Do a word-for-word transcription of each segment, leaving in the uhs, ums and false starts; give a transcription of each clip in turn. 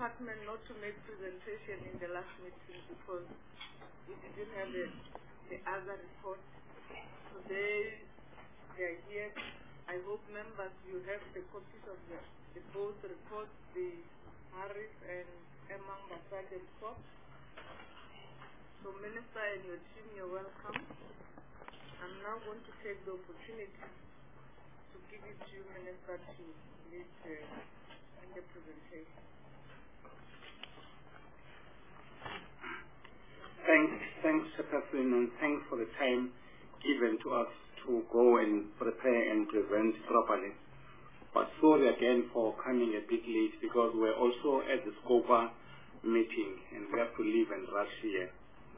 department not to make presentation in the last meeting because we didn't have the, the other report. Today, they are here. I hope members, you have the copies of the, the both reports, the Harris and Emma Mbasade report. So, Minister and your team, you're welcome. I'm now going to take the opportunity to give it to you, Minister, to lead uh, in the presentation. Thanks, thanks, Chairperson, and thanks for the time given to us to go and prepare and present properly. But sorry again for coming a bit late because we're also at the SCOPA meeting and we have to leave and rush here.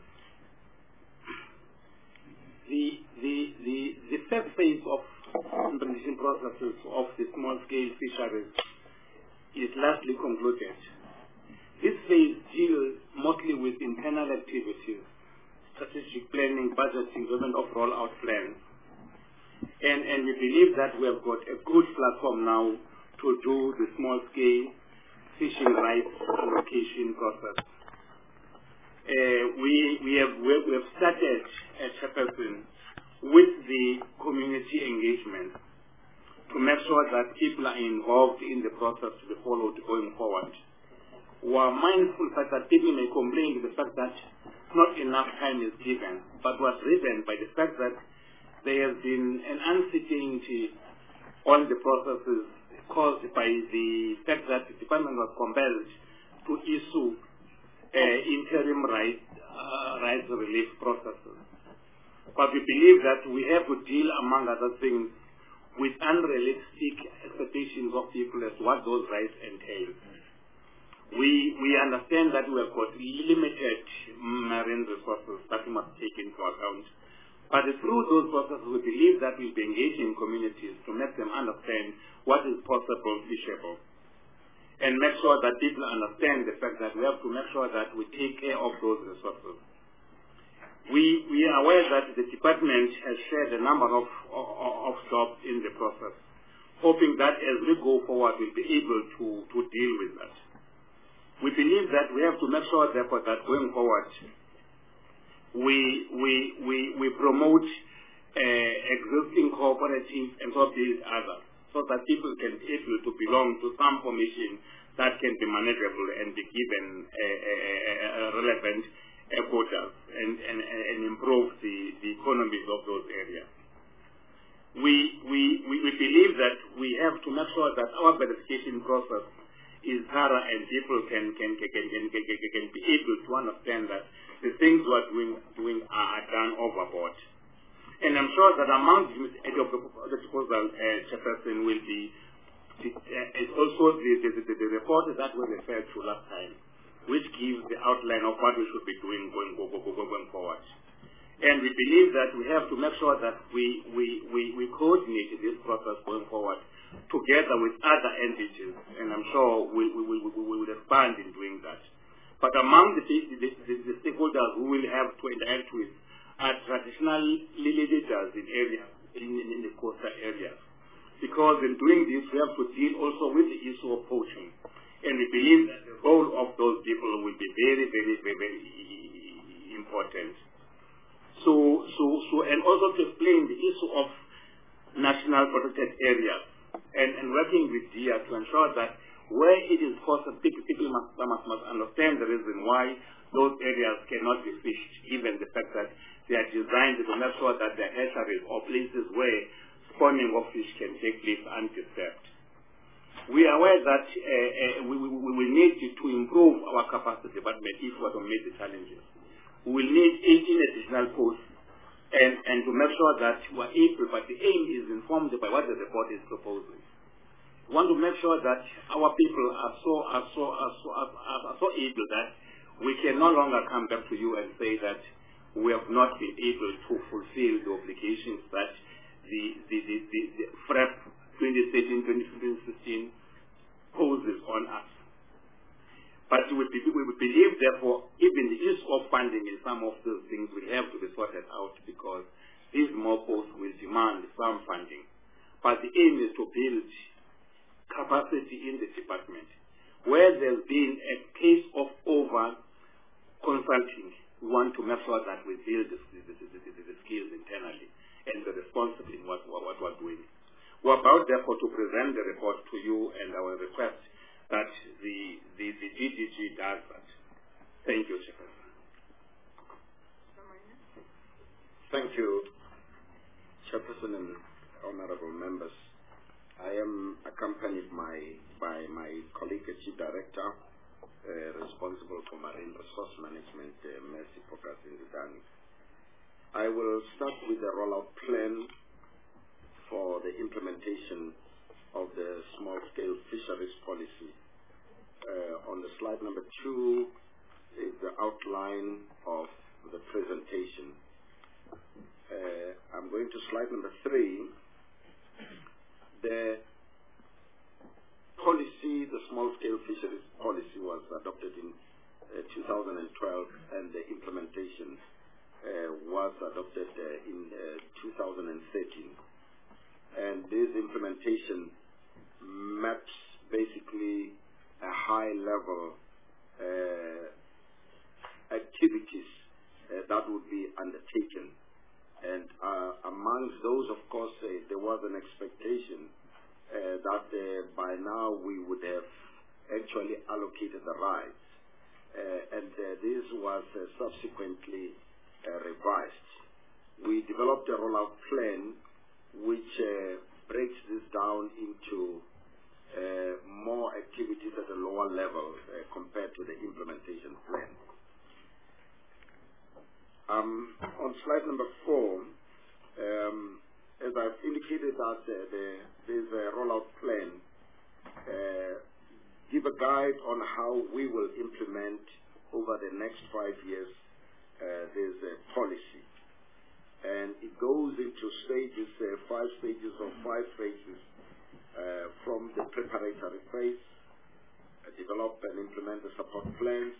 The, the, the, the first phase of implementation processes of the small-scale fisheries is largely concluded. This phase deals mostly with internal activities, strategic planning, budgeting, development of rollout plans. And, and we believe that we have got a good platform now to do the small-scale fishing rights allocation process. Uh, we, we, have, we, have, we have started at Chairperson with the community engagement to make sure that people are involved in the process to be followed going forward. We are mindful of that people may complain to the fact that not enough time is given, but was driven by the fact that there has been an uncertainty on the processes caused by the fact that the department was compelled to issue uh, interim rights, uh, rights relief processes. But we believe that we have to deal, among other things, with unrealistic expectations of people as to what those rights entail. We, we understand that we have got limited marine resources that we must take into account. But through those processes, we believe that we'll be engaging communities to make them understand what is possible, fishable, and make sure that people understand the fact that we have to make sure that we take care of those resources. We, we are aware that the department has shared a number of, of, of jobs in the process, hoping that as we go forward, we'll be able to, to deal with that. We believe that we have to make sure, therefore, that going forward, we, we, we, we promote uh, existing cooperatives and so build others, so that people can be able to belong to some formation that can be manageable and be given uh, uh, relevant uh, quotas and, and, and improve the, the economies of those areas. We, we, we, we believe that we have to make sure that our verification process is thorough and people can, can, can, can, can, can, can be able to understand that the things we are doing, doing are done overboard. And I'm sure that among the the proposal, uh, Chairperson, will be uh, it's also the, the, the, the report that we referred to last time, which gives the outline of what we should be doing going, go, go, go, going forward. And we believe that we have to make sure that we, we, we, we coordinate this process going forward together with other entities, and I'm sure we, we, we, we will expand in doing that. But among the, the, the, the stakeholders who will have to interact with are traditional leaders in areas, in, in the coastal areas. Because in doing this, we have to deal also with the issue of poaching. And we believe that the role of those people will be very, very, very, very important. So, so, so, and also to explain the issue of national protected areas and, and working with D I A to ensure that where it is possible, people must, must, must understand the reason why those areas cannot be fished, given the fact that they are designed to make sure that the hatcheries or places where spawning of fish can take place undisturbed. We are aware that uh, uh, we, we, we will need to improve our capacity development if we are to meet the challenges. We will need eighteen additional posts and, and to make sure that we are able, but the aim is informed by what the report is proposing. We want to make sure that our people are so, are so, are so, are, are so able that we can no longer come back to you and say that we have not been able to fulfill the obligations that the, the, the, the, the F R E P twenty thirteen to twenty fifteen poses on us. But we, we believe, therefore, even the issue of funding in some of those things will have to be sorted out because these more posts will demand some funding. But the aim is to build capacity in the department. where there's been a case of over consulting, we want to make sure that we build the, the, the, the, the skills internally and be responsible in what, what, what we're doing. We're about, therefore, to present the report to you, and our request that the, the, the G D G does that. Thank you, Chairperson. Thank you, Chairperson and honorable members. I am accompanied my, by my colleague, the Chief Director, uh, responsible for Marine Resource Management, uh, Mercy Pokazindani. I will start with the rollout plan for the implementation of the small-scale fisheries policy. Uh, on the slide number two is the outline of the presentation. Uh, I'm going to slide number three. The policy, the small-scale fisheries policy, was adopted in uh, two thousand twelve, and the implementation uh, was adopted uh, in uh, two thousand thirteen. And this implementation maps basically a high-level uh, activities uh, that would be undertaken. And uh, amongst those, of course, uh, there was an expectation uh, that uh, by now we would have actually allocated the rights. Uh, and uh, this was uh, subsequently uh, revised. We developed a rollout plan which uh, breaks this down into uh, more activities at a lower level uh, compared to the implementation plan. Um, on slide number four, um, as I've indicated that uh, the, there's a rollout plan, uh, give a guide on how we will implement over the next five years uh, this uh, policy. And it goes into stages, uh, five stages or five phases, uh, from the preparatory phase, uh, develop and implement the support plans,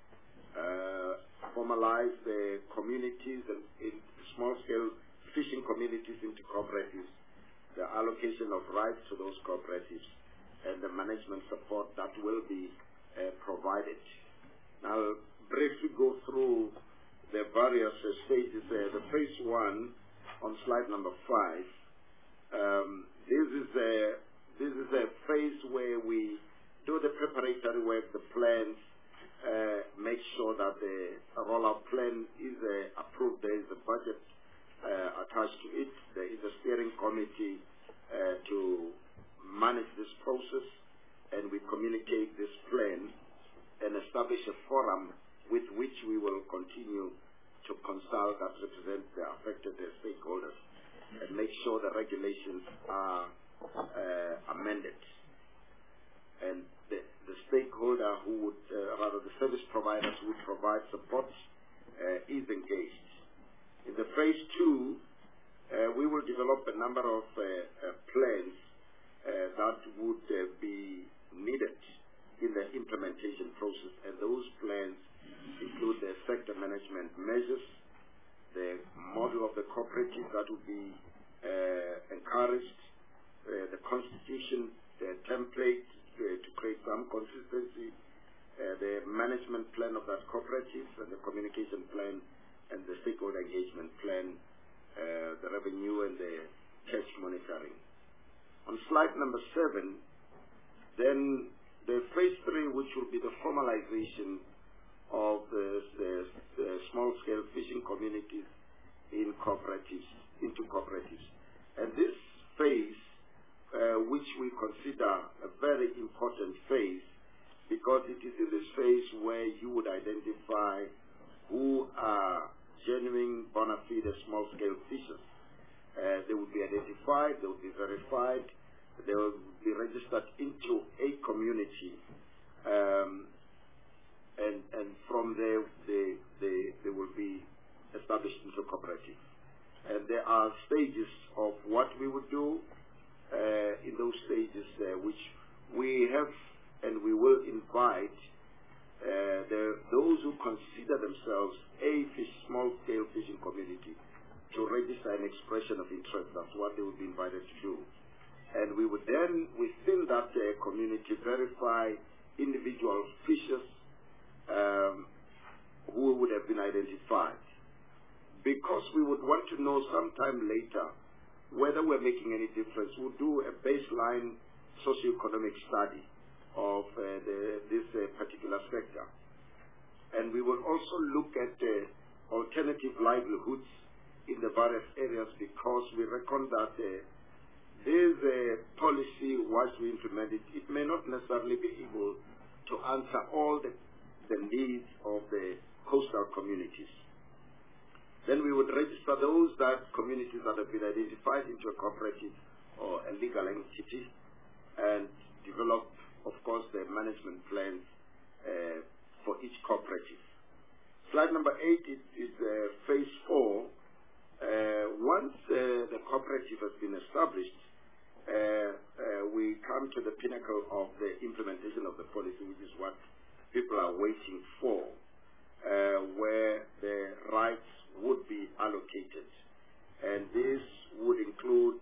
uh, formalize the communities and in small-scale fishing communities into cooperatives, the allocation of rights to those cooperatives, and the management support that will be uh, provided. Now, I'll briefly go through the various uh, stages. Uh, the phase one on slide number five. Um, this is a this is a phase where we do the preparatory work, the plans, uh, make sure that the rollout plan is uh, approved. There is a budget uh, attached to it. There is a steering committee uh, to manage this process, and we communicate this plan and establish a forum with which we will continue to consult that represent the affected uh, stakeholders and make sure the regulations are uh, amended. And the, the stakeholder who would, uh, rather the service providers who would provide support uh, is engaged. In the phase two, uh, we will develop a number of uh, uh, plans uh, that would uh, be needed in the implementation process, and those plans include the sector management measures, the model of the cooperative that would be uh, encouraged, uh, the constitution, the template uh, to create some consistency, uh, the management plan of that cooperative, and the communication plan, and the stakeholder engagement plan, uh, the revenue and the cash monitoring. On slide number seven, then the phase three, which will be the formalization of the, the, the small-scale fishing communities in cooperatives, into cooperatives. And this phase, uh, which we consider a very important phase, because it is in this phase where you would identify who are genuine bona fide small-scale fishers. Uh, they would be identified, they would be verified, they will be registered into a community, um, and, and from there they, they, they will be established into a cooperative. And there are stages of what we would do uh, in those stages, uh, which we have and we will invite uh, the, those who consider themselves a fish, small-scale fishing community to register an expression of interest. That's what they would be invited to do. And we would then, within that uh, community, verify individual fishers um, who would have been identified, because we would want to know sometime later whether we're making any difference. We'll do a baseline socioeconomic study of uh, the, this uh, particular sector. And we will also look at uh, alternative livelihoods in the various areas, because we reckon that uh, this uh, policy, once we implement it, it may not necessarily be able to answer all the, the needs of the coastal communities. Then we would register those that communities that have been identified into a cooperative or a legal entity, and develop, of course, the management plans uh, for each cooperative. Slide number eight is, is uh, phase four. Uh, once uh, the cooperative has been established, uh, uh, we come to the pinnacle of the implementation of the policy, which is what people are waiting for, uh, where the rights would be allocated. And this would include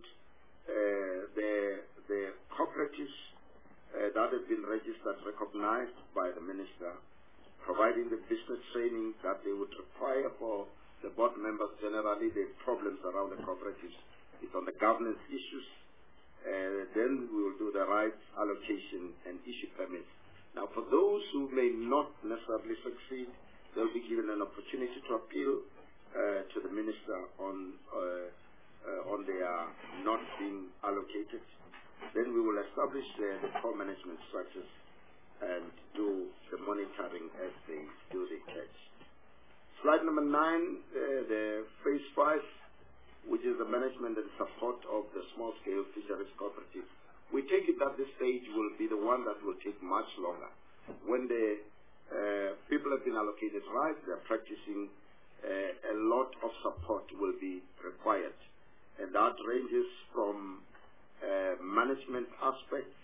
uh, the, the cooperatives uh, that have been registered, recognized by the minister, providing the business training that they would require for the board members. Generally, the problems around the cooperatives is on the governance issues. Uh, then we will do the rights allocation and issue permits. Now, for those who may not necessarily succeed, they'll be given an opportunity to appeal uh, to the minister on uh, uh, on their not being allocated. Then we will establish uh, the core management structures and do the monitoring as they do the catch. Slide number nine, uh, the phase five, which is the management and support of the small-scale fisheries cooperative. We take it that this stage will be the one that will take much longer. When the uh, people have been allocated rights, they're practicing, uh, a lot of support will be required. And that ranges from uh, management aspects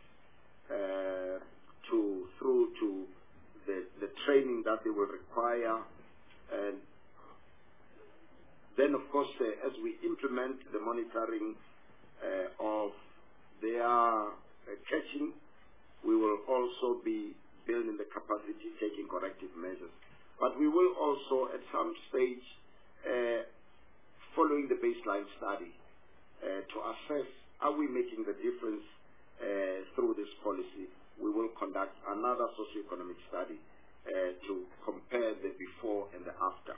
uh, to through to the, the training that they will require. And then, of course, uh, as we implement the monitoring uh, of their uh, catching, we will also be building the capacity, taking corrective measures. But we will also, at some stage, uh, following the baseline study, uh, to assess, are we making the difference uh, through this policy? We will conduct another socioeconomic study uh, to compare the before and the after.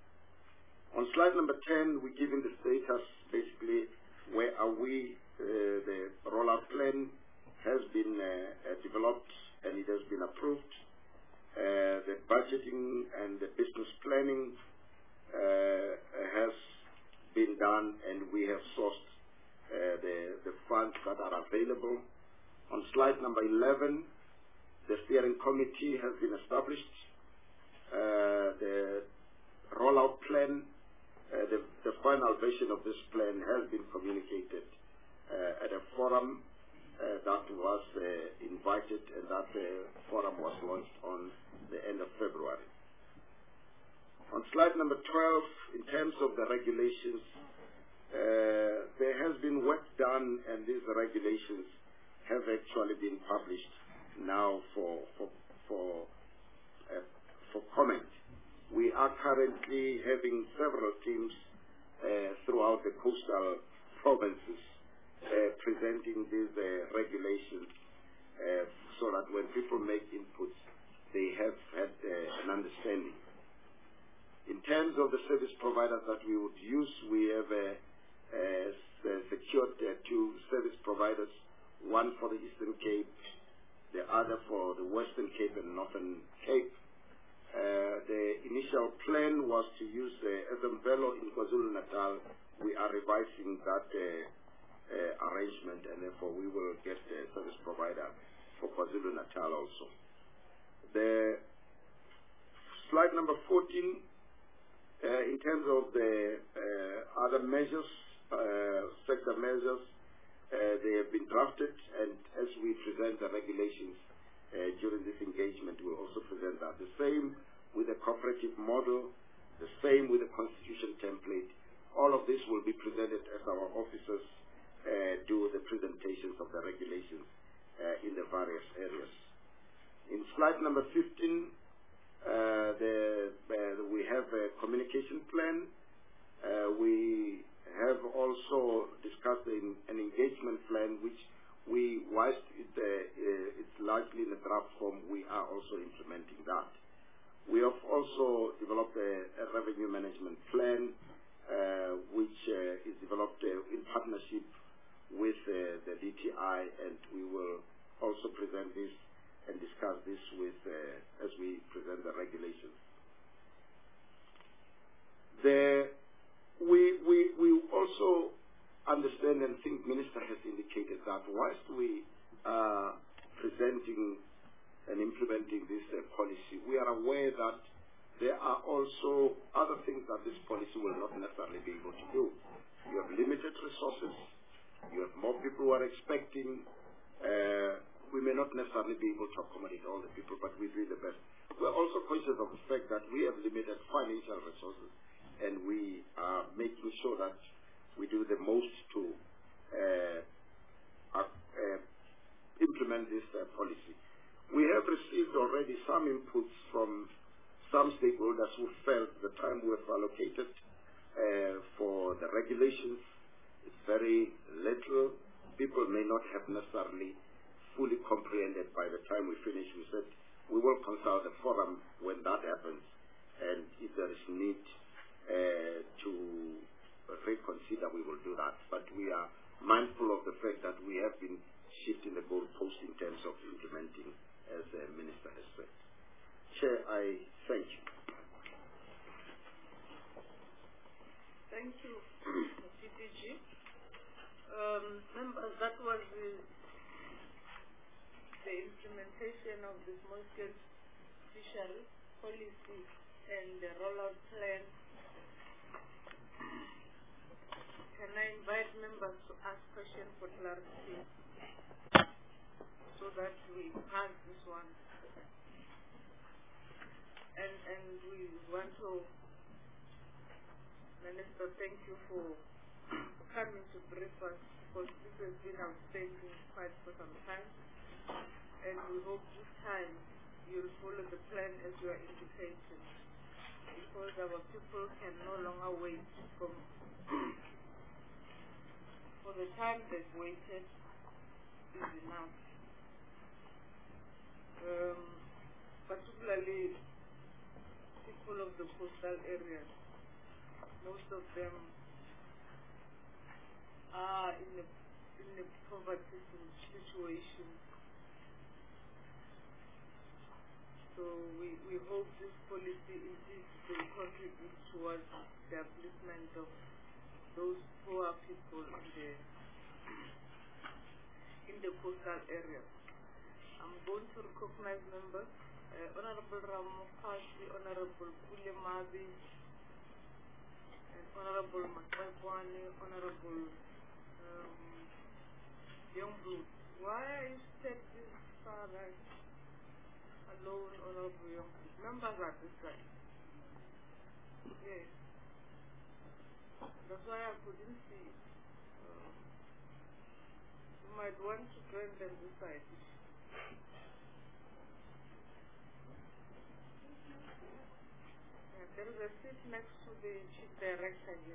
On slide number ten, we're giving the status, basically, where are we? Uh, the rollout plan has been uh, uh, developed and it has been approved. Uh, the budgeting and the business planning uh, has been done, and we have sourced uh, the, the funds that are available. On slide number eleven, the steering committee has been established. Uh, the rollout plan, uh, the, the final version of this plan has been communicated uh, at a forum uh, that was uh, invited, and that uh, forum was launched on the end of February. On slide number twelve, in terms of the regulations, uh, there has been work done, and these regulations have actually been published now for for for, uh, for comment. We are currently having several teams uh, throughout the coastal provinces uh, presenting these uh, regulations, uh, so that when people make inputs, they have had uh, an understanding. In terms of the service providers that we would use, we have uh, uh, secured uh, two service providers, one for the Eastern Cape, the other for the Western Cape and Northern Cape. Uh, the initial plan was to use uh, Ezemvelo in KwaZulu-Natal. We are revising that uh, uh, arrangement, and therefore we will get a service provider for KwaZulu-Natal also. The slide number fourteen, uh, in terms of the uh, other measures, uh, sector measures, uh, they have been drafted, and as we present the regulations uh, during this engagement, we'll also present that. The same with the cooperative model, the same with the constitution template. All of this will be presented as our officers uh, do the presentations of the regulations uh, in the various areas. In slide number fifteen, uh, the, uh, we have a communication plan. Uh, we have also discussed an, an engagement plan, which we, whilst it, uh, uh, it's largely in the draft form, we are also implementing that. We have also developed a, a revenue management plan, uh, which uh, is developed uh, in partnership with uh, the D T I, and we will also present this and discuss this with uh, as we present the regulations. The, we, we, we also understand and think Minister has indicated that whilst we are presenting and implementing this uh, policy, we are aware that there are also other things that this policy will not necessarily be able to do. You have limited resources. You have more people who are expecting. Uh, we may not necessarily be able to accommodate all the people, but we do the best. We're also conscious of the fact that we have limited financial resources, and we are making sure that we do the most to uh, uh, uh, implement this uh, policy. We have received already some inputs from some stakeholders who felt the time we have allocated uh, for the regulations is very little. People may not have necessarily fully comprehended by the time we finish. We said we will consult the forum when that happens, and if there is need uh, to reconsider, we will do that. But we are mindful of the fact that we have been shifting the goalpost in terms of implementing, as the Minister has said. Chair, I thank you. Thank you, C D G. Um, members, that was the, the implementation of the small-scale fishery policy and the rollout plan. Can I invite members to ask questions for clarity so that we pass this one? And, and we want to, Minister, thank you for coming to brief us, because this has been outstanding quite for some time. And we hope this time you'll follow the plan as you are indicating, because our people can no longer wait from for the time they've waited is enough. Um, particularly people of the coastal areas, most of them are in a, in a poverty situation. So we, we hope this policy indeed will contribute towards the upliftment of those poor people in the in the coastal areas. I'm going to recognize members. Uh, Honorable Ramokasi, Honorable Pulemabi, and Honorable Makwani, Honorable um, Youngblood. Why are you set this far right alone, Honorable Youngblood? Members are this side. Yes. That's why I couldn't see. Um, you might want to join them this side. There is a seat next to the chief director here.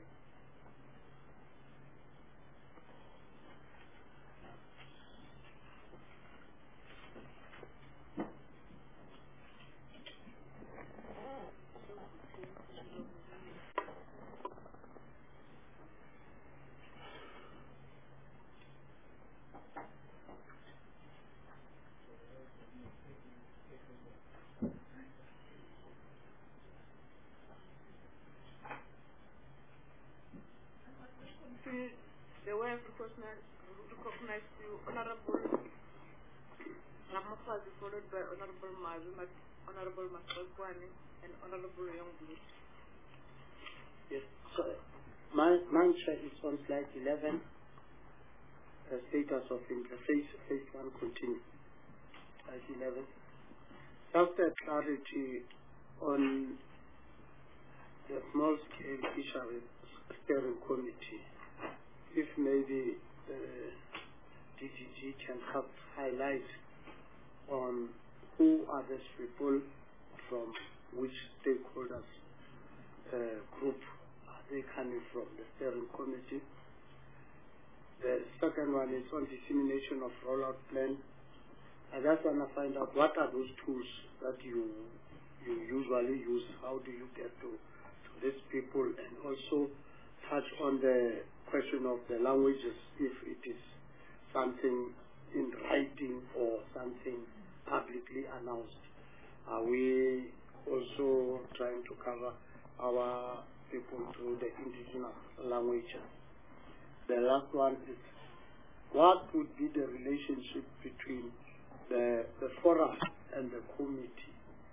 The way I've recognized, recognized you, Honorable Ramaphosa, followed by Honorable Mavi, Honorable Makwani, and Honorable Youngblood. Yes. So, my, my chair is on slide eleven. The status of interface, phase one continue. Slide eleven. Just a clarity on the small-scale fisheries steering committee. If maybe the D G G can help highlight on who are these people, from which stakeholders uh, group are they coming from, the steering committee. The second one is on dissemination of rollout plan. I just want to find out what are those tools that you you usually use, how do you get to, to these people, and also touch on the question of the languages, if it is something in writing or something publicly announced. Are we also trying to cover our people through the indigenous languages? The last one is, what would be the relationship between the, the forum and the committee?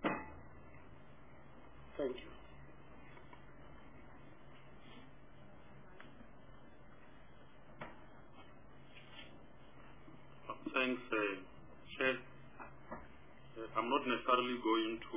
Thank you. Thanks, uh, Chair. Uh, I'm not necessarily going to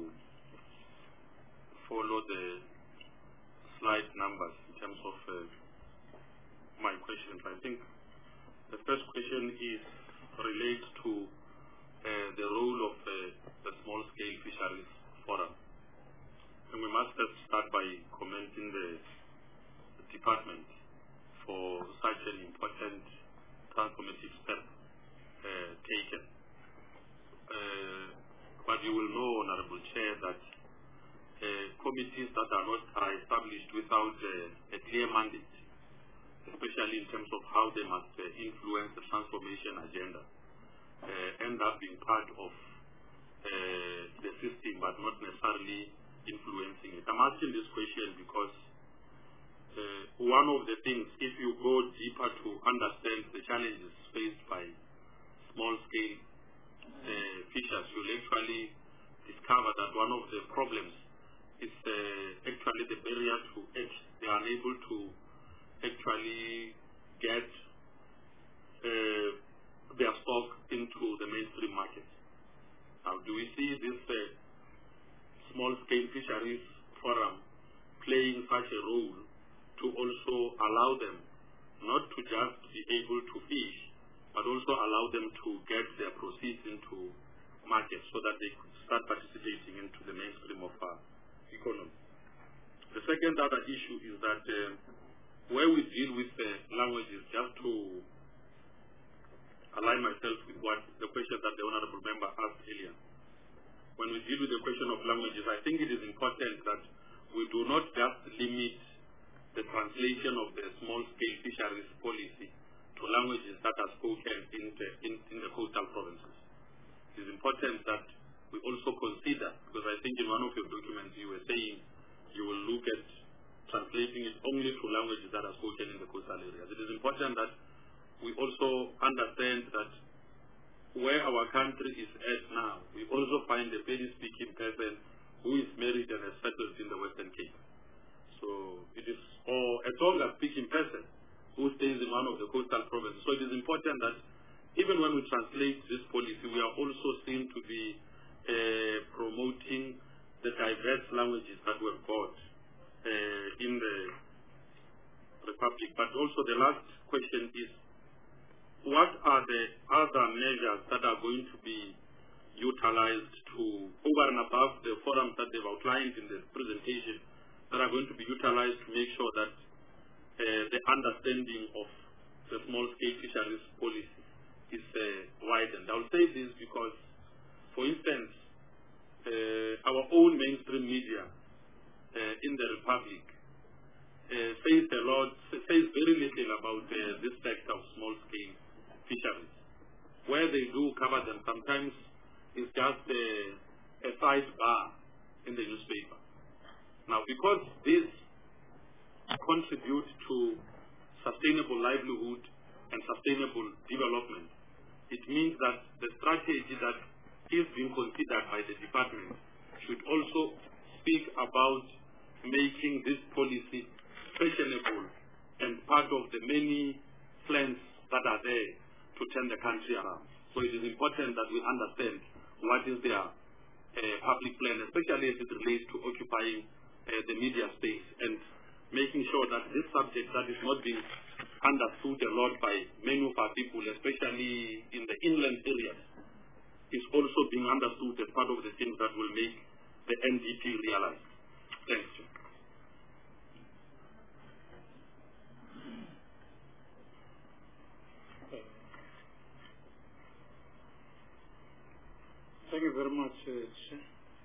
follow the slide numbers in terms of uh, my questions. I think the first question is relates to uh, the role of uh, the small-scale fisheries forum. And we must just start by commending the, the department for such an important transformative step uh, taken. Uh, but you will know, Honorable Chair, that uh, committees that are not are established without uh, a clear mandate, especially in terms of how they must uh, influence the transformation agenda, uh, end up being part of uh, the system but not necessarily influencing it. I'm asking this question because uh, one of the things, if you go deeper to understand the challenges faced by small-scale uh, fishers, you'll actually discover that one of the problems is uh, actually the barrier to edge. They are unable to actually get uh, their stock into the mainstream market. Now, do we see this uh, small-scale fisheries forum playing such a role to also allow them not to just be able to fish, but also allow them to get their proceeds into markets so that they could start participating into the mainstream of our economy? The second other issue is that uh, where we deal with the languages, just to align myself with what the question that the Honorable Member asked earlier, when we deal with the question of languages, I think it is important that we do not just limit the translation of the small-scale fisheries policy to languages that are spoken in the, in, in the coastal provinces. It is important that we also consider, because I think in one of your documents you were saying you will look at translating it only to languages that are spoken in the coastal areas. It is important that we also understand that where our country is at now, we also find a Pedi-speaking person who is married and has settled in the Western Cape. So it is, or a Tonga-speaking person who stays in one of the coastal provinces. So it is important that even when we translate this policy, we are also seen to be uh, promoting the diverse languages that we've got uh, in the Republic. But also the last question is, what are the other measures that are going to be utilized to, over and above the forums that they've outlined in the presentation, that are going to be utilized to make sure that uh, the understanding of the small-scale fisheries policy is uh, widened? I'll say this because, for instance, uh, our own mainstream media uh, in the Republic uh, says a lot, says very little about uh, this sector of small-scale fisheries. Where they do cover them, sometimes it's just a, a sidebar in the newspaper. Now, because this contributes to sustainable livelihood and sustainable development, it means that the strategy that is being considered by the department should also speak about making this policy fashionable and part of the many plans that are there to turn the country around. So it is important that we understand what is their uh, public plan, especially as it relates to occupying uh, the media space and making sure that this subject that is not being understood a lot by many of our people, especially in the inland areas, is also being understood as part of the things that will make the N D P realize. Thanks, Chair. Thank you very much, uh, Chair.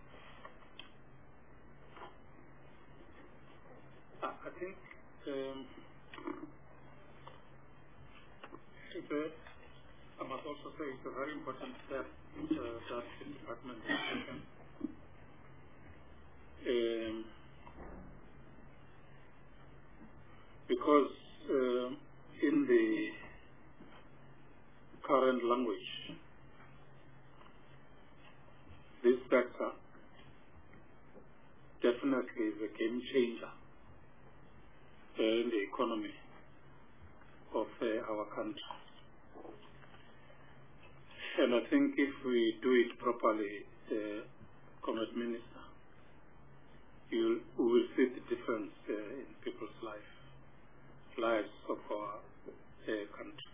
I, I think um, it's a, I must also say it's a very important step uh, that the department has taken. Um, because um, in the current language, this sector definitely is a game changer uh, in the economy of uh, our country. And I think if we do it properly, uh, Comrade Minister, you'll, we will see the difference uh, in people's life, lives of our uh, country.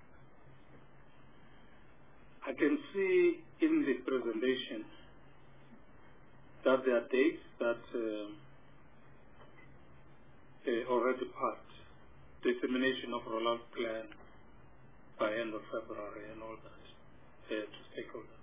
I can see in the presentation that there are dates that uh, uh, already passed, dissemination of rollout plan by end of February and all that uh, to stakeholders.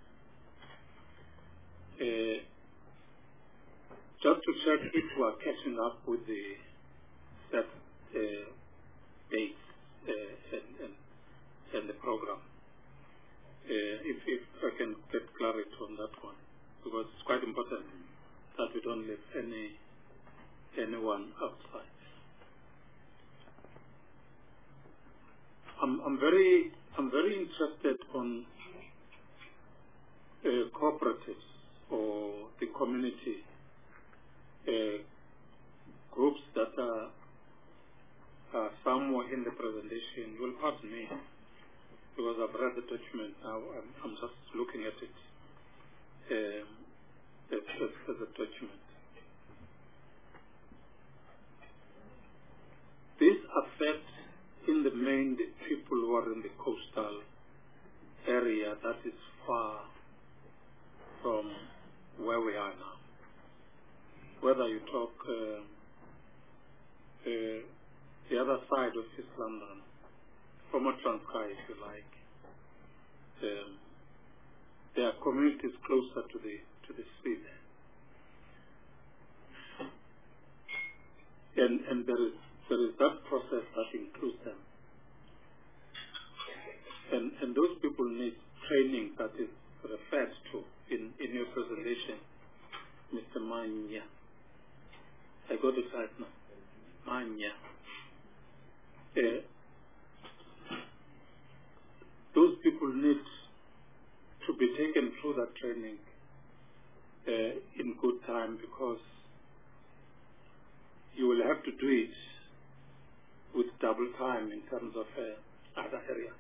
Uh, just to check if we are catching up with the set uh, dates uh, and, and, and the program. Uh, if, if I can get clarity on that one, because it's quite important that we don't leave any anyone outside. I'm, I'm very I'm very interested on uh, cooperatives or the community uh, groups that are, are somewhere in the presentation. You'll pardon me because I've read the document now. I'm, I'm just looking at it. Um, as, as, as a document. This affects in the main the people who are in the coastal area that is far from where we are now. Whether you talk uh, uh, the other side of East London, former Transkei, if you like, um, there are communities closer to the to the sea there. And and there is there is that process that includes them. And and those people need training that is referred to in, in your presentation, Mister Manya. I got it right now. Manya. Uh, those people need to be taken through that training uh, in good time, because you will have to do it with double time in terms of uh, other areas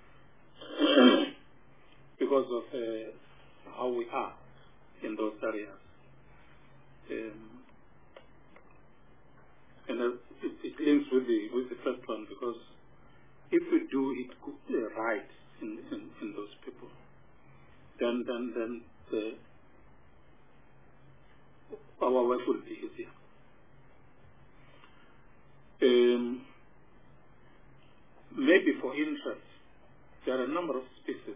because of uh, how we are in those areas. Um, and uh, it, it links with the with the first one, because if we do it uh, right in, in, in those people, then then then the, our work will be easier. Um, maybe for interest, there are a number of species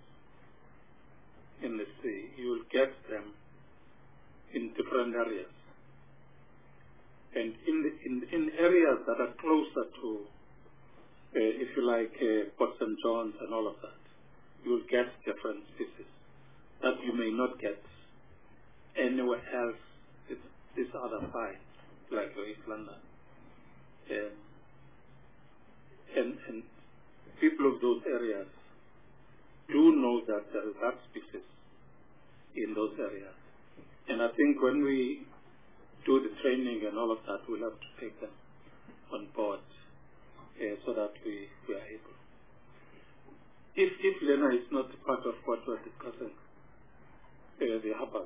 in the sea. You will get them in different areas, and in the, in, in areas that are closer to, uh, if you like, uh, Port Saint John's and all of that, you will get different species that you may not get anywhere else this, this other side, like East London. Um, and, and people of those areas do know that there is that species in those areas. And I think when we do the training and all of that, we'll have to take them on board uh, so that we, we are able. If, if Lena is not part of what we're discussing, uh, the harbors,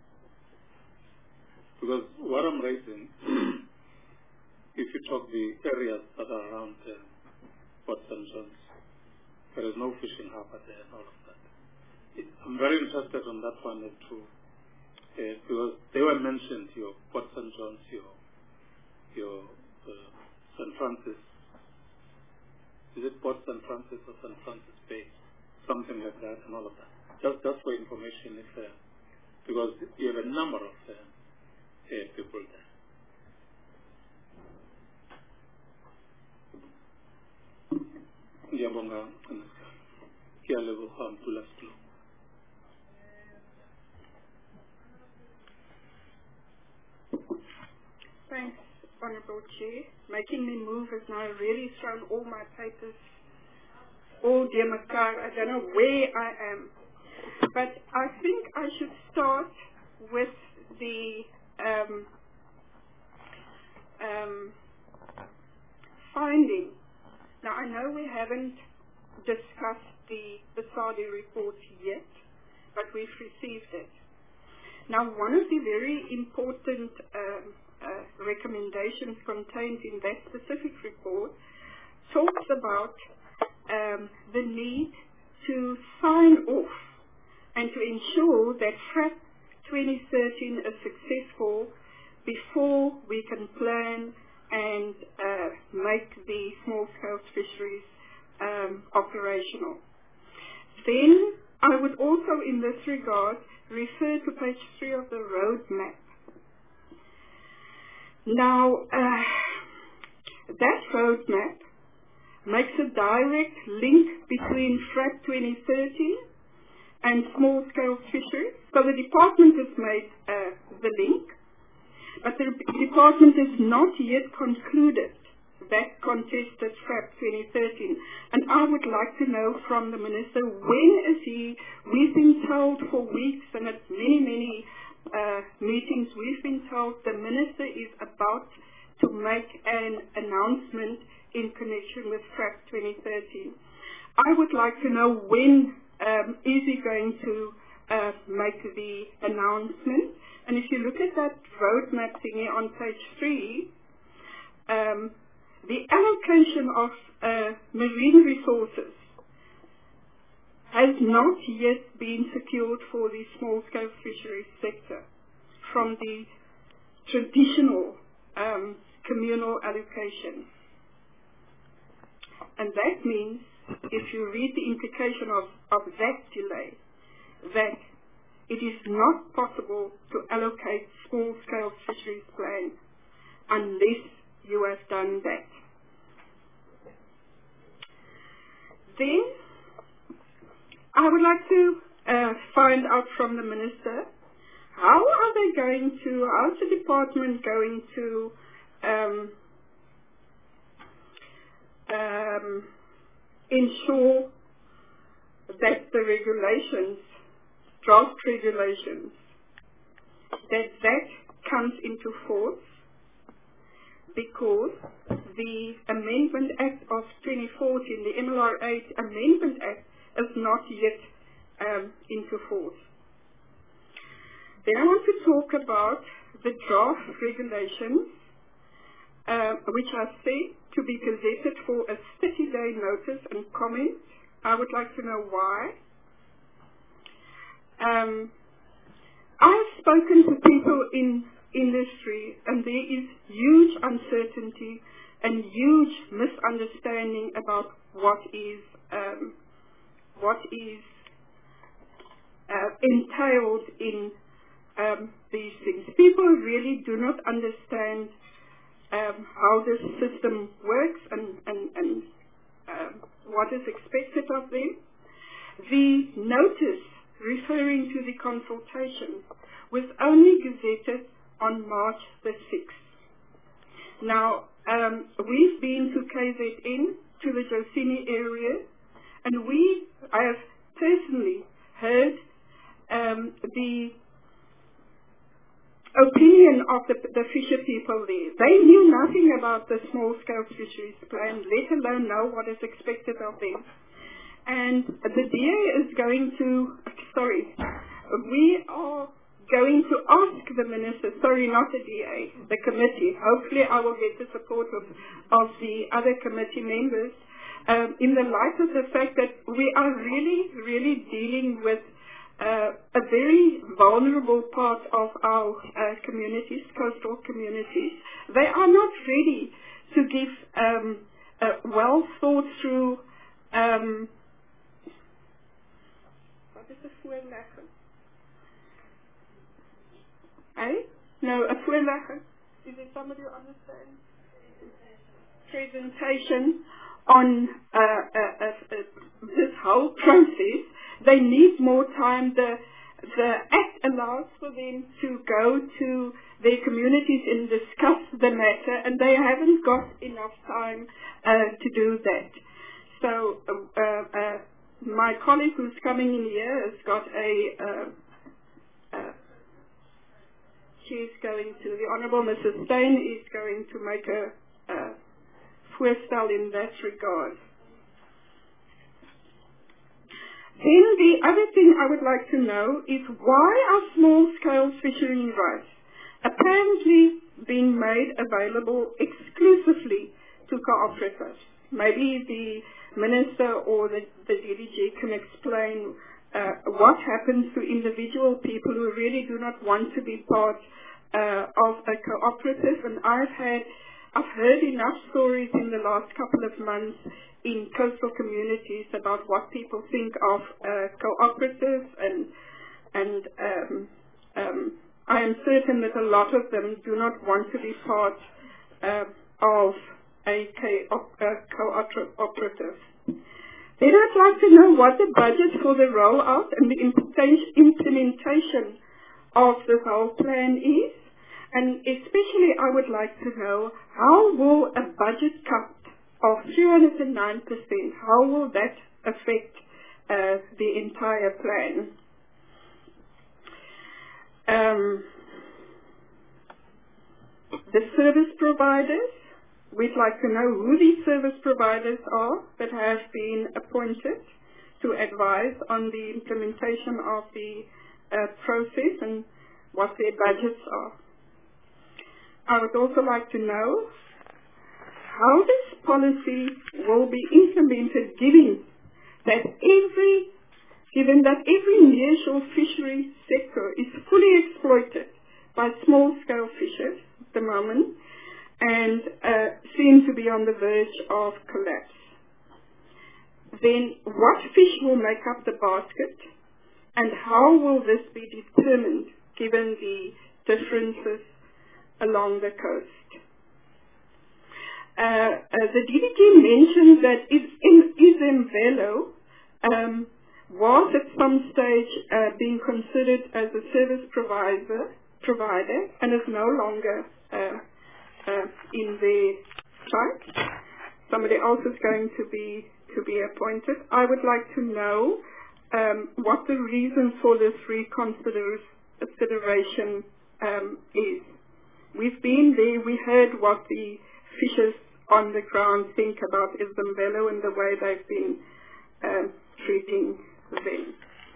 because what I'm raising, if you talk the areas that are around uh, Port Saint John's, there is no fishing harbor there and all of that. I'm very interested on that one too, uh, because they were mentioned, your Port Saint John's, your your uh, Saint Francis. Is it Port Saint Francis or Saint Francis Bay? Something like that, and all of that. Just, just for information, if, uh, because you have a number of uh, uh, people there. Ngiyabonga ngiyaleboga Mpula Skhulu. Thanks, Honourable Chair. Making me move has now really thrown all my papers, all dear Makar. I don't know where I am. But I think I should start with the um, um, finding. Now, I know we haven't discussed the, the Saudi report yet, but we've received it. Now, one of the very important um, uh, recommendations contained in that specific report talks about um, the need to sign off and to ensure that FRAP twenty thirteen is successful before we can plan and uh, make the small-scale fisheries um, operational. Then I would also, in this regard, refer to page three of the roadmap. Now, uh, that roadmap makes a direct link between FRAP twenty thirteen and small-scale fisheries. So the department has made uh, the link, but the department has not yet concluded that contested FRAP twenty thirteen. And I would like to know from the Minister, when is he, we've been told for weeks and at many, many uh, meetings, we've been told the Minister is about to make an announcement in connection with FRAP twenty thirteen. I would like to know when um, is he going to uh, make the announcement. And if you look at that roadmap thingy on page three, um, the allocation of uh, marine resources has not yet been secured for the small-scale fisheries sector from the traditional um, communal allocation. And that means, if you read the implication of, of that delay, that it is not possible to allocate small-scale fisheries plan unless you have done that. Then, I would like to uh, find out from the Minister, how are they going to, how is the department going to um, um, ensure that the regulations, draft regulations, that that comes into force, because the Amendment Act of twenty fourteen, the M L R eight Amendment Act, is not yet um, into force. Then I want to talk about the draft regulations, uh, which are said to be gazetted for a thirty day notice and comment. I would like to know why. Um, I've spoken to people in industry, and there is huge uncertainty and huge misunderstanding about what is um, what is uh, entailed in um, these things. People really do not understand um, how this system works and, and, and uh, what is expected of them. The notice referring to the consultation was only gazetted on March the sixth. Now, um, we've been to K Z N, to the Josini area, and we, I have personally heard um, the opinion of the, the fisher people there. They knew nothing about the small-scale fisheries plan, let alone know what is expected of them. And the D A is going to, sorry, we are going to ask the Minister, sorry, not the D A, the committee. Hopefully I will get the support of, of the other committee members, um, in the light of the fact that we are really, really dealing with uh, a very vulnerable part of our uh, communities, coastal communities. They are not ready to give um, a well thought through um, what is a voorlegger? Eh? No, a voorlegger. Is there somebody who understands? Presentation on uh, uh, uh, uh, this whole process. They need more time. The the Act allows for them to go to their communities and discuss the matter, and they haven't got enough time uh, to do that. So uh, uh, my colleague who's coming in here has got a uh, uh, she's going to, the Honourable Missus Steyn is going to make a, a voorstel in that regard. Then the other thing I would like to know is why are small-scale fishery rights apparently being made available exclusively to cooperatives? Maybe the Minister or the, the D D G can explain uh, what happens to individual people who really do not want to be part uh, of a cooperative. And I've had, I've heard enough stories in the last couple of months in coastal communities about what people think of uh, cooperatives, and and um, um, I am certain that a lot of them do not want to be part uh, of a cooperative. Then I'd like to know what the budget for the rollout and the implementation of the whole plan is, and especially I would like to know how will a budget cut of three hundred nine percent, how will that affect uh, the entire plan? Um, the service providers, we'd like to know who these service providers are that have been appointed to advise on the implementation of the uh, process and what their budgets are. I would also like to know how this policy will be implemented, given that every given that every nearshore fishery sector is fully exploited by small-scale fishers at the moment and uh, seem to be on the verge of collapse. Then what fish will make up the basket, and how will this be determined given the differences along the coast? Uh, uh, the D D G mentioned that Izemvelo um, was at some stage uh, being considered as a service provider, provider and is no longer uh, uh, in the site. Somebody else is going to be to be appointed. I would like to know um, what the reason for this reconsideration um, is. We've been there. We heard what the fishers on the ground think about Izemvelo and the way they've been uh, treating them.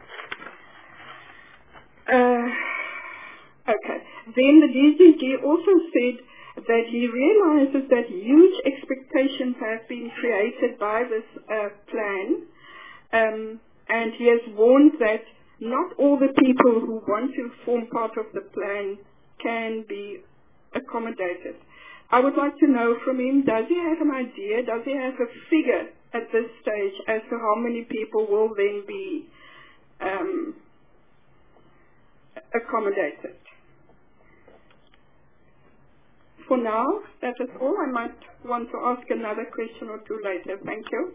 Uh, okay. Then the D D G also said that he realizes that huge expectations have been created by this uh, plan, um, and he has warned that not all the people who want to form part of the plan can be accommodated. I would like to know from him, does he have an idea, does he have a figure at this stage as to how many people will then be um, accommodated? For now, that is all. I might want to ask another question or two later. Thank you.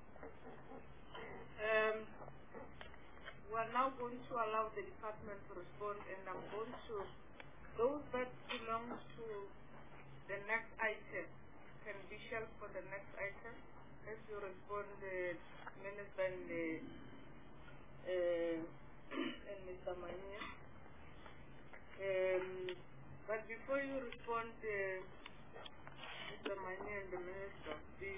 Um, we are now going to allow the department to respond, and I'm going to, those that belong to the next item can be shelved for the next item as you respond the Minister and, the, uh, and Mister Mania. Um, but before you respond, uh, Mister Mania and the Minister, the,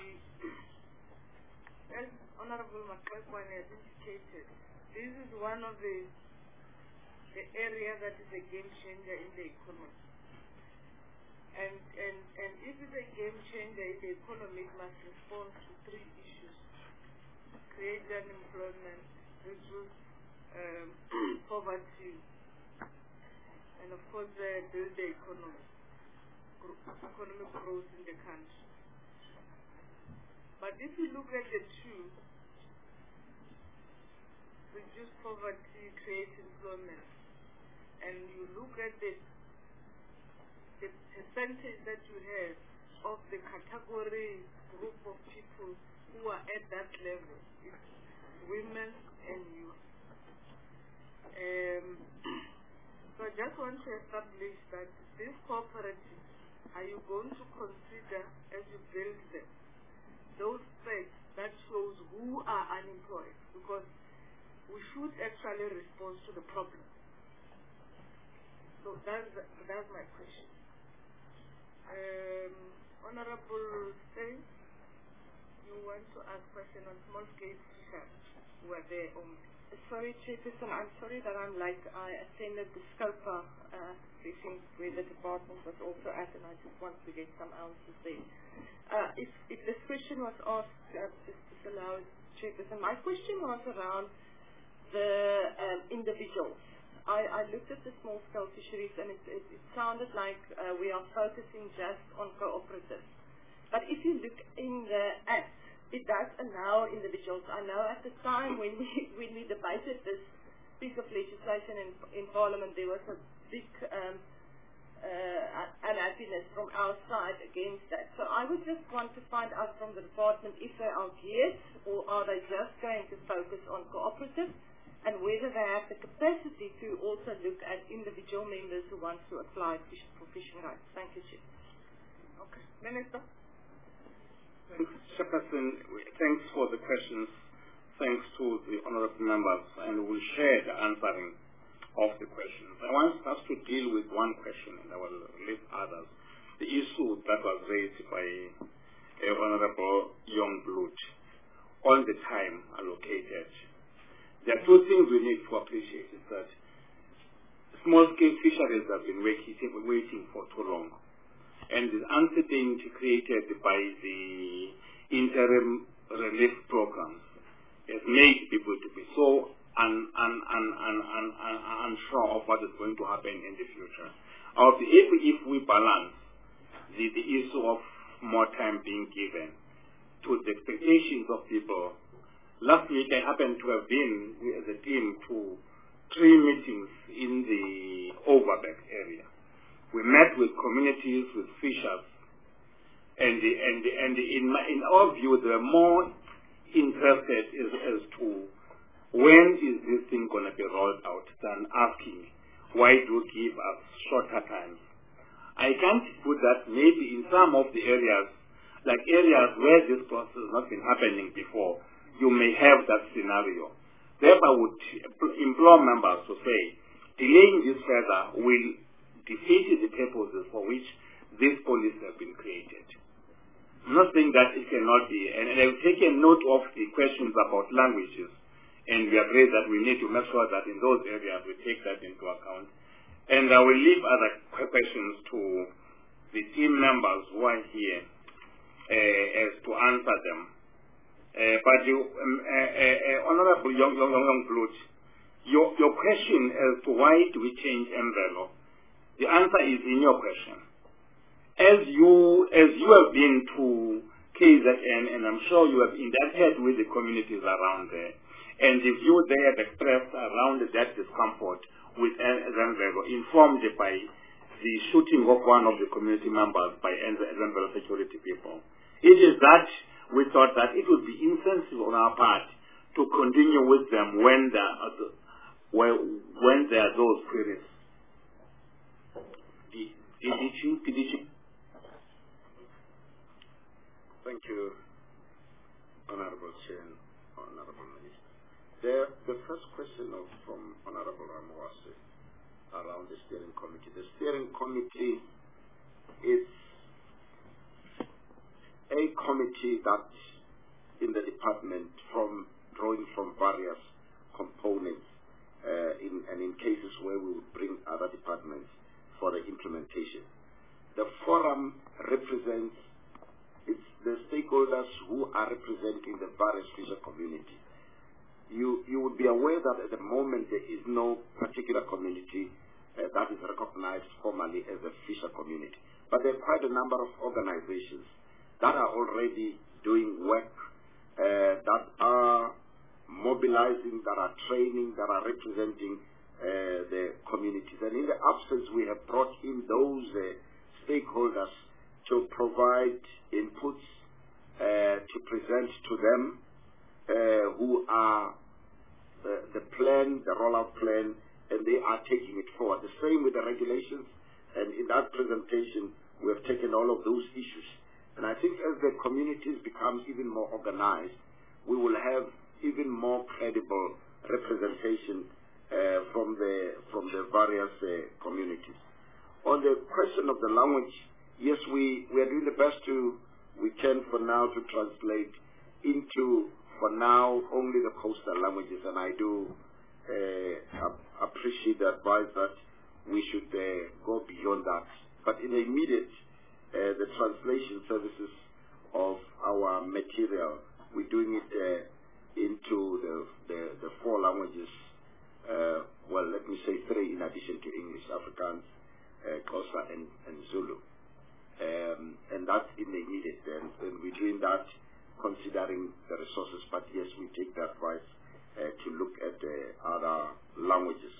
as Honorable Makwekwane has indicated, this is one of the, the area that is a game changer in the economy. And, and, and if it's a game changer in the economy, it must respond to three issues: create employment, reduce um, poverty, and of course uh, build the economy, gro- economic growth in the country. But if you look at the two, reduce poverty, create employment, and you look at the, the percentage that you have of the category group of people who are at that level, it's women and youth. Um, so I just want to establish that these cooperatives, are you going to consider as you build them those facts that shows who are unemployed? Because we should actually respond to the problem. So that's, that's my question. Um, Honorable Steyn, you want to ask question on small-scale fishers who are there only? Sorry, Chairperson, I'm sorry that I'm late. I attended the SCOPA uh, briefing where the department was also at, and I just want to get some answers there. Uh, if, if this question was asked, uh, just, just allow it, Chairperson, my question was around the um, individuals. I, I looked at the small-scale fisheries, and it, it, it sounded like uh, we are focusing just on cooperatives. But if you look in the Act, it does allow individuals. I know at the time when we when we debated this piece of legislation in, in Parliament, there was a big um, uh, unhappiness from our side against that. So I would just want to find out from the department if they are geared, or are they just going to focus on cooperatives, and whether they have the capacity to also look at individual members who want to apply fish, for fishing rights. Thank you, Chair. Okay. Minister? Thanks, Chairperson. Thanks for the questions. Thanks to the honourable members, and we'll share the answering of the questions. I want us to deal with one question, and I will leave others. The issue that was raised by uh, Honourable Youngblood on the time allocated. There are two things we need to appreciate is that small-scale fisheries have been waiting, waiting for too long. And the uncertainty created by the interim relief programs has made people to be so un, un, un, un, un, un, unsure of what is going to happen in the future. Or if, if we balance the, the issue of more time being given to the expectations of people, last week I happened to have been as a team to three meetings in the Overberg area. We met with communities, with fishers, and the, and the, and the, in, my, in our view, they were more interested as, as to when is this thing going to be rolled out than asking why do you give us shorter times. I can't put that maybe in some of the areas, like areas where this process has not been happening before, you may have that scenario. Therefore, I would implore members to say, delaying this further will defeat the purposes for which these policies have been created. I'm not saying that it cannot be, and, and I've taken note of the questions about languages, and we agree that we need to make sure that in those areas we take that into account. And I will leave other questions to the team members who are here uh, as to answer them. Uh, but you, um, uh, uh, uh, Honourable Young, Young, Young Blood, your, your question as to why do we change envelope, the answer is in your question. As you, as you have been to K Z N, and I'm sure you have interacted with the communities around there, and the view they have expressed around that discomfort with Zambego, informed by the shooting of one of the community members by Zambego security people. It is that we thought that it would be insensitive on our part to continue with them when there are, when there are those queries. Thank you, Honorable Chair and Honorable Minister. The, the first question of, from Honorable Ramawase around the steering committee. The steering committee is a committee that in the department from drawing from various components uh, in, and in cases where we would bring other departments for the implementation. The forum represents it's the stakeholders who are representing the various fisher community. you, you would be aware that at the moment there is no particular community uh, that is recognized formally as a fisher community. But there are quite a number of organizations that are already doing work, uh, that are mobilizing, that are training, that are representing uh, the communities. And in the absence, we have brought in those uh, stakeholders to provide inputs, uh, to present to them uh, who are uh, the plan, the rollout plan, and they are taking it forward. The same with the regulations, and in that presentation, we have taken all of those issues. And I think as the communities become even more organized, we will have even more credible representation uh, from the from the various uh, communities. On the question of the language, yes, we, we are doing the best to we can for now to translate into, for now, only the coastal languages, and I do uh, appreciate the advice that we should uh, go beyond that. But in the immediate, uh, the translation services of our material, we're doing it uh, into the, the, the four languages, uh, well, let me say three in addition to English, Afrikaans, uh, Xhosa, and, and Zulu. Um, and that's in the immediate, and, and we're doing that considering the resources, but yes, we take the advice uh, to look at the other languages.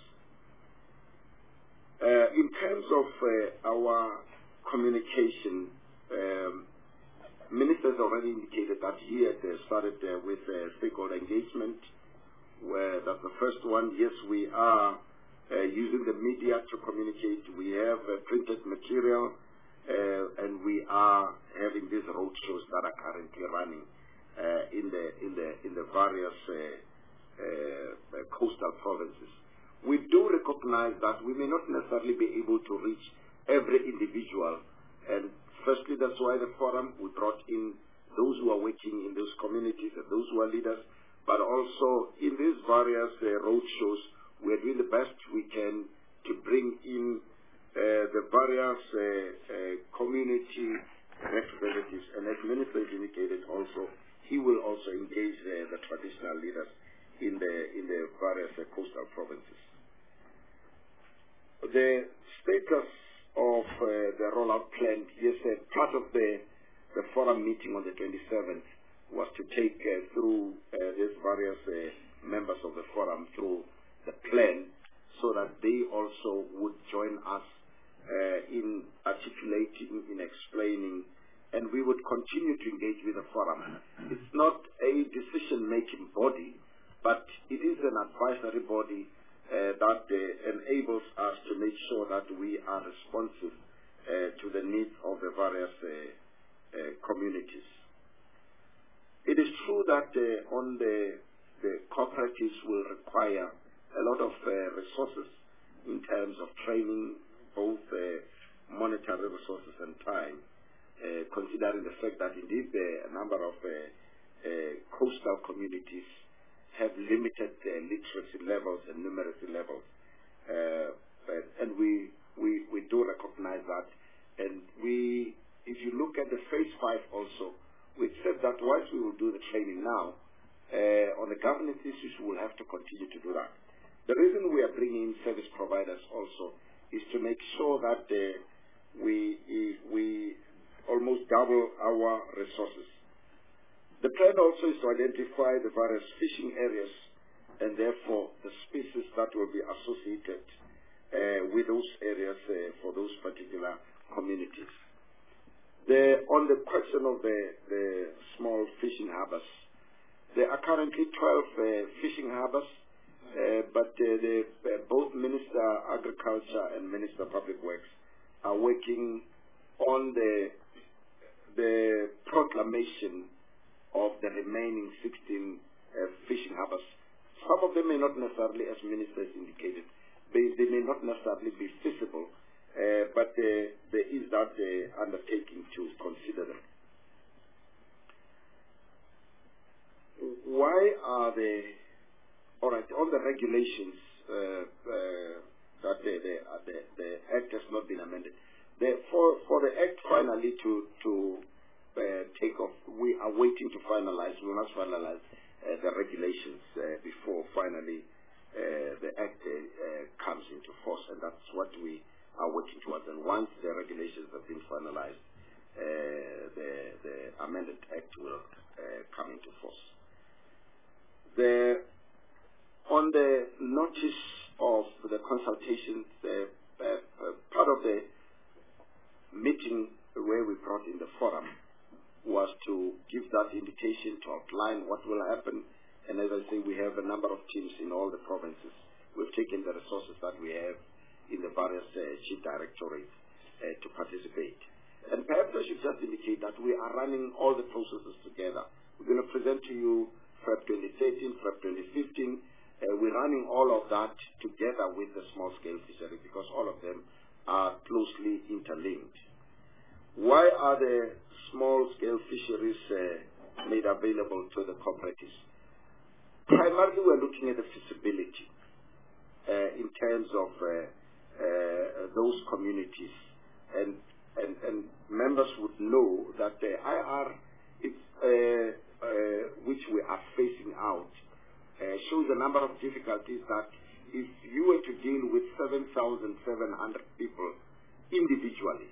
Uh, in terms of uh, our communication, um, ministers already indicated that he had uh, started uh, with uh, stakeholder engagement, where that's the first one. Yes, we are uh, using the media to communicate. We have uh, printed material, uh, and we are having these road shows that are currently running uh, in the in the in the various uh, uh, coastal provinces. We do recognize that we may not necessarily be able to reach every individual, and firstly, that's why the forum, we brought in those who are working in those communities and those who are leaders, but also in these various uh, road shows, we are doing the best we can to bring in uh, the various uh, uh, community representatives, and as Minister has indicated also, he will also engage uh, the traditional leaders in the in the various uh, coastal provinces. The status of uh, the rollout plan, yes, uh, part of the, the forum meeting on the twenty-seventh was to take uh, through uh, these various uh, members of the forum through the plan so that they also would join us uh, in articulating, in explaining, and we would continue to engage with the forum. It's not a decision-making body, but it is an advisory body uh, that uh, enables us to make sure that we are responsive uh, to the needs of the various uh, uh, communities. It is true that uh, on the, the cooperatives will require a lot of uh, resources in terms of training, both uh, monetary resources and time, uh, considering the fact that indeed uh, a number of uh, uh, coastal communities have limited uh, literacy levels and numeracy levels. Uh, and we, we, we do recognize that. And we, if you look at the phase five also, we said that once we will do the training now, uh, on the governance issues, we will have to continue to do that. The reason we are bringing in service providers also is to make sure that uh, we, we almost double our resources. The plan also is to identify the various fishing areas and therefore the species that will be associated uh, with those areas uh, for those particular communities. The, on the question of the, the small fishing harbors, there are currently twelve uh, fishing harbors, uh, but uh, the, uh, both Minister Agriculture and Minister Public Works are working on the, the proclamation of the remaining sixteen uh, fishing harbors. Some of them may not necessarily, as Minister has indicated, they, they may not necessarily be feasible, uh, but uh, there is that uh, undertaking to consider them. Why are the, all right, on the regulations uh, uh, that the, the, the, the Act has not been amended, the, for, for the Act finally to, to Uh, take off. We are waiting to finalize, we must finalize uh, the regulations uh, before finally uh, the Act uh, uh, comes into force, and that's what we are working towards. And once the regulations have been finalized, uh, the, the amended Act will uh, come into force. The, on the notice of the consultations, uh, uh, uh, part of the meeting where we brought in the forum was to give that indication, to outline what will happen. And as I say, we have a number of teams in all the provinces. We've taken the resources that we have in the various uh, chief directorates uh, to participate. And perhaps I should just indicate that we are running all the processes together. We're going to present to you F E B twenty thirteen, F E B twenty fifteen. Uh, we're running all of that together with the small-scale fishery because all of them are closely interlinked. Why are the small-scale fisheries uh, made available to the cooperatives? Primarily, we're looking at the feasibility uh, in terms of uh, uh, those communities. And, and, and members would know that the I R, it's, uh, uh, which we are facing out, uh, shows a number of difficulties that if you were to deal with seven thousand seven hundred people individually,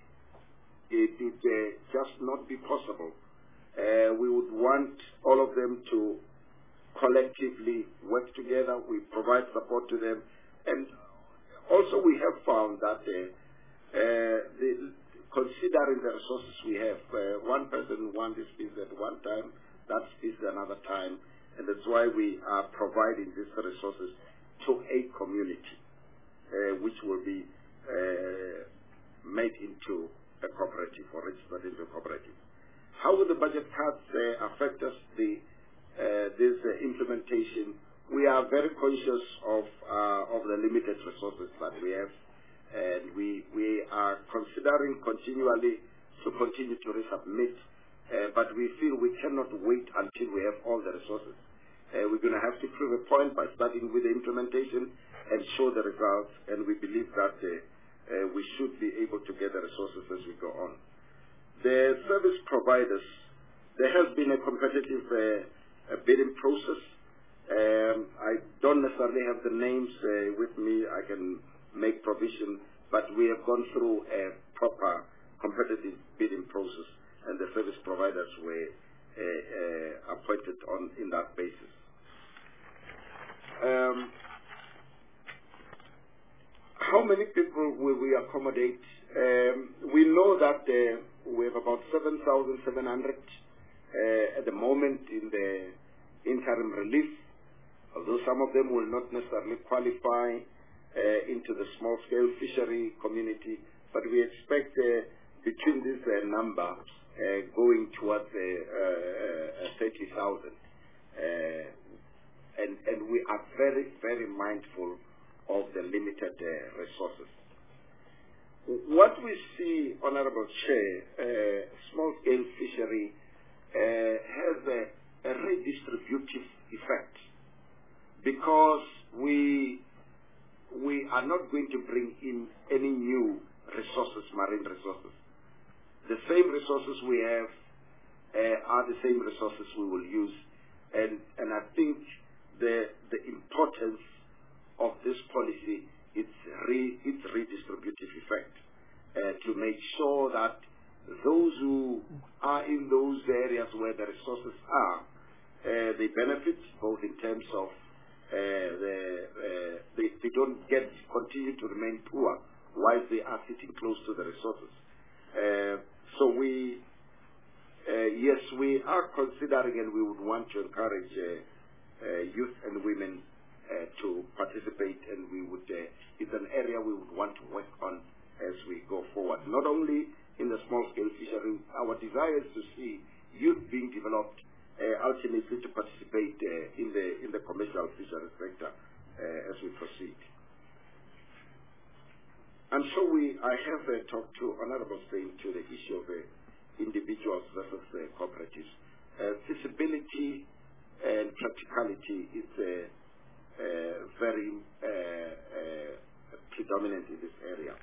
it would uh, just not be possible. Uh, we would want all of them to collectively work together. We provide support to them. And also we have found that uh, uh, the, considering the resources we have, uh, one person wants this piece at one time, that piece another time, and that's why we are providing these resources to a community, uh, which will be uh, made into a cooperative or registered into a cooperative. How will the budget cuts uh, affect us? The Uh, this uh, implementation, we are very conscious of uh, of the limited resources that we have, and we we are considering continually to continue to resubmit, uh, but we feel we cannot wait until we have all the resources. Uh, we're going to have to prove a point by starting with the implementation and show the results, and we believe that uh, uh, we should be able to get the resources as we go on. The service providers, there has been a competitive uh, a bidding process. Um, I don't necessarily have the names uh, with me. I can make provision, but we have gone through a proper competitive bidding process, and the service providers were uh, uh, appointed on in that basis. Um, how many people will we accommodate? Um, we know that uh, we have about seven thousand seven hundred Uh, at the moment in the interim relief, although some of them will not necessarily qualify uh, into the small-scale fishery community, but we expect uh, between this uh, number uh, going towards uh, uh, thirty thousand. Uh, and, and we are very, very mindful of the limited uh, resources. What we see, Honorable Chair, uh, small-scale fishery Uh, has a, a redistributive effect because we we are not going to bring in any new resources, marine resources. The same resources we have uh, are the same resources we will use, and and I think the the importance of this policy it's re, its redistributive effect uh, to make sure that those who are in those areas where the resources are, uh, they benefit both in terms of uh, the, uh, they, they don't get continue to remain poor while they are sitting close to the resources. Uh, so we, uh, yes, we are considering and we would want to encourage uh, uh, youth and women uh, to participate, and we would, uh, it's an area we would want to work on as we go forward. Not only in the small-scale fishery, our desire is to see youth being developed, uh, ultimately to participate uh, in the in the commercial fishery sector uh, as we proceed. I'm sure we, I have uh, talked to Honorable Steyn to the issue of uh, individuals versus uh, cooperatives. Uh, feasibility and practicality is uh, uh, very uh, uh, predominant in this area.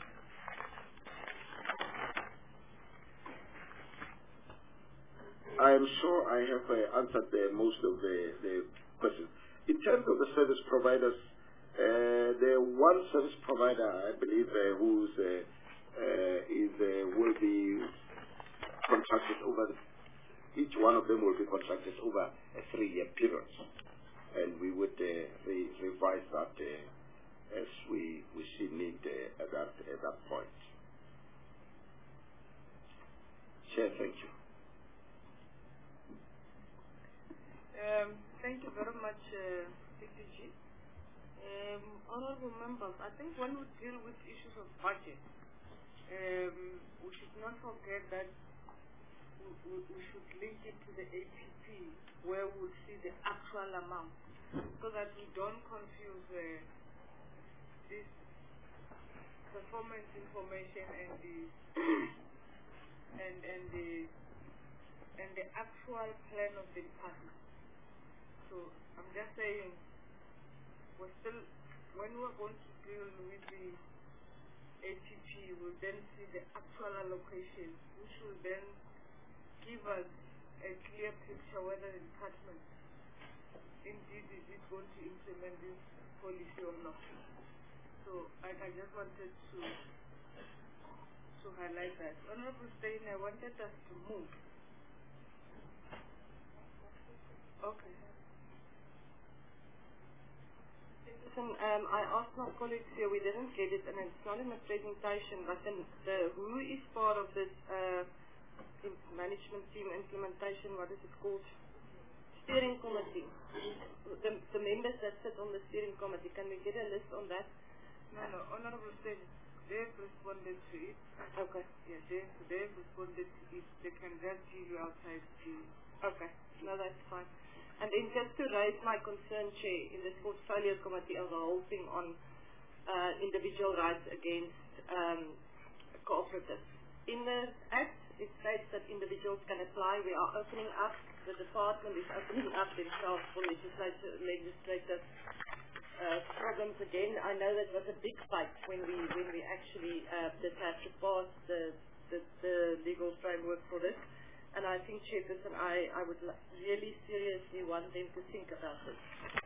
I I'm sure I have uh, answered uh, most of the, the questions. In terms of the service providers, uh, the one service provider, I believe, uh, who's uh, uh, is uh, will be contracted over. The, each one of them will be contracted over a three-year period, and we would uh, re revise that uh, as we we see need uh, at that at that point. Chair, thank you. Um, thank you very much, uh, C P G. Um, honorable members, I think when we deal with issues of budget, um, we should not forget that we, we, we should link it to the A P P, where we'll see the actual amount, so that we don't confuse uh, this performance information and the and and the and the actual plan of the department. So I'm just saying, we're still, when we're going to deal with the A T P, we'll then see the actual allocation, which will then give us a clear picture whether the department indeed is going to implement this policy or not. So I, I just wanted to to highlight that. Honorable Steyn, I wanted us to move. Okay. Listen, um, I asked my colleagues here, we didn't get it, and it's not in the presentation, but then the, who is part of this uh, management team implementation, what is it called? Steering committee. The, the members that sit on the steering committee, can we get a list on that? No, no, Honorable Steyn, they've responded to it. Okay. Yeah, they've, they've responded to it. They can just give you outside the... Okay. No, that's fine. And then just to raise my concern, Chair, in this portfolio committee of the whole thing on uh, individual rights against um, cooperatives. In the Act, it states that individuals can apply. We are opening up, the department is opening up themselves for legislative, legislative uh, problems again. I know that was a big fight when we when we actually uh, did have to pass the, the, the legal framework for this. And I think, Chairperson, I, I would really seriously want them to think about this.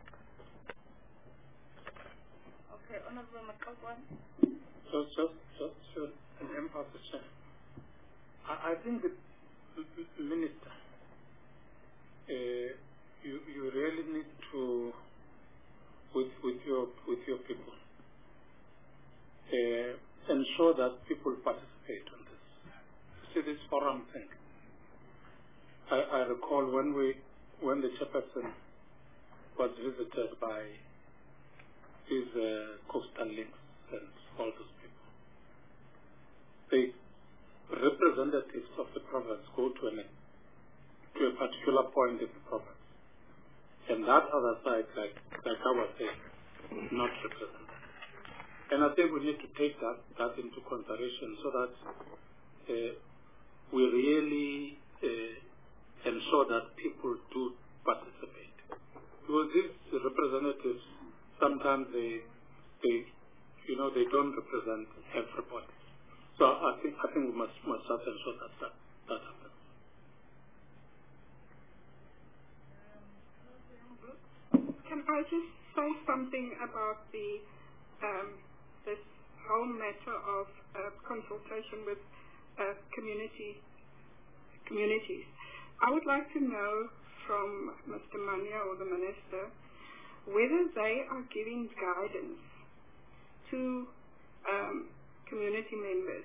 Okay, Honorable Makagwan. Just, just, just to an emphasis, Chair. I, I think the Minister, uh, you, you really need to, with, with your, with your people, uh, ensure that people participate on this. See this forum thing. I, I recall when we, when the chairperson was visited by these uh, coastal links and all those people, the representatives of the province go to, an, to a particular point in the province, and that other side, like, like I was saying, not represented. And I think we need to take that, that into consideration so that uh, we really uh, ensure that people do participate. Because these representatives, sometimes they, they, you know, they don't represent everybody. So I think, I think we must, must just ensure that that, that happens. Can I just say something about the um, this whole matter of uh, consultation with uh, community communities? I would like to know from Mister Mania or the Minister whether they are giving guidance to um, community members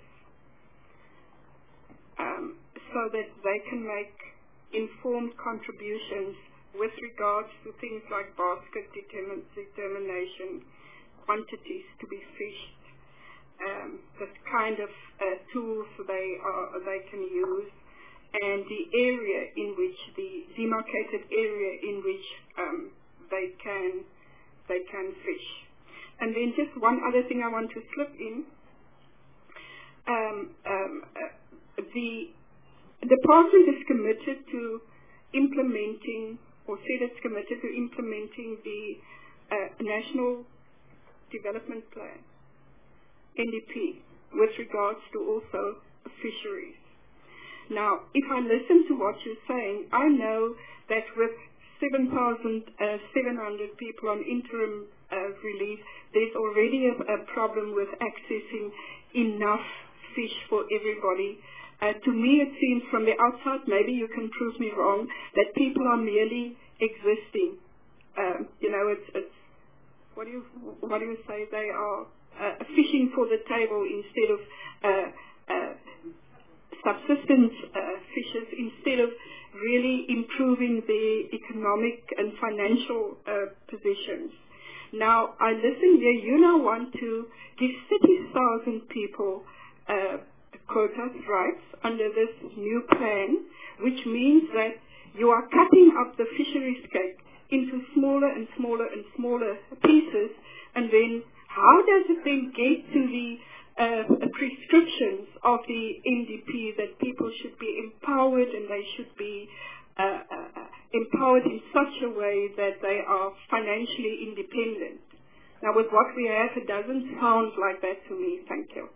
um, so that they can make informed contributions with regards to things like basket determin determination, quantities to be fished, um, the kind of uh, tools they, are, they can use, and the area in which, the demarcated area in which um, they can they can fish. And then just one other thing I want to slip in. Um, um, uh, the department is committed to implementing, or said it's committed to implementing the uh, National Development Plan, N D P, with regards to also fisheries. Now, if I listen to what you're saying, I know that with seven thousand seven hundred people on interim uh, relief, there's already a, a problem with accessing enough fish for everybody. Uh, to me, it seems from the outside, maybe you can prove me wrong, that people are merely existing. Um, you know, it's, it's what do you what do you say? They are uh, fishing for the table instead of uh, uh, subsistence uh, fishes, instead of really improving their economic and financial uh, positions. Now, I listen here. You now want to give thirty thousand people uh, quotas rights under this new plan, which means that you are cutting up the fisheries cake into smaller and smaller and smaller pieces, and then how does it then get to the uh, prescriptions of the N D P that people should be empowered and they should be uh, uh, empowered in such a way that they are financially independent? Now, with what we have, it doesn't sound like that to me. Thank you.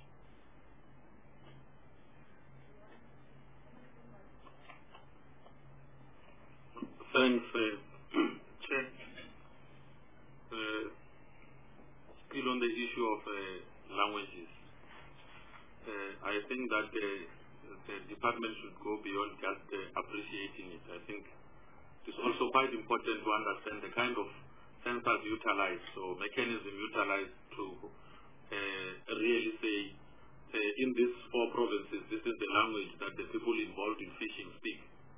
Thanks, uh, Chair. Uh, still on the issue of uh, languages, uh, I think that uh, the department should go beyond just uh, appreciating it. I think it's also quite important to understand the kind of sensors utilized, so mechanism utilized to uh, really say, uh, in these four provinces, this is the language that the people involved in fishing speak.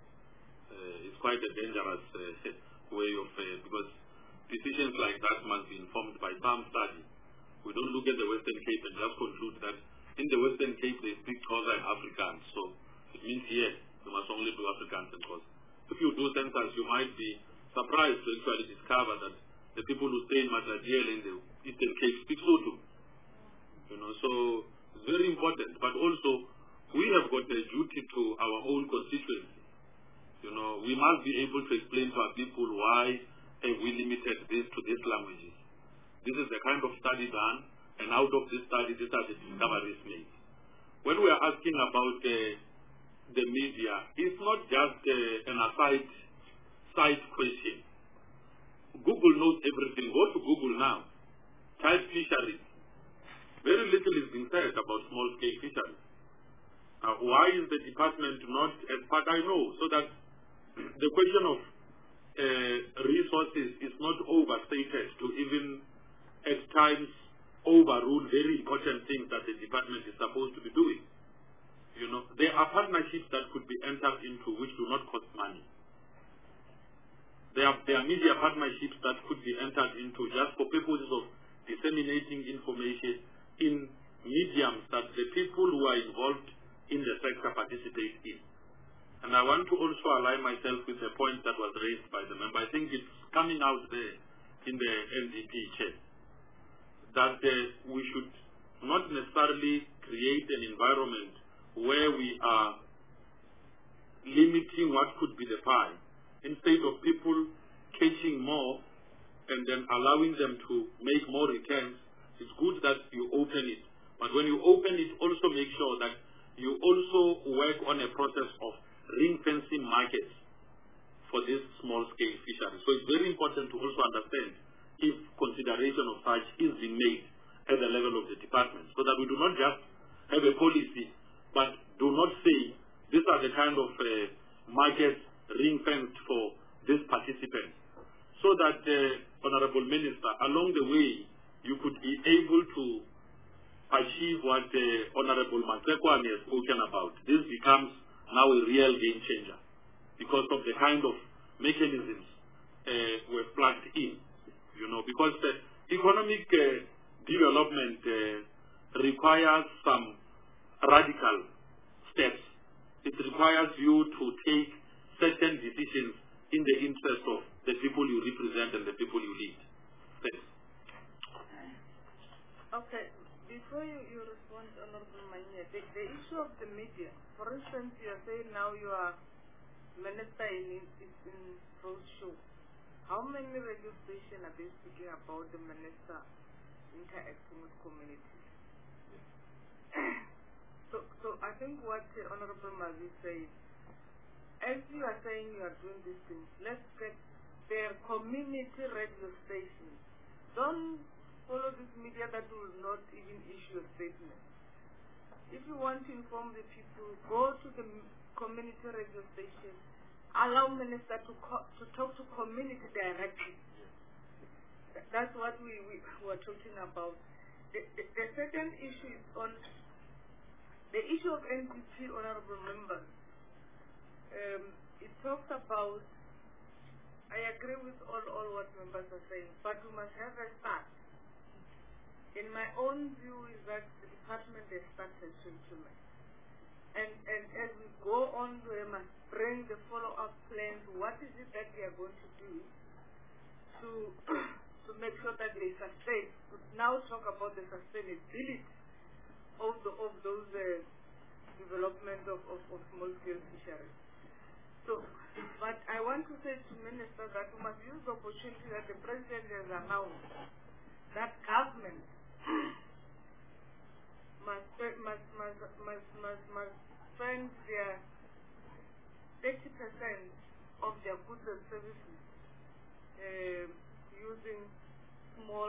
Uh, it's quite a dangerous uh, way of, uh, because decisions like that must be informed by some study. We don't look at the Western Cape and just conclude that in the Western Cape they speak Xhosa and Afrikaans, so it means yes, you must only do Afrikaans and Xhosa. If you do census, you might be surprised to actually discover that the people who stay in Matatiele in the Eastern Cape speak Sotho. You know, so it's very important, but also we have got a duty to our own constituency. You know, we must be able to explain to our people why have we limited this to these languages. This is the kind of study done, and out of this study, these are the discoveries made. When we are asking about uh, the media, it's not just uh, an aside side question. Google knows everything. Go to Google now. Type fisheries. Very little is being said about small-scale fisheries. Uh, why is the department not as part? I know, so that the question of uh, resources is not overstated to even at times overrule very important things that the department is supposed to be doing. You know, there are partnerships that could be entered into which do not cost money. There are, there are media partnerships that could be entered into just for purposes of disseminating information in mediums that the people who are involved in the sector participate in. And I want to also align myself with the point that was raised by the member. I think it's coming out there in the N D P chair that uh, we should not necessarily create an environment where we are limiting what could be the pie. Instead of people catching more and then allowing them to make more returns, it's good that you open it. But when you open it, also make sure that you also work on a process of ring-fencing markets for this small-scale fishery. So it's very important to also understand if consideration of such is being made at the level of the department, so that we do not just have a policy, but do not say these are the kind of uh, markets ring-fenced for these participants. So that, uh, Honorable Minister, along the way, you could be able to achieve what uh, Honorable Matsekwame has spoken about. This becomes now a real game changer because of the kind of mechanisms uh, were plugged in, you know, because the economic uh, development uh, requires some radical steps. It requires you to take certain decisions in the interest of the people you represent and the people you lead. Thanks. Okay. Before you, you respond, Honorable Manye, the, the issue of the media, for instance, you are saying now you are minister in, in, in roadshow. How many radio stations are they speaking about the minister interacting with communities? so, so I think think what uh, Honorable Mazi said, as you are saying you are doing these things, let's get their community radio stations. Don't follow this media that will not even issue a statement. If you want to inform the people, go to the community radio station, allow minister to co to talk to community directly. That's what we, we were talking about. The, the, the second issue is on the issue of N D P, honorable members. Um, it talks about, I agree with all, all what members are saying, but we must have a start. In my own view is that the department has started to implement. And, and as we go on, we must bring the follow-up plans. What is it that we are going to do to to make sure that they sustain? To now talk about the sustainability of the of those uh, development of, of, of small-scale fisheries. So, but I want to say to Minister that we must use the opportunity that the President has announced that government must must must must must, must spend their thirty percent of their goods and services uh, using small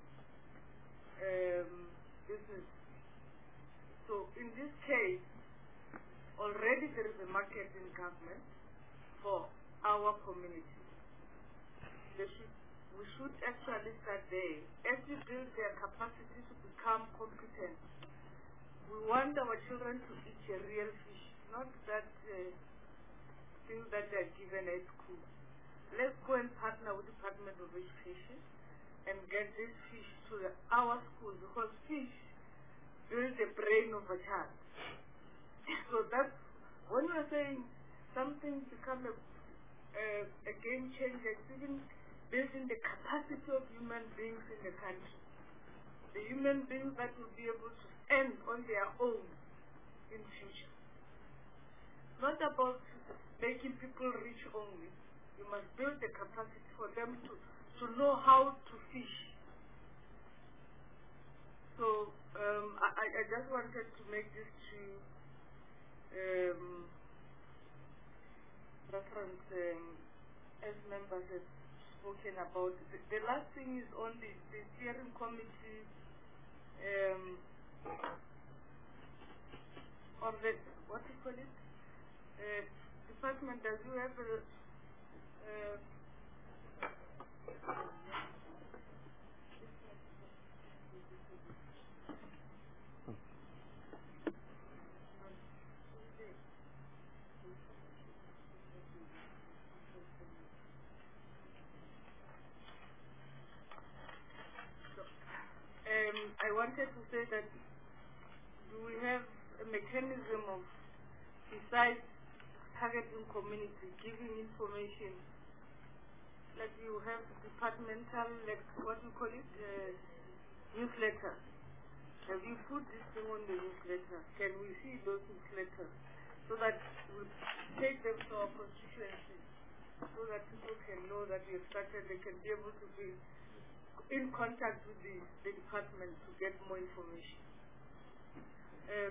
um, business. So in this case, already there is a market in government for our community. They should, we should actually start there. As we build their capacity to become competent, we want our children to eat a real fish, not that uh, things that they are given at school. Let's go and partner with the Department of Education and get this fish to the, our schools, because fish build the brain of a child. So that's, when we're saying something become a, a, a game changer, it's even building the capacity of human beings in the country. The human beings that will be able to stand on their own in future. Not about making people rich only. You must build the capacity for them to, to know how to fish. So um, I, I just wanted to make this two um, reference um, as members have spoken about. The, the last thing is on the, the steering committee um, or the, what do you call it? Uh, department, does you have a uh, Um, I wanted to say that do we have a mechanism of, besides targeting community, giving information, like you have departmental, like what you call it, uh, newsletter. Have you put this thing on the newsletter? Can we see those newsletters so that we take them to our constituency, so that people can know that we have started, they can be able to be in contact with the, the department to get more information. Uh,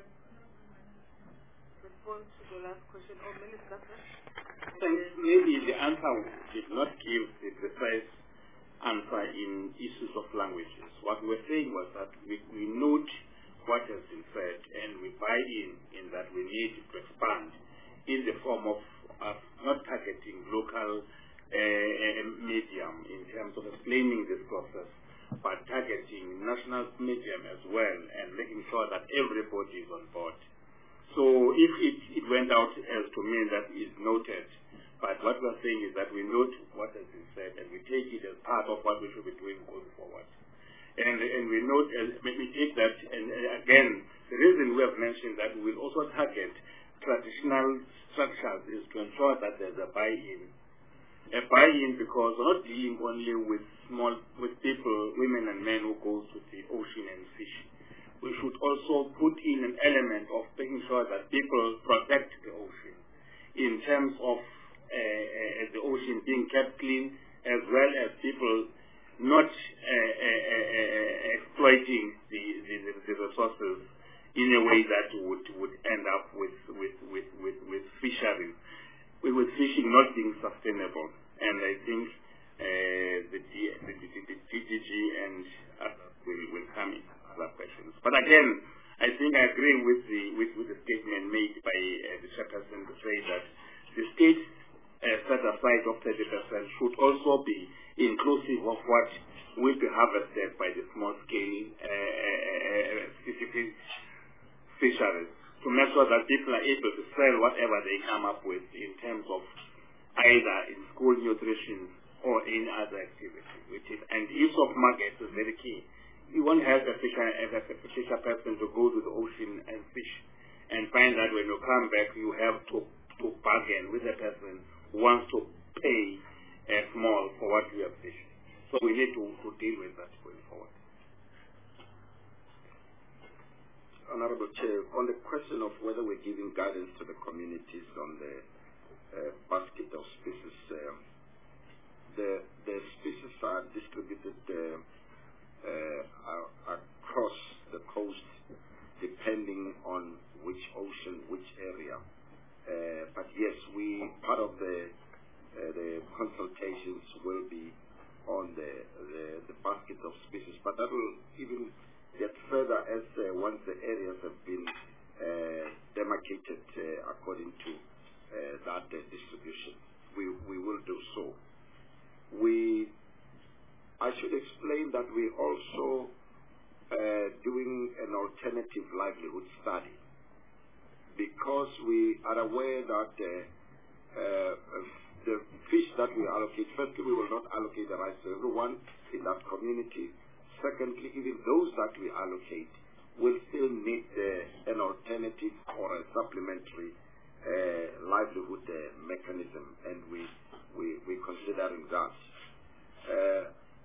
response to the last question. Oh, Minister. Thanks. Maybe the answer did not give the precise answer in issues of languages. What we were saying was that we, we note what has been said and we buy in in that we need to expand in the form of uh, not targeting local Uh, medium in terms of explaining this process, but targeting national medium as well and making sure that everybody is on board. So if it, it went out as to mean that is noted, but what we're saying is that we note what has been said and we take it as part of what we should be doing going forward. And, and we note, as, we take that, and uh, again, the reason we have mentioned that we will also target traditional structures is to ensure that there's a buy-in. A buy-in because we're not dealing only with small, with people, women and men who go to the ocean and fish. We should also put in an element of making sure that people protect the ocean in terms of uh, uh, the ocean being kept clean, as well as people not uh, uh, uh, exploiting the, the, the resources in a way that would would end up with with with with, with fisheries, with, with fishing not being sustainable. And I think uh, the, D, the, the, the D D G and others will, will come in other questions. But again, I think I agree with the with, with the statement made by uh, the chairperson to say that the state uh, set aside of thirty percent should also be inclusive of what will be harvested by the small-scale uh, specific fisheries, to make sure that people are able to sell whatever they come up with in terms of either in school nutrition or in other activities. Which is, and use of markets is very key. You won't have a fisher, a fisher person to go to the ocean and fish and find that when you come back you have to, to bargain with a person who wants to pay uh, small for what you have fished. So we need to, to deal with that going forward. Honorable Chair, on the question of whether we're giving guidance to the communities on the uh, basket of species, uh, the, the species are distributed uh, uh, across the coast depending on which ocean, which area. Uh, but yes, we, part of the, uh, the consultations will be on the, the, the basket of species, but that will even get further as uh, once the areas have been uh, demarcated uh, according to uh, that uh, distribution. We, we will do so. We, I should explain that we also uh, doing an alternative livelihood study because we are aware that uh, uh, the fish that we allocate, firstly, we will not allocate the rights to everyone in that community. Secondly, even those that we allocate will still need uh, an alternative or a supplementary uh, livelihood uh, mechanism, and we, we, we're considering that. Uh,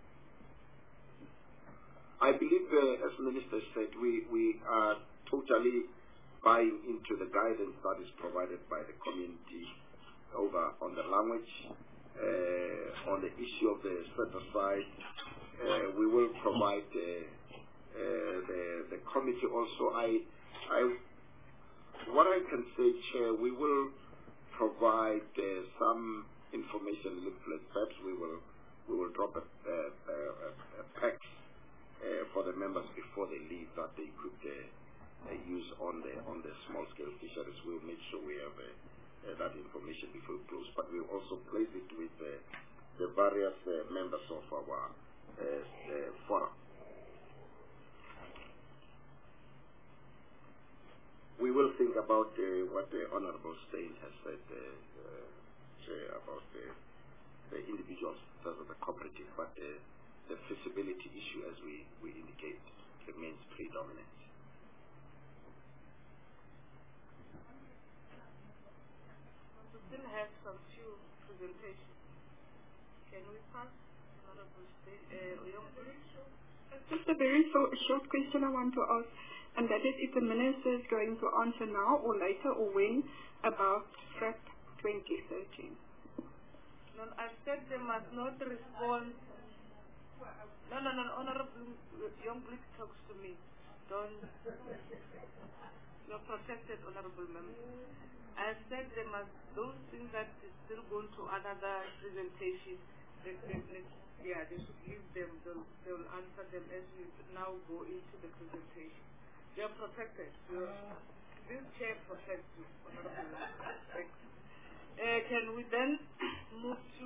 I believe, uh, as Minister said, we, we are totally buying into the guidance that is provided by the community over on the language, uh, on the issue of the set-aside. Uh, we will provide uh, uh, the, the committee also. I, I, what I can say, Chair, we will provide uh, some information leaflet. Perhaps we will we will drop a, a, a, a pack uh, for the members before they leave that they could uh, uh, use on the on the small-scale fisheries. We'll make sure we have uh, uh, that information before we close. But we'll also place it with uh, the various uh, members of our Uh, uh, forum. We will think about uh, what the Honorable Stein has said uh, uh, about uh, the individuals as of the cooperative, but uh, the feasibility issue, as we, we indicate, remains predominant. We still have some few presentations. Can we pass? Just a very short, short question I want to ask, and that is if the Minister is going to answer now or later or when about FRAP twenty thirteen. No, I said they must not respond. No, no, no, Honorable Young Blick talks to me. Don't. You're protected, Honorable Member. I said they must, those things that is still going to another presentation, let, let, let, yeah, they should leave them. They'll, they'll answer them as we now go into the presentation. You're protected. You're, this chair protects you, Honorable Member. Uh, can we then move to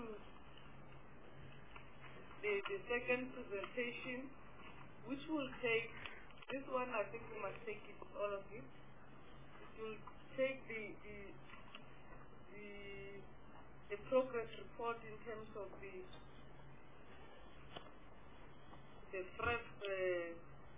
the, the second presentation, which will take, this one I think we must take it, all of it. It will take the, the, the, the progress report in terms of the, the FRAP uh,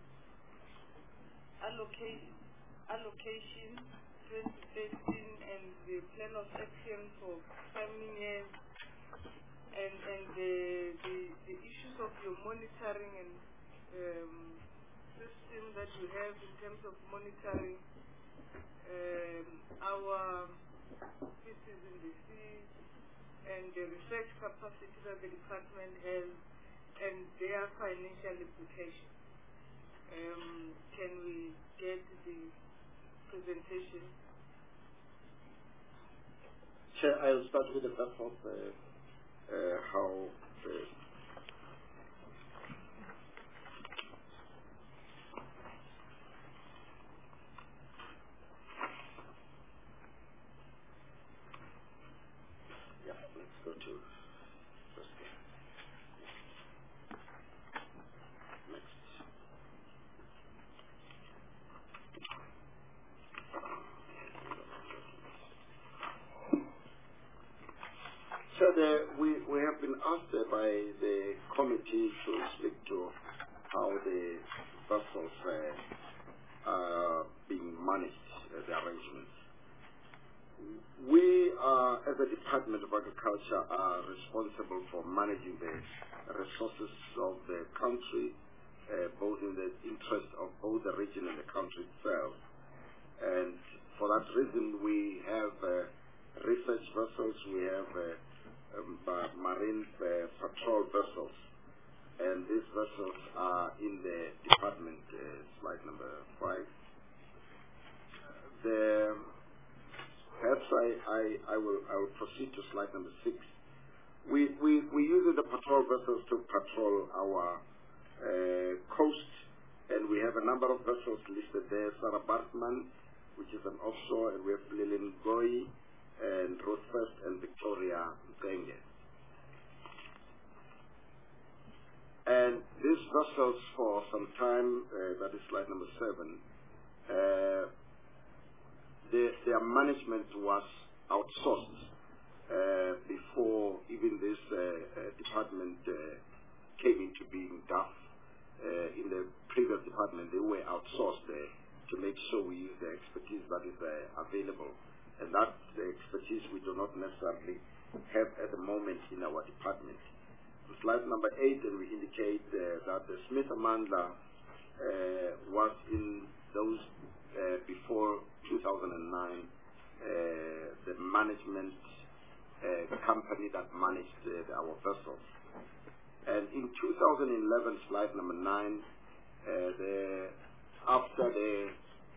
allocation, allocation twenty thirteen and the plan of action for coming years, and, and the, the, the issues of your monitoring and um, system that you have in terms of monitoring um, our species in the sea and the research capacity that the department has and their financial implications. Um, can we get the presentation? Chair, I'll start with the vessels, uh, uh, how the yeah, let's go to first next. So the, we, we have been asked uh, by the committee to speak to how the vessels uh, are being managed, uh, the arrangements. We are, as a Department of Agriculture, are responsible for managing the resources of the country, uh, both in the interest of both the region and the country itself. And for that reason, we have uh, research vessels, we have uh, um, uh, marine uh, patrol vessels, and these vessels are in the department, uh, slide number five. The, perhaps I, I, I, will, I will proceed to slide number six. We, we, we use the patrol vessels to patrol our uh, coast, and we have a number of vessels listed there. Sarah Bartman, which is an offshore, and we have Lillian Goy, and Rothfest, and Victoria Mkenge. And these vessels, for some time, uh, that is slide number seven, uh, the, their management was outsourced uh, before even this uh, uh, department uh, came into being D A F. Uh, in the previous department, they were outsourced uh, to make sure we use the expertise that is uh, available. And that the expertise we do not necessarily have at the moment in our department. On slide number eight, and we indicate uh, that the Smith Amandla uh, was in those uh, before two thousand nine, uh, the management uh, company that managed uh, our vessels. And in two thousand eleven, slide number nine, uh, the, after the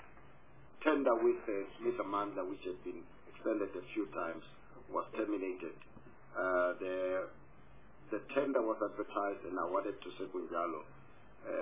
tender with uh, Smith Amandla, which has been extended a few times, was terminated. Uh, the, the tender was advertised and awarded to Sekunjalo uh,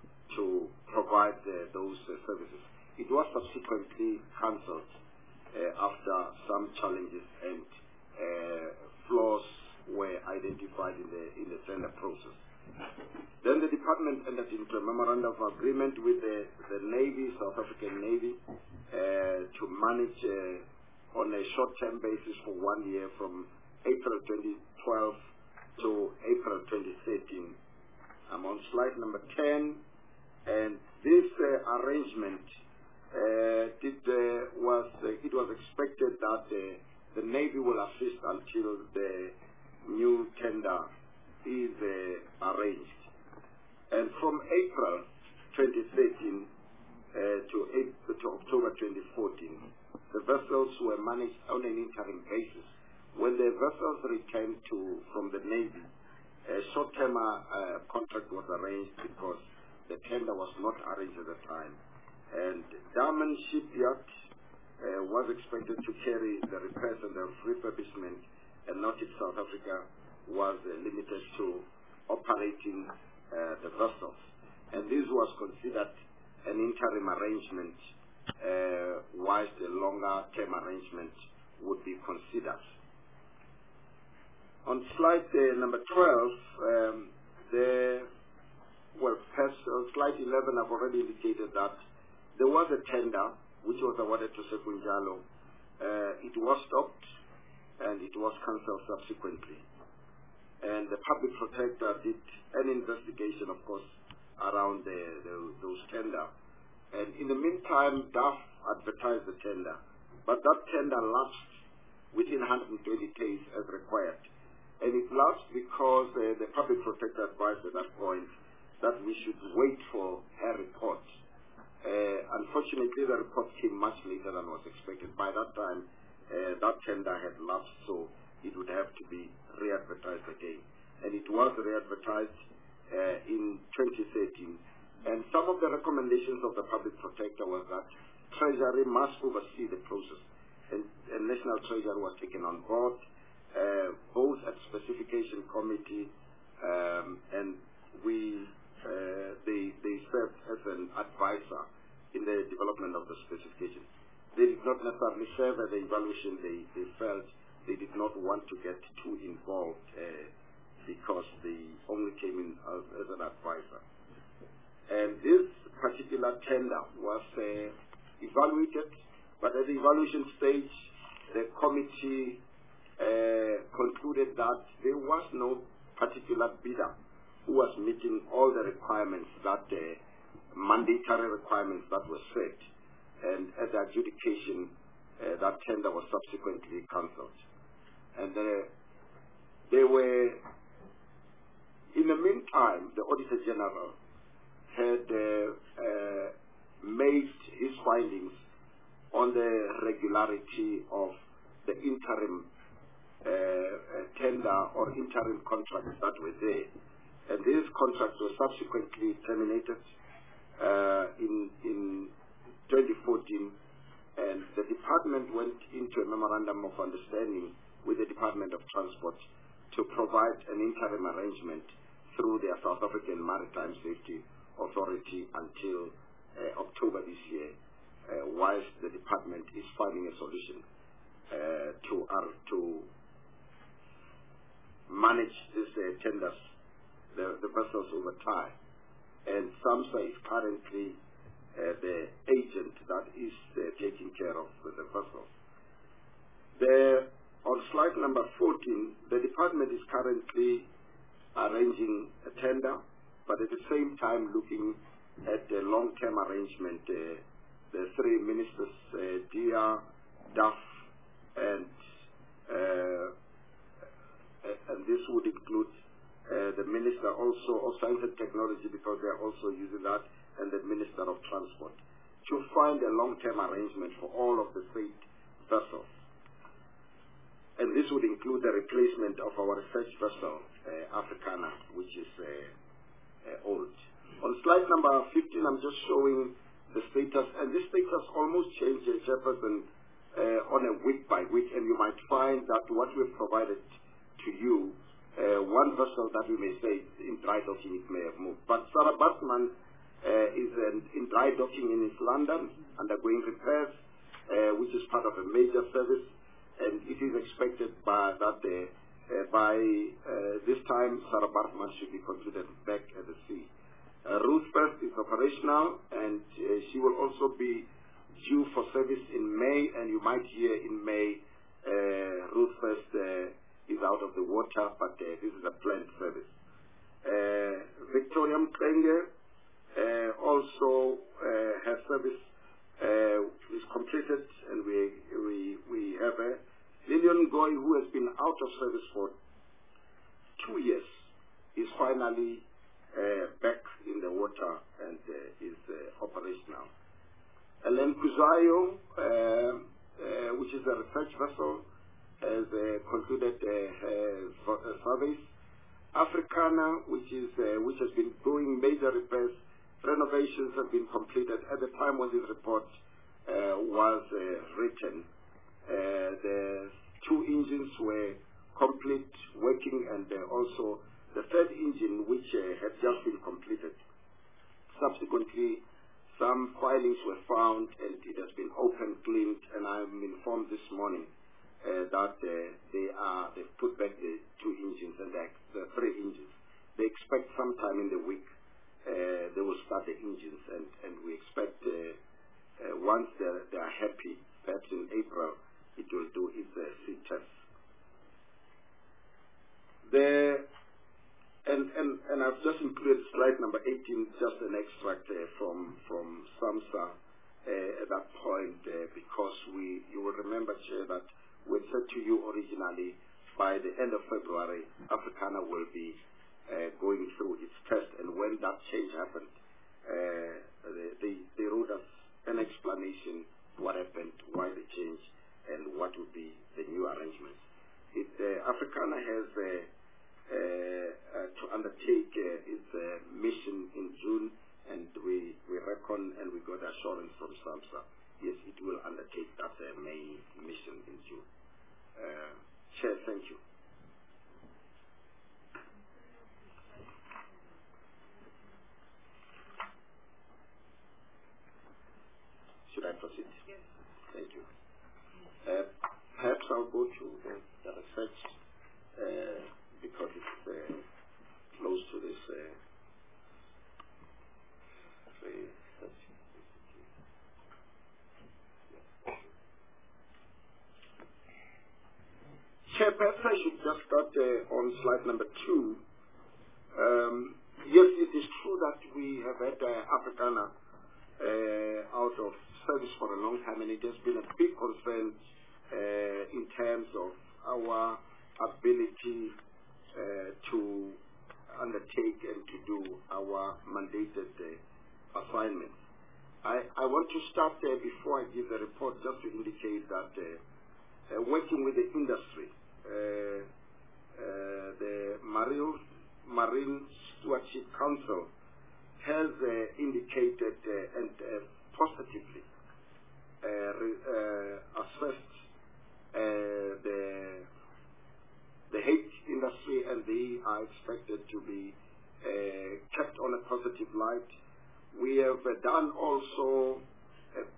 to provide uh, those uh, services. It was subsequently cancelled uh, after some challenges and uh, flaws were identified in the, in the tender process. Then the department entered into a memorandum of agreement with the, the Navy, South African Navy, uh, to manage uh, on a short-term basis for one year from April twenty twelve to April twenty thirteen. I'm on slide number ten, and this uh, arrangement uh, did, uh, was uh, it was expected that uh, the Navy will assist until the new tender is uh, arranged. And from April twenty thirteen uh, to, April, to October twenty fourteen, the vessels were managed on an interim basis. When the vessels returned to from the Navy, a short-term uh, contract was arranged because the tender was not arranged at the time. And Daman Shipyard uh, was expected to carry the repairs and the refurbishment, and Nautic South Africa was uh, limited to operating uh, the vessels. And this was considered an interim arrangement, uh, whilst a longer-term arrangement would be considered. On slide uh, number twelve, um, the, well, past, uh, slide eleven, I've already indicated that there was a tender which was awarded to Sekunjalo. Uh, it was stopped and it was cancelled subsequently. And the public protector did an investigation, of course, around the, the, those tender. And in the meantime, D A F advertised the tender, but that tender lapsed within one hundred twenty days as required. And it lapsed because uh, the public protector advised at that point that we should wait for her report. Uh, unfortunately, the report came much later than was expected. By that time, uh, that tender had lapsed, so it would have to be re-advertised again. And it was re-advertised uh, in twenty thirteen, And some of the recommendations of the public protector was that Treasury must oversee the process. And, and National Treasury was taken on board, uh, both at specification committee, um, and we, uh, they, they served as an advisor in the development of the specification. They did not necessarily serve at the evaluation. They, they felt they did not want to get too involved uh, because they only came in as, as an advisor. And this particular tender was uh, evaluated, but at the evaluation stage, the committee uh, concluded that there was no particular bidder who was meeting all the requirements that uh, mandatory requirements that were set. And at the adjudication, uh, that tender was subsequently cancelled. And uh, they were, in the meantime, the Auditor General had uh, uh, made his findings on the regularity of the interim uh, uh, tender or interim contracts that were there. And these contracts were subsequently terminated uh, in, in twenty fourteen, and the department went into a memorandum of understanding with the Department of Transport to provide an interim arrangement through their South African Maritime Safety Authority until uh, October this year, uh, whilst the department is finding a solution uh, to uh, to manage these uh, tenders, the, the vessels over time. And SAMSA is currently uh, the agent that is uh, taking care of the vessels. The, on slide number fourteen, the department is currently arranging a tender, but at the same time looking at the long-term arrangement. Uh, the three ministers, uh, Dia, Duff, and uh, and this would include uh, the Minister also of Science and Technology, because they are also using that, and the Minister of Transport, to find a long-term arrangement for all of the freight vessels. And this would include the replacement of our research vessel, uh, Africana, which is uh, uh, old. On slide number fifteen, I'm just showing the status, and this status almost changed, uh, Chairperson, uh, on a week by week, and you might find that what we've provided to you, uh, one vessel that we may say in dry docking, it may have moved. But Sarah Bassman uh, is an, in dry docking in East London, undergoing repairs, uh, which is part of a major service, and it is expected by that uh, uh, by uh, this time Sarah Bassman should be considered back at the sea. Uh, Ruth First is operational, and uh, she will also be due for service in May, and you might hear in May uh, Ruth First uh, is out of the water, but uh, this is a planned service. Uh, Victoria Mklenge uh, also uh, her service uh, is completed, and we we we have a Lillian Goy, who has been out of service for two years, is finally Uh, back in the water and uh, is uh, operational. Ellen Kuzayo, uh, uh, which is a research vessel, has uh, concluded uh, her service. Africana, which is uh, which has been doing major repairs, renovations have been completed. At the time when this report uh, was uh, written, uh, the two engines were complete, working, and uh, also the third engine, which uh, had just been completed. Subsequently, some filings were found, and it has been open, cleaned, and I'm informed this morning uh, that uh, they are they've put back the two engines and the, the three engines. They expect sometime in the week uh, they will start the engines, and, and we expect uh, uh, once they are happy, perhaps in April, it will do its uh, sea test. The And, and, and I've just included slide number eighteen, just an extract uh, from from SAMSA uh, at that point, uh, because we, you will remember, Chair, that we said to you originally by the end of February, Africana will be uh, going through its test, and when that change happened, uh, they, they, they wrote us an explanation what happened, why the change, and what would be the new arrangements. It, uh, Africana has uh, Uh, uh, to undertake uh, its uh, mission in June, and Yes. Thank you. Uh, perhaps I'll go to the, the research uh, because it's uh, close to this uh, research. Chair, perhaps I should just start uh, on slide number two. Um, yes, it is true that we have had uh, Africana uh, out of service for a long time, and it has been a big concern uh, in terms of our ability uh, to undertake and to do our mandated uh, assignments. I, I want to start there before I give the report just to indicate that uh, uh, working with the industry, uh, uh, the Marine, Marine Stewardship Council has uh, indicated uh, and uh, positively uh, re, uh, assessed uh, the the hake industry, and they are expected to be uh, kept on a positive light. We have uh, done also, uh,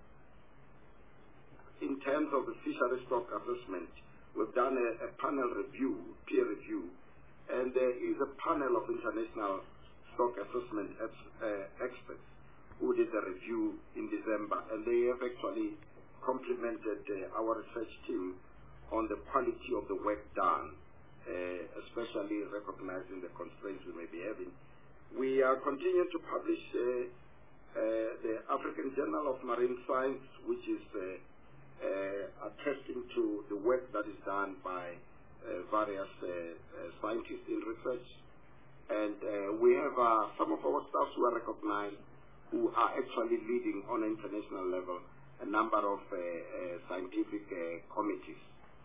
in terms of the fishery stock assessment, we've done a, a panel review, peer review, and there is a panel of international stock assessment ex, uh, experts who did the review in December, and they have actually complimented uh, our research team on the quality of the work done, uh, especially recognizing the constraints we may be having. We are continuing to publish uh, uh, the African Journal of Marine Science, which is uh, uh, attesting to the work that is done by uh, various uh, uh, scientists in research. And uh, we have uh, some of our staff who are recognized, who are actually leading on an international level a number of uh, uh, scientific uh, committees.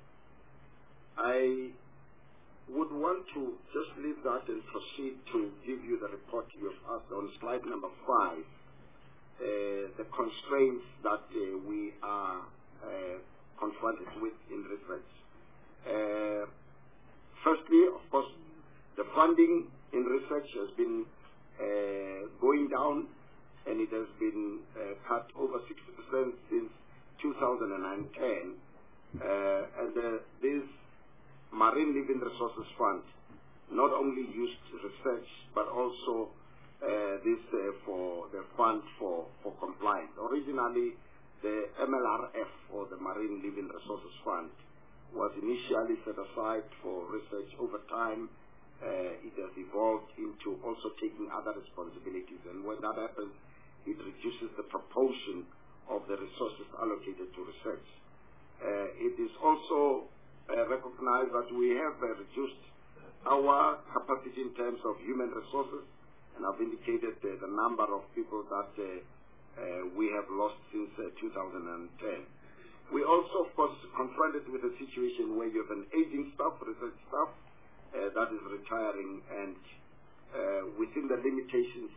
I would want to just leave that and proceed to give you the report you have asked on slide number five, uh, the constraints that uh, we are uh, confronted with in research. Uh, firstly, of course, the funding in research has been uh, going down, and it has been uh, cut over sixty percent since two thousand ten. Uh, and uh, this Marine Living Resources Fund not only used research, but also uh, this uh, for the fund for, for compliance. Originally, the M L R F, or the Marine Living Resources Fund, was initially set aside for research. Over time, uh, it has evolved into also taking other responsibilities, and when that happens, it reduces the proportion of the resources allocated to research. Uh, it is also uh, recognized that we have uh, reduced our capacity in terms of human resources, and I've indicated uh, the number of people that uh, uh, we have lost since uh, two thousand ten. We also, of course, confronted with a situation where you have an aging staff, research staff, uh, that is retiring, and uh, within the limitations,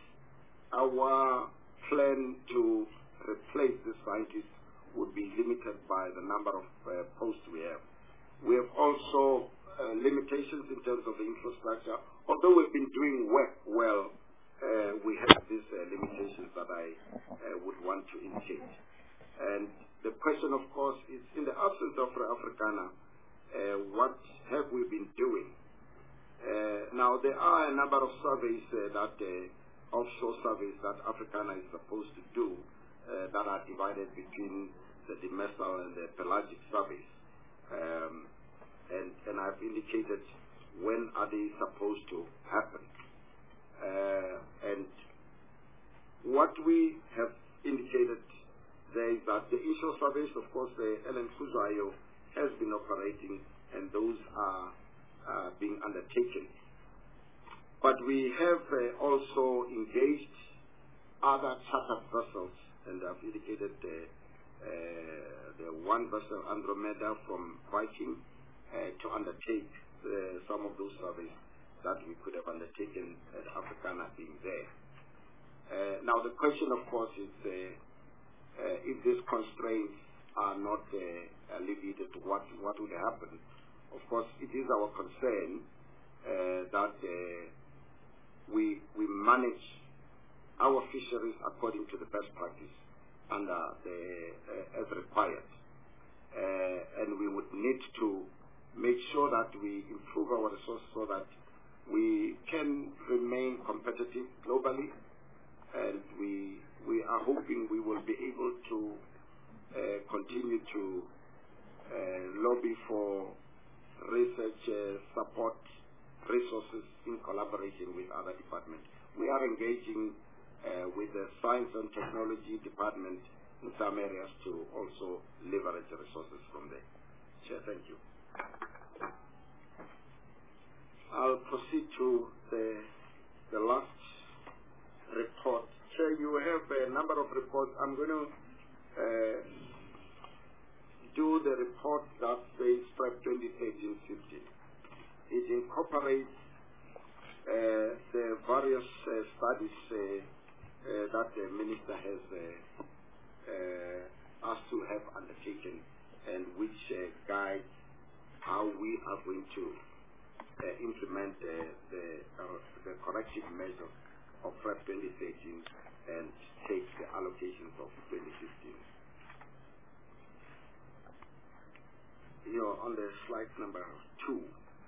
our plan to replace the scientists would be limited by the number of uh, posts we have. We have also uh, limitations in terms of the infrastructure. Although we've been doing work well, uh, we have these uh, limitations that I uh, would want to indicate. And the question, of course, is in the absence of Africana, uh, what have we been doing? Uh, now, there are a number of surveys uh, that, uh, offshore surveys that Africana is supposed to do uh, that are divided between the demersal and the pelagic surveys. Um, and, and I've indicated when are they supposed to happen. Uh, and what we have indicated there is that the initial surveys, of course, the L N Fuzayo has been operating, and those are uh, being undertaken. But we have uh, also engaged other chartered vessels, and I've indicated uh, uh, the one vessel, Andromeda from Viking, uh, to undertake uh, some of those surveys that we could have undertaken at Africana being there. Uh, now the question, of course, is uh, uh, if these constraints are not uh, alleviated, what, what would happen? Of course, it is our concern uh, that uh, we, we manage our fisheries according to the best practice. under the uh, as required. Uh, and we would need to make sure that we improve our resources so that we can remain competitive globally, and we we are hoping we will be able to uh, continue to uh, lobby for research uh, support resources in collaboration with other departments. We are engaging uh, with the Science and Technology Department in some areas to also leverage the resources from there. Chair, thank you. I'll proceed to the, the last report. Chair, you have a number of reports. I'm going to uh, do the report that says PrEP twenty thirteen fifteen. It incorporates uh, the various uh, studies uh, uh, that the Minister has uh, uh, asked to have undertaken, and which uh, guides how we are going to Uh, implement uh, the, uh, the corrective measures of PrEP twenty thirteen and take the allocations of twenty fifteen. Here on the slide number two,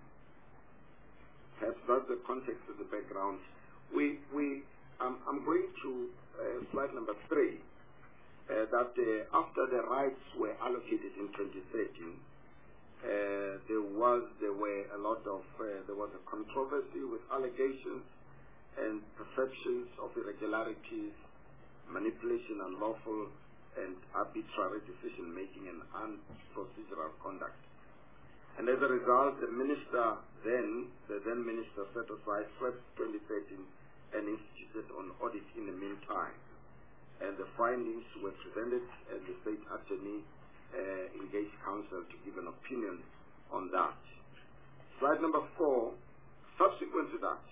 perhaps that's the context of the background. We, we, um, I'm going to uh, slide number three, uh, that uh, after the rights were allocated in twenty thirteen, Uh, there was, there were a lot of, uh, there was a controversy with allegations and perceptions of irregularities, manipulation, unlawful and arbitrary decision-making and unprocedural conduct. And as a result, the minister then, the then minister set aside PrEP twenty thirteen and instituted an audit in the meantime. And the findings were presented, and the state attorney Uh, engaged counsel to give an opinion on that. Slide number four, subsequent to that,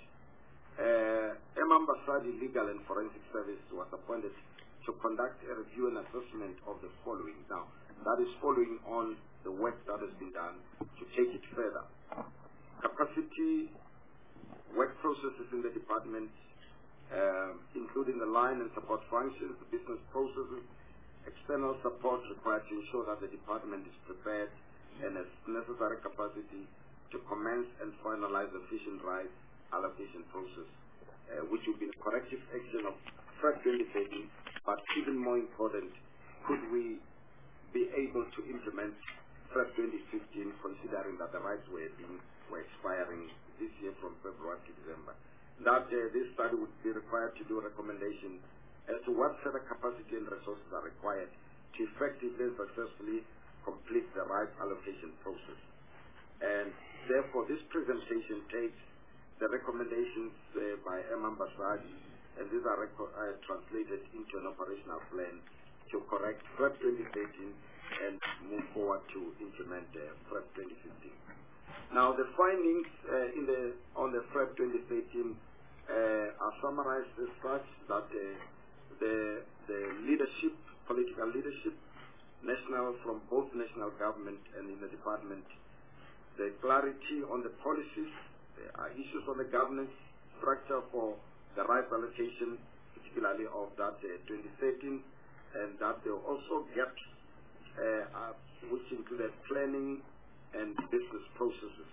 uh, M. Ambasadi Legal and Forensic Service was appointed to conduct a review and assessment of the following. Now, that is following on the work that has been done to take it further. Capacity, work processes in the department, uh, including the line and support functions, the business processes, external support required to ensure that the department is prepared and has necessary capacity to commence and finalize the efficient rights allocation process, uh, which will be the corrective action of PrEP twenty thirteen, but even more important, could we be able to implement PrEP twenty fifteen, considering that the rights were being were expiring this year from February to December. That uh, this study would be required to do a recommendation as to what further capacity and resources are required to effectively and successfully complete the rights allocation process. And therefore, this presentation takes the recommendations uh, by M. Ambasadi, and these are uh, translated into an operational plan to correct PrEP twenty thirteen and move forward to implement uh, PrEP twenty fifteen. Now, the findings uh, in the on the PrEP twenty thirteen uh, are summarized as such that uh, The, the leadership, political leadership, national from both national government and in the department, the clarity on the policies, there are issues on the governance structure for the rights allocation, particularly of that uh, twenty thirteen, and that there are also gaps uh, uh, which included planning and business processes.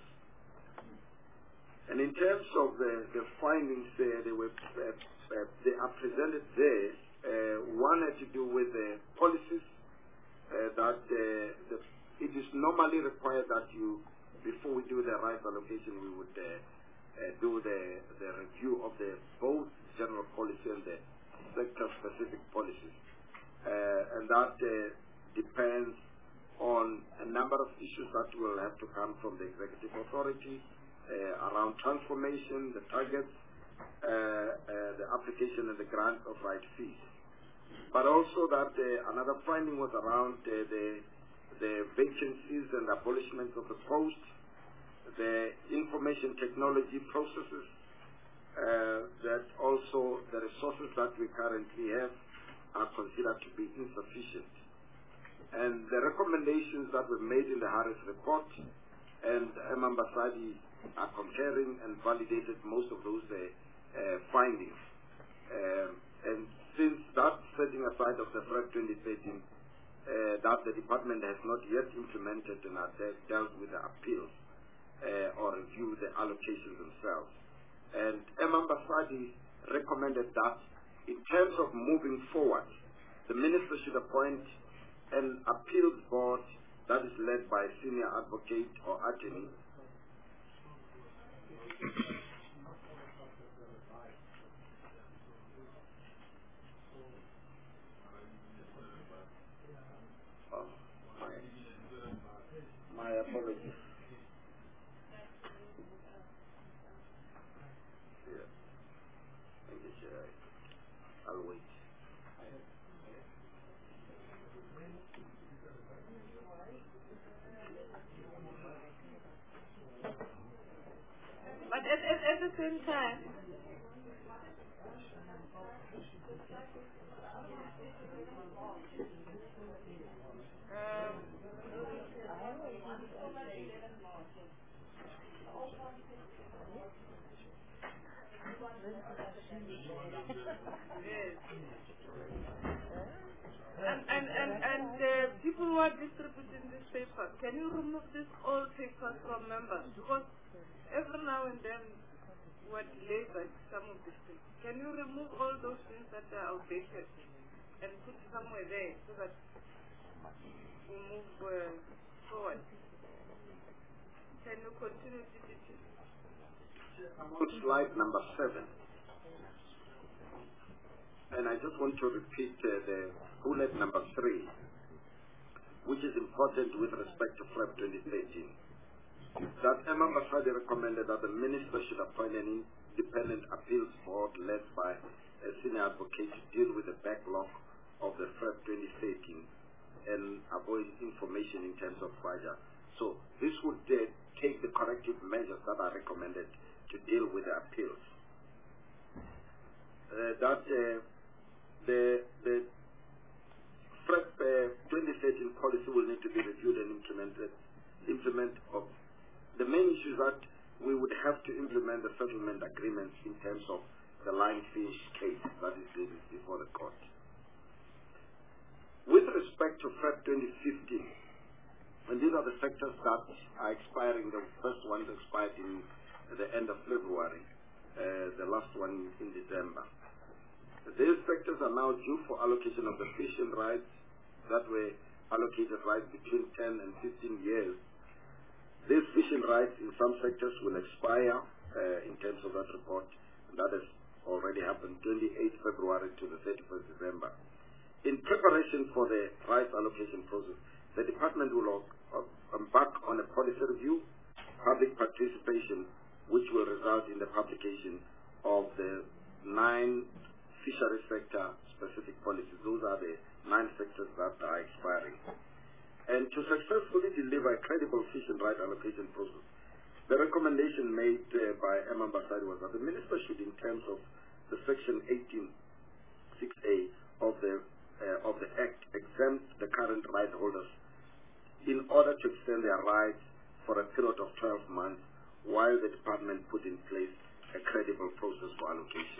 And in terms of the, the findings there, they were uh, Uh, they are presented there. Uh, one had to do with the policies uh, that uh, the, it is normally required that you, before we do the rights allocation, we would uh, uh, do the, the review of the both general policy and the sector-specific policies. Uh, and that uh, depends on a number of issues that will have to come from the executive authority uh, around transformation, the targets, Uh, uh, the application and the grant of right fees. But also that uh, another finding was around uh, the, the vacancies and abolishment of the post, the information technology processes, uh, that also the resources that we currently have are considered to be insufficient. And the recommendations that were made in the Harris report and M. Ambasadi are comparing and validated most of those uh, Uh, findings. Um, and since that setting aside of the FREP twenty thirteen, uh, that the department has not yet implemented and has dealt with the appeals uh, or reviewed the allocations themselves. And Emma Mbasadi recommended that in terms of moving forward, the minister should appoint an appeals board that is led by a senior advocate or attorney. Oh, my, my apologies. Yeah. Thank you, Chair. I'll wait. But at, at, at the same time, um, yes. And, and, and, and uh, people who are distributing this paper, can you remove this old papers from members? Because every now and then we're delayed by some of these things. Can you remove all those things that are outdated and put somewhere there so that we move uh, forward? Can you continue, D P T? On slide number seven, and I just want to repeat uh, the bullet number three, which is important with respect to FREP twenty thirteen. That Emma Mbasadi recommended that the minister should appoint an independent appeals board led by a senior advocate to deal with the backlog of the FREP twenty thirteen and avoid information in terms of FRAJA. So this would uh, take the corrective measures that are recommended to deal with the appeals. Uh, that uh, the the FREP uh, twenty thirteen policy will need to be reviewed and implemented. Implement of the main issue is that we would have to implement the settlement agreements in terms of the line fish case that is before the court. With respect to FREP twenty fifteen, and these are the sectors that are expiring, the first one expired in the end of February, uh, the last one in December. These sectors are now due for allocation of the fishing rights that were allocated rights between ten and fifteen years. These fishing rights in some sectors will expire uh, in terms of that report, and that has already happened twenty-eighth February to the thirty-first December. In preparation for the rights allocation process, the department will embark on a policy review, public participation, which will result in the publication of the nine fishery sector specific policies. Those are the nine sectors that are expiring. And to successfully deliver a credible fishing right allocation process, the recommendation made uh, by Emma Mbasadi was that the minister should, in terms of the section eighteen six A of the uh, of the Act, exempt the current right holders in order to extend their rights for a period of twelve months while the department put in place a credible process for allocation.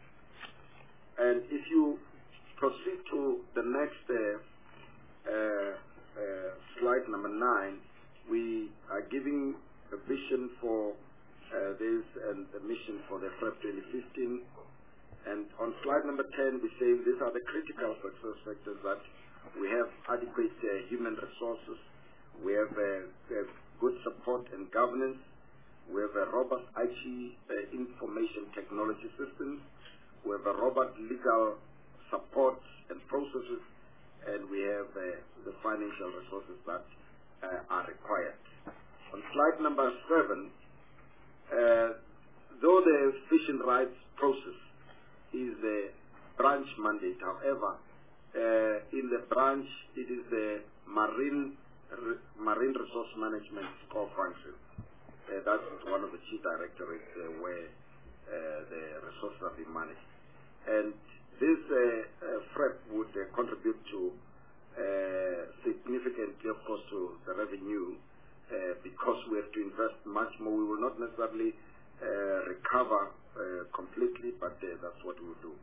And if you proceed to the next uh, uh, uh, slide number nine, we are giving a vision for uh, this and the mission for the FREP twenty fifteen. And on slide number ten, we say these are the critical success factors that we have adequate uh, human resources, we have uh, uh, good support and governance, we have a robust I T uh, information technology systems, we have a robust legal support and processes, and we have uh, the financial resources that uh, are required. On slide number seven, uh, though the fishing rights process is the branch mandate, however, uh, in the branch it is the marine re marine resource management core function. Uh, that's one of the chief directorates uh, where uh, the resources are being managed. And this uh, uh, FREP would uh, contribute to uh, significantly, of course, to the revenue uh, because we have to invest much more. We will not necessarily uh, recover uh, completely, but uh, that's what we will do.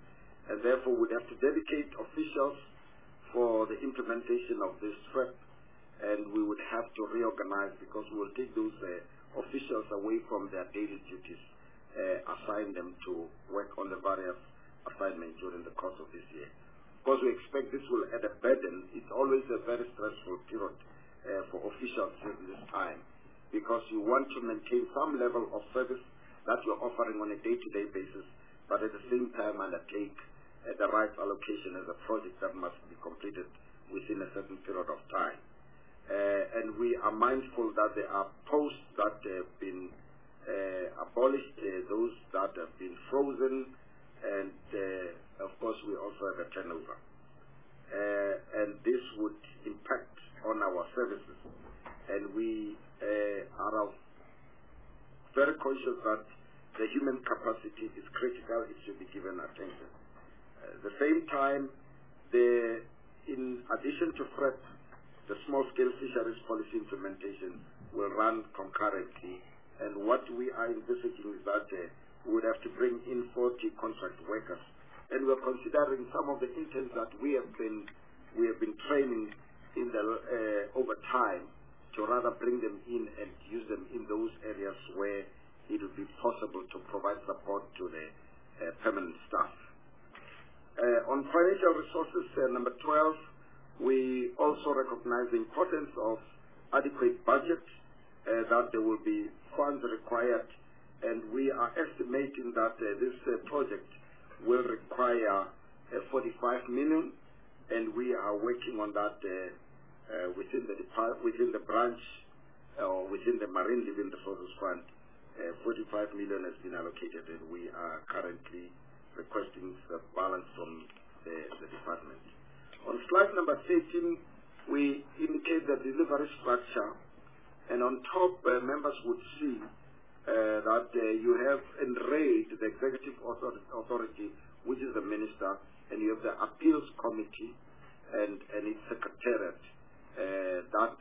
and therefore would have to dedicate officials for the implementation of this trip, and we would have to reorganize because we will take those uh, officials away from their daily duties, uh, assign them to work on the various assignments during the course of this year. Because we expect this will add a burden. It's always a very stressful period uh, for officials during this time, because you want to maintain some level of service that you're offering on a day-to-day basis, but at the same time undertake uh, the right allocation as a project that must be completed within a certain period of time. Uh, and we are mindful that there are posts that have been uh, abolished, uh, those that have been frozen, and uh, of course we also have a turnover. Uh, and this would impact on our services. And we uh, are very conscious that the human capacity is critical, it should be given attention. At the same time, the, in addition to F R E P, the small-scale fisheries policy implementation will run concurrently, and what we are envisaging is that uh, we would have to bring in forty contract workers, and we're considering some of the interns that we have been we have been training in the uh, over time to rather bring them in and use them in those areas where it would be possible to provide support to the uh, permanent staff. Uh, on financial resources, uh, number twelve, we also recognize the importance of adequate budget, uh, that there will be funds required, and we are estimating that uh, this uh, project will require uh, forty-five million, and we are working on that uh, uh, within the depart within the branch uh, or within the Marine Living Resources Fund. Uh, forty-five million has been allocated, and we are currently requesting the balance from the, the department. On slide number thirteen, we indicate the delivery structure, and on top, uh, members would see uh, that uh, you have enrayed the executive authority, which is the minister, and you have the appeals committee and, and its secretariat uh, that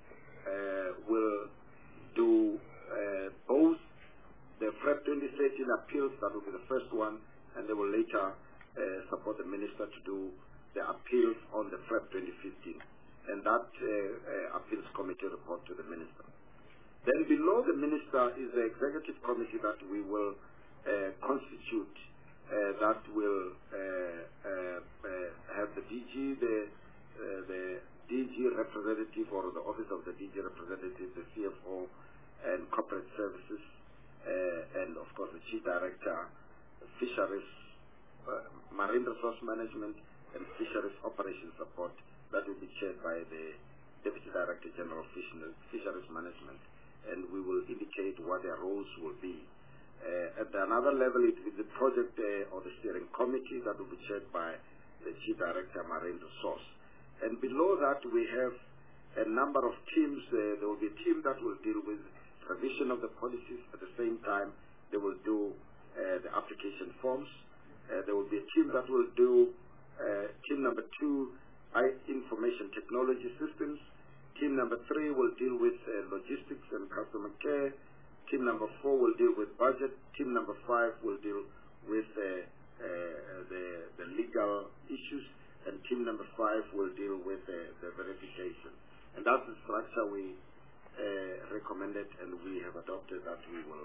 uh, will do uh, both the F R E P twenty thirteen appeals, that will be the first one, and they will later uh, support the minister to do the appeals on the F R E P twenty fifteen, and that uh, uh, appeals committee report to the minister. Then below the minister is the executive committee that we will uh, constitute, uh, that will uh, uh, uh, have the D G, the, uh, the D G representative, or the office of the D G representative, the C F O, and corporate services, uh, and of course the chief director, fisheries, uh, marine resource management, and fisheries operations support, that will be chaired by the Deputy Director General of Fisheries Management, and we will indicate what their roles will be. Uh, at another level, it will be the project uh, or the steering committee that will be chaired by the Chief Director Marine Resource. And below that, we have a number of teams. Uh, there will be a team that will deal with revision of the policies. At the same time, they will do uh, the application forms. Uh, there will be a team that will do Uh, team number two, I information technology systems. Team number three will deal with uh, logistics and customer care. Team number four will deal with budget. Team number five will deal with uh, uh, the, the legal issues. And team number five will deal with uh, the verification. And that's the structure we uh, recommended, and we have adopted that we will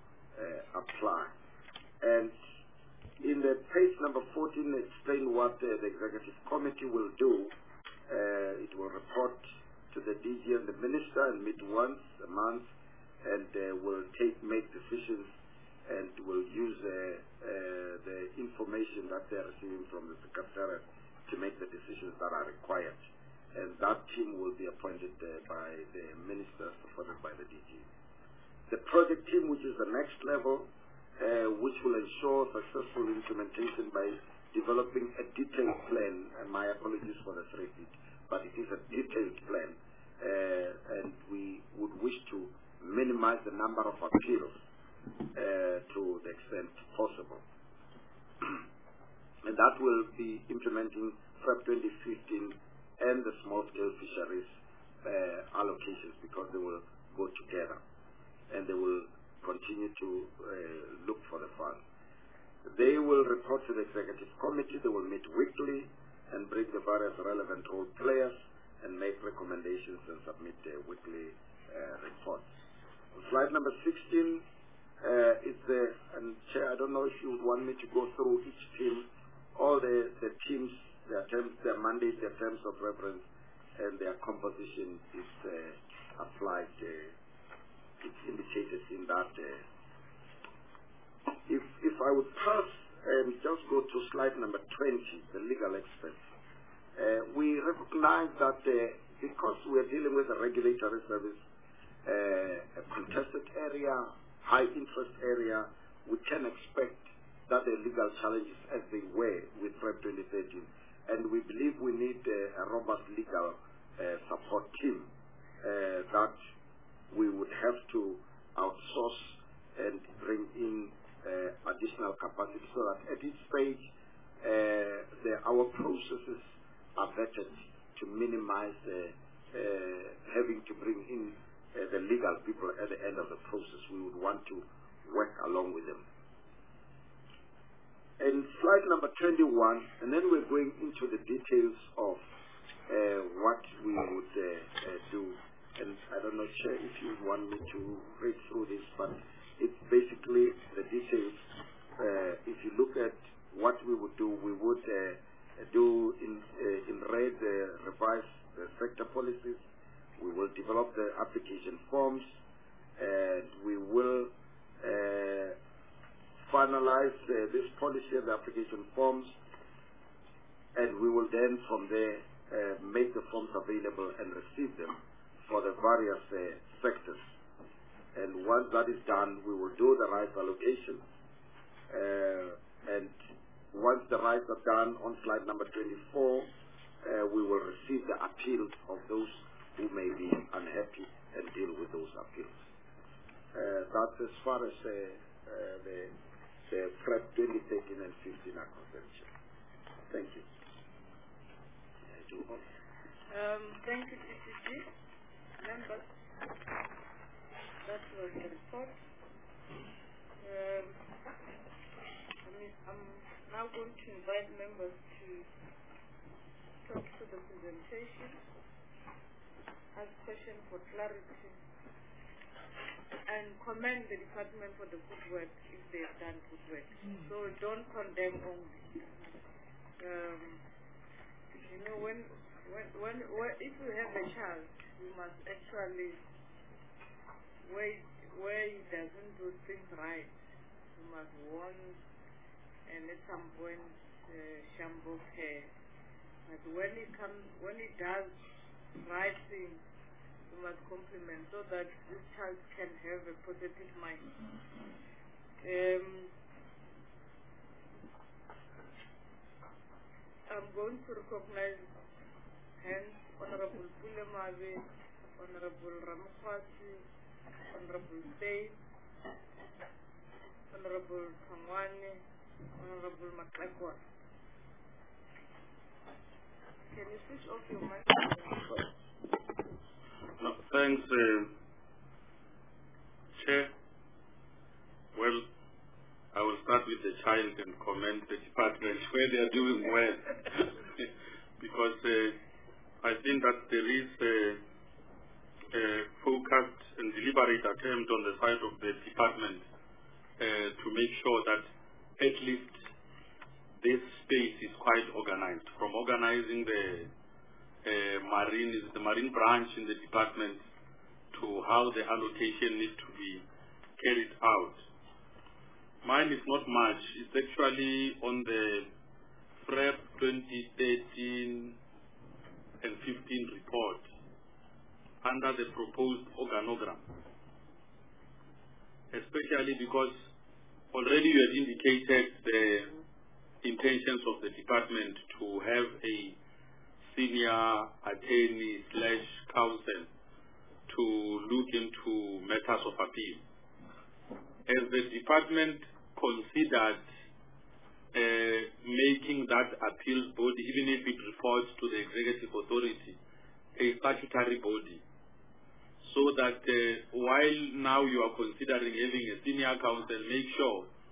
uh, apply. And in the page number fourteen, explain what uh, the executive committee will do. Uh, it will report to the D G and the minister and meet once a month, and uh, will take make decisions, and will use uh, uh, the information that they are receiving from the secretariat to make the decisions that are required. And that team will be appointed uh, by the minister, supported by the D G. The project team, which is the next level, Uh, which will ensure successful implementation by developing a detailed plan, and my apologies for the repeat, but it is a detailed plan, uh, and we would wish to minimize the number of appeals uh, to the extent possible. And that will be implementing F R E P twenty fifteen and the small-scale fisheries uh, allocations, because they will go together, and they will continue to uh, look for the fund. They will report to the executive committee. They will meet weekly and bring the various relevant role players and make recommendations and submit their weekly uh, reports. On slide number sixteen, uh, is the, and Chair, I don't know if you would want me to go through each team, all the, the teams, their terms, their mandate, their terms of reference, and their composition is uh, applied. Uh, it's indicated in that. Uh, if, if I would pass and just go to slide number twenty, the legal experts. Uh, we recognize that uh, because we are dealing with a regulatory service, uh, a contested area, high interest area, we can expect that the legal challenges as they were with P R E P twenty thirteen. And we believe we need uh, a robust legal uh, support team uh, that we would have to outsource and bring in uh, additional capacity so that at each stage uh, the, our processes are vetted to minimize uh, uh, having to bring in uh, the legal people at the end of the process. We would want to work along with them. And slide number twenty-one, and then we're going into the details of uh, what we would uh, uh, do. And I don't know, Chair, if you want me to read through this, but it's basically the details. Uh, if you look at what we would do, we would uh, do in, uh, in red uh, revise the sector policies. We will develop the application forms, and we will uh, finalize uh, this policy and the application forms, and we will then from there uh, make the forms available and receive them for the various uh, sectors. And once that is done, we will do the rights allocation, uh, and once the rights are done, on slide number twenty-four, uh, we will receive the appeals of those who may be unhappy and deal with those appeals. Uh, that's as far as uh, uh, the The P R E P twenty thirteen and fifteen are concerned. Thank you. Um, thank you, T C G. Members, that was the report. Um, I mean, I'm now going to invite members to talk to the presentation, ask questions for clarity, and commend the department for the good work if they have done good work. Mm. So don't condemn only. Um, you know, when, when, when, when, if you have a child, you must actually, where, where he doesn't do things right, you must warn, and at some point, uh, shambo care. But when he comes, when he does right things, you must compliment so that this child can have a positive mind. Um, I'm going to recognize hence Honorable Pulemavi, Honorable Ramukwasi, Honorable Stay, Honorable Tangwane, Honorable Matlakwa. Can you switch off your mic? No, thanks, uh, Chair. Well, I will start with the child and commend the department where they are doing well. Because uh, I think that there is a, a focused and deliberate attempt on the side of the department uh, to make sure that at least this space is quite organized, from organizing the Uh, marine is the marine branch in the department to how the allocation needs to be carried out. Mine is not much. It's actually on the P R E P twenty thirteen and fifteen report under the proposed organogram. Especially because already you had indicated the intentions of the department to have a senior attorney slash counsel to look into matters of appeal. As the department considered uh, making that appeals body, even if it reports to the executive authority, a statutory body, so that uh, while now you are considering having a senior counsel, make sure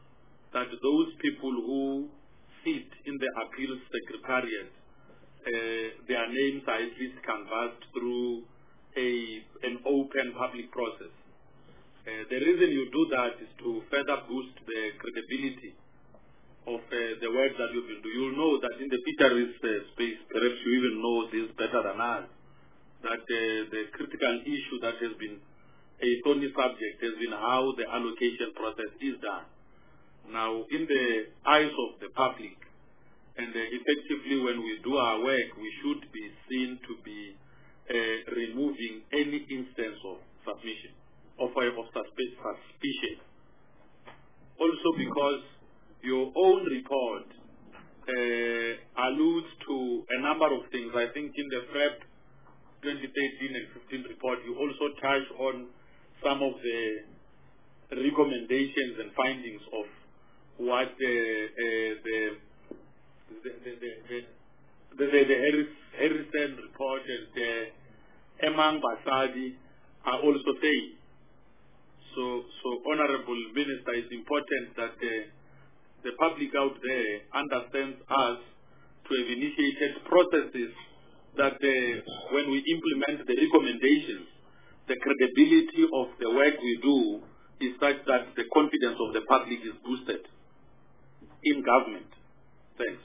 that those people who sit in the appeals secretariat, uh, their names are at least canvassed through a, an open public process. Uh, the reason you do that is to further boost the credibility of uh, the work that you've been doing. You'll know that in the fisheries uh, space, perhaps you even know this better than us, that uh, the critical issue that has been a thorny subject has been how the allocation process is done. Now, in the eyes of the public, and uh, effectively when we do our work, we should be seen to be uh, removing any instance of submission, of, uh, of suspicion. Also because your own report uh, alludes to a number of things. I think in the F R E P twenty thirteen and fifteen report, you also touch on some of the recommendations and findings of what the uh, the the the, the, the, the, the Harris, Harrison report and the Emang Basadi are also saying. So, so Honorable Minister, it's important that the, the public out there understands us to have initiated processes that uh, when we implement the recommendations, the credibility of the work we do is such that the confidence of the public is boosted in government. Thanks.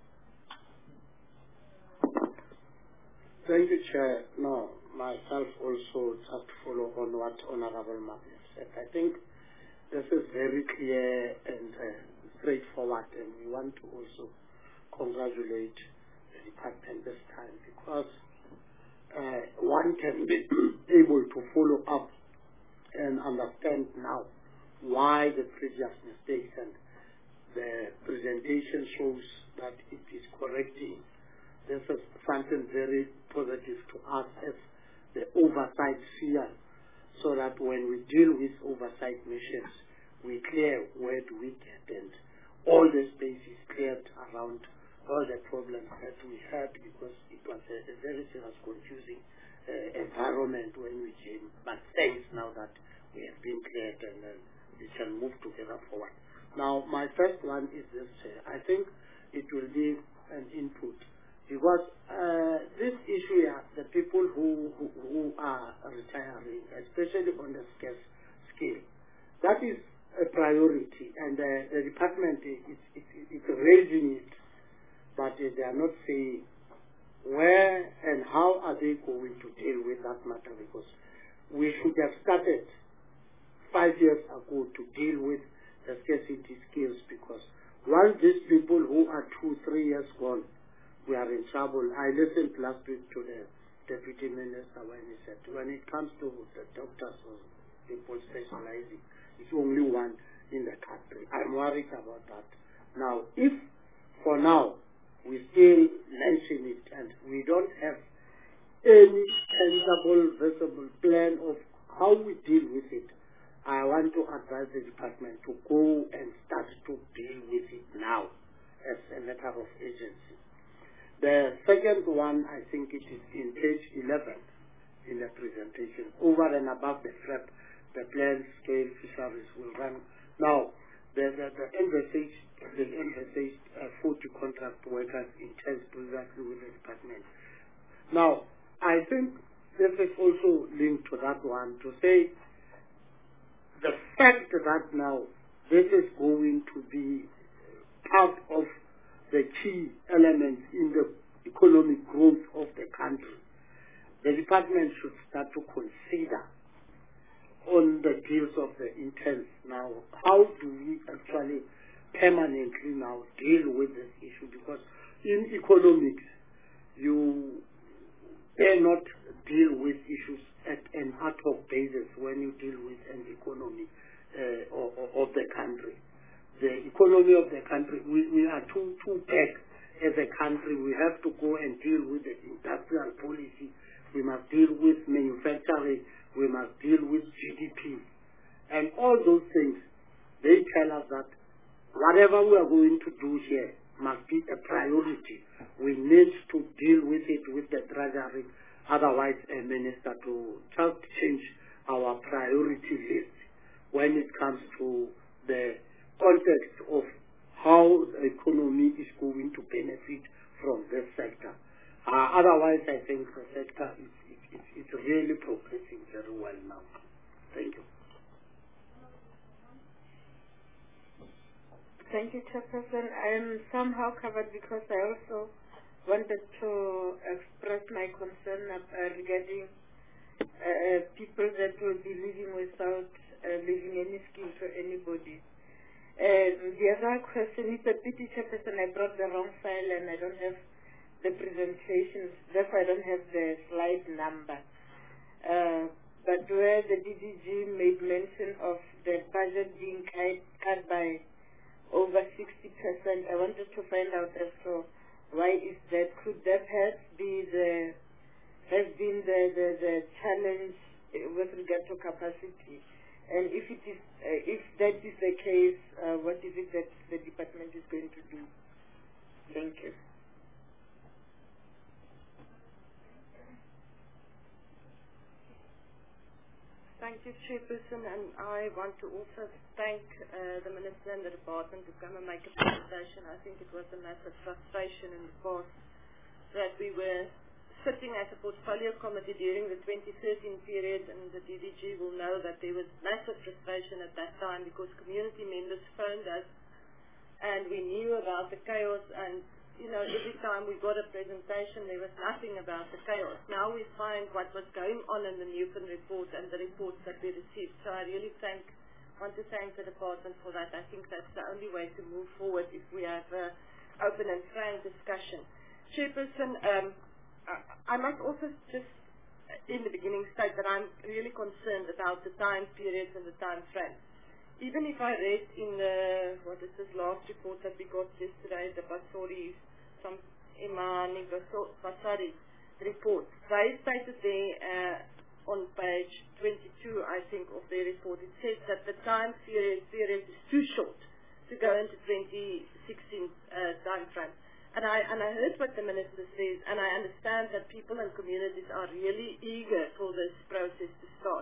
Thank you, Chair. No, myself also just follow on what Honorable Martin said. I think this is very clear and uh, straightforward, and we want to also congratulate the department this time because uh, one can be able to follow up and understand now why the previous mistakes, and the presentation shows that it is correcting. This is something very positive to us as the oversight sphere, so that when we deal with oversight missions, we clear where do we get, and all the space is cleared around all the problems that we had, because it was a, a very serious, confusing uh, environment when we came. But thanks now that we have been cleared, and uh, we can move together forward. Now, my first one is this, uh, I think it will be an input, because uh, this issue here, the people who, who, who are retiring, especially on the scarce scale, that is a priority, and uh, the department is, is, is raising it, but uh, they are not saying where and how are they going to deal with that matter, because we should have started five years ago to deal with the scarcity skills, because once these people who are two, three years gone, we are in trouble. I listened last week to the Deputy Minister when he said, when it comes to the doctors or people specializing, it's only one in the country. I'm worried about that. Now, if for now we still mention it and we don't have any tangible, visible plan of how we deal with it, I want to advise the department to go and start to deal with it now as a matter of urgency. The second one, I think it is in page eleven in the presentation. Over and above the F R E P, the planned scale fisheries will run. Now, the, the, the envisaged, the envisaged uh, forty contract workers intends previously with the department. Now, I think this is also linked to that one, to say the fact that now this is going to be part of the key elements in the economic growth of the country. The department should start to consider on the deals of the interns now, how do we actually permanently now deal with this issue? Because in economics, you cannot deal with issues at an ad hoc basis when you deal with an economy uh, of, of the country. The economy of the country, we, we are too, too big as a country. We have to go and deal with the industrial policy. We must deal with manufacturing. We must deal with G D P. And all those things, they tell us that whatever we are going to do here must be a priority. We need to deal with it with the treasury. Otherwise, a minister to just change our priority list when it comes to the context of really progressing very well now. Thank you. Thank you, Chairperson. I am somehow covered because I also wanted to express my concern uh, regarding uh, people that will be living without uh, leaving any scheme to anybody. And the other question is a pity, Chairperson, I brought the wrong file and I don't have the presentations, therefore I don't have the slide number. Uh, but where the D D G made mention of the budget being cut, cut by over sixty percent, I wanted to find out as to why is that. Could that have be the has been the, the, the challenge with regard to capacity? And if it is, uh, if that is the case, uh, what is it that the department is going to do? Thank you. Thank you, Chairperson, and I want to also thank uh, the Minister and the Department to come and make a presentation. I think it was a massive frustration in the past that we were sitting as a portfolio committee during the twenty thirteen period, and the D D G will know that there was massive frustration at that time because community members phoned us and we knew about the chaos, and you know, every time we got a presentation there was nothing about the chaos. Now we find what was going on in the Newton report and the reports that we received. So I really thank, want to thank the department for that. I think that's the only way to move forward if we have an open and frank discussion. Chairperson, um, I, I must also just in the beginning state that I'm really concerned about the time periods and the time frame. Even if I read in the, what is this last report that we got yesterday, the Basori, some Imani Basari report, they stated there uh, on page twenty-two, I think, of their report, it says that the time period, period is too short to go into twenty sixteen uh, time frame. And I, and I heard what the Minister says, and I understand that people and communities are really eager for this process to start.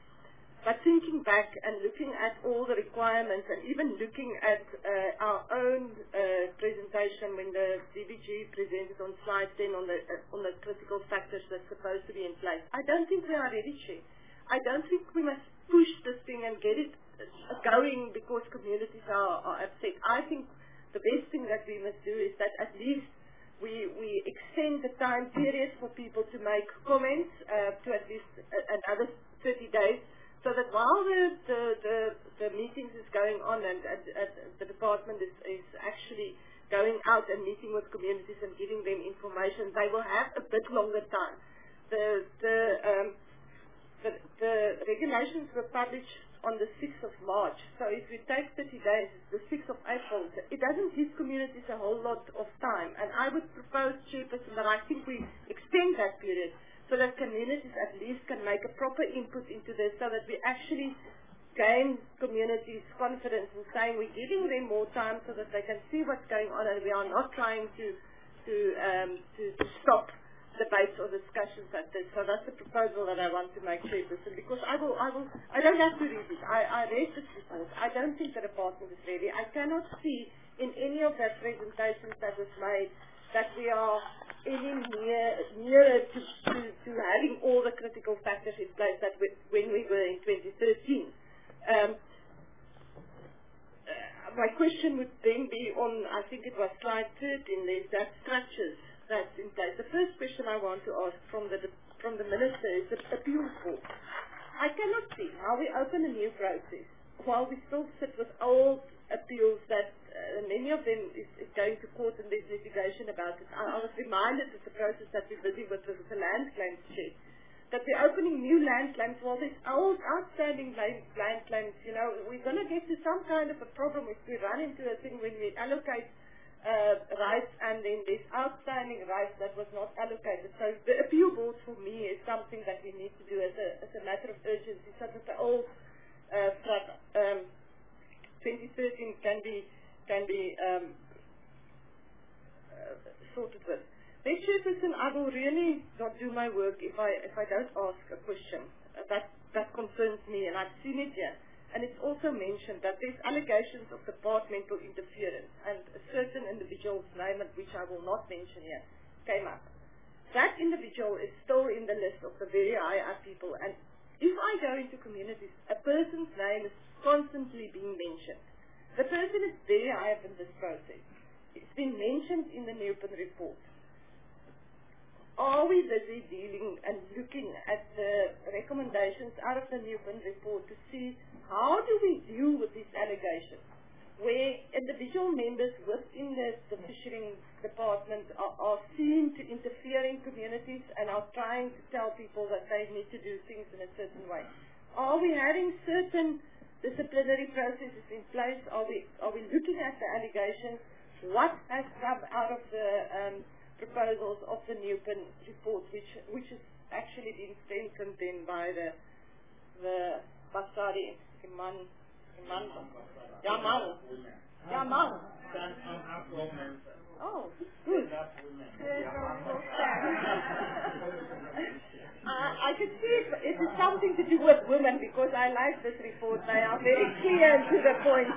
But thinking back and looking at all the requirements and even looking at uh, our own uh, presentation when the D B G presented on slide ten on the, uh, on the critical factors that's supposed to be in place, I don't think we are ready, Chair. I don't think we must push this thing and get it going because communities are, are upset. I think the best thing that we must do is that at least we, we extend the time period for people to make comments uh, to at least another thirty days. So that while the, the, the, the meetings is going on and, and, and the department is, is actually going out and meeting with communities and giving them information, they will have a bit longer time. The, the, um, the, the regulations were published on the sixth of March. So if we take thirty days, it's the sixth of April. It doesn't give communities a whole lot of time. And I would propose, Chairperson, that I think we extend that period so that communities at least can make a proper input into this, so that we actually gain communities' confidence in saying we're giving them more time so that they can see what's going on, and we are not trying to to um, to, to stop debates or discussions at this. So that's the proposal that I want to make, Chairperson, because I will, I will, I don't have to read it. I, I read this report. I don't think the department is ready. I cannot see in any of that presentations that was made that we are any near, nearer to, to, to having all the critical factors in place that we, when we were in twenty thirteen. Um, uh, my question would then be on, I think it was slide thirteen, there's that structures that's in place. The first question I want to ask from the, from the Minister is the appeal form. I cannot see how we open a new process while we still sit with old appeals that uh, many of them is, is going to court and there's litigation about it. I, I was reminded of the process that we're busy with with the land claims check, that we're opening new land claims while there's old outstanding land, land claims. You know, we're going to get to some kind of a problem if we run into a thing when we allocate uh, rights and then there's outstanding rights that was not allocated. So the appeal board for me is something that we need to do as a, as a matter of urgency so that the old uh, flood, um, twenty thirteen can be can be um, uh, sorted with. Next Chairperson, I will really not do my work if I if I don't ask a question. Uh, that that concerns me, and I've seen it here. And it's also mentioned that there's allegations of departmental interference, and a certain individual's name, which I will not mention here, came up. that individual is still in the list of the very high up people. And if I go into communities, a person's name is constantly being mentioned. The person is very high up in this process. It's been mentioned in the Newpen report. Are we busy dealing and looking at the recommendations out of the Newpen report to see how do we deal with these allegations, where individual members within the, the fisheries department are, are seen to interfere in communities and are trying to tell people that they need to do things in a certain way? Are we having certain disciplinary processes in place? Are we, are we looking at the allegations? What has come out of the um, proposals of the Newpen report, which which has actually been strengthened then by the the Basari Iman Iman Yaman Yaman. Oh, good. Uh, I could see it, it is something to do with women because I like this report. They are very clear and to the point.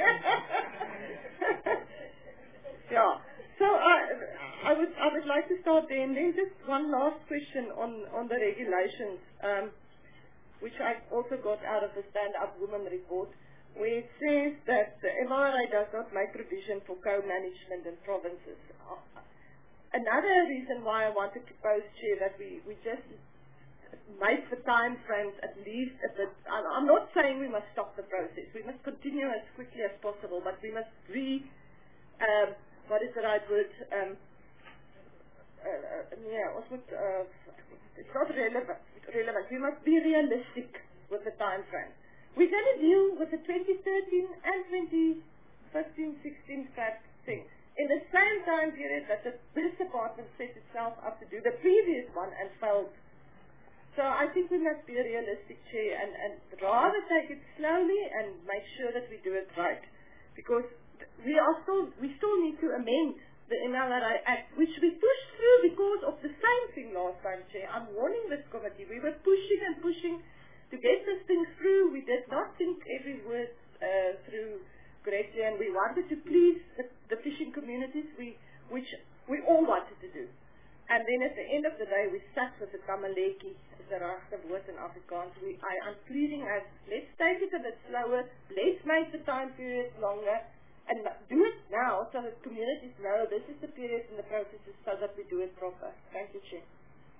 Yeah. So I, I would I would like to start there, and then just one last question on on the regulations, um, which I also got out of the Stand Up Women report, where it says that the M R A does not make provision for co-management in provinces. Uh, another reason why I want to propose, Chair, that we we just make the time frames at least a bit. I'm not saying we must stop the process. We must continue as quickly as possible, but we must re. Um, what is the right word? Um, uh, uh, yeah, what would, uh, it's not relevant, relevant. We must be realistic with the time frame. We're going to deal with the twenty thirteen and twenty fifteen sixteen scrap thing in the same time period that the, this department set itself up to do the previous one and failed. So I think we must be realistic, Chair, and, and rather take it slowly and make sure that we do it right. Because we are still, we still need to amend the M L R A Act, which we pushed through because of the same thing last time, Chair. I'm warning this committee. We were pushing and pushing to get this thing through. We did not think every word uh, through correctly, and we wanted to please the, the fishing communities, we, which we all wanted to do. And then at the end of the day, we sat with the Kamaleki, is the regte woord in Afrikaans. We, I am pleading as, let's take it a bit slower, let's make the time period longer, and do it now so that communities know this is the period in the processes so that we do it proper. Thank you, Chair.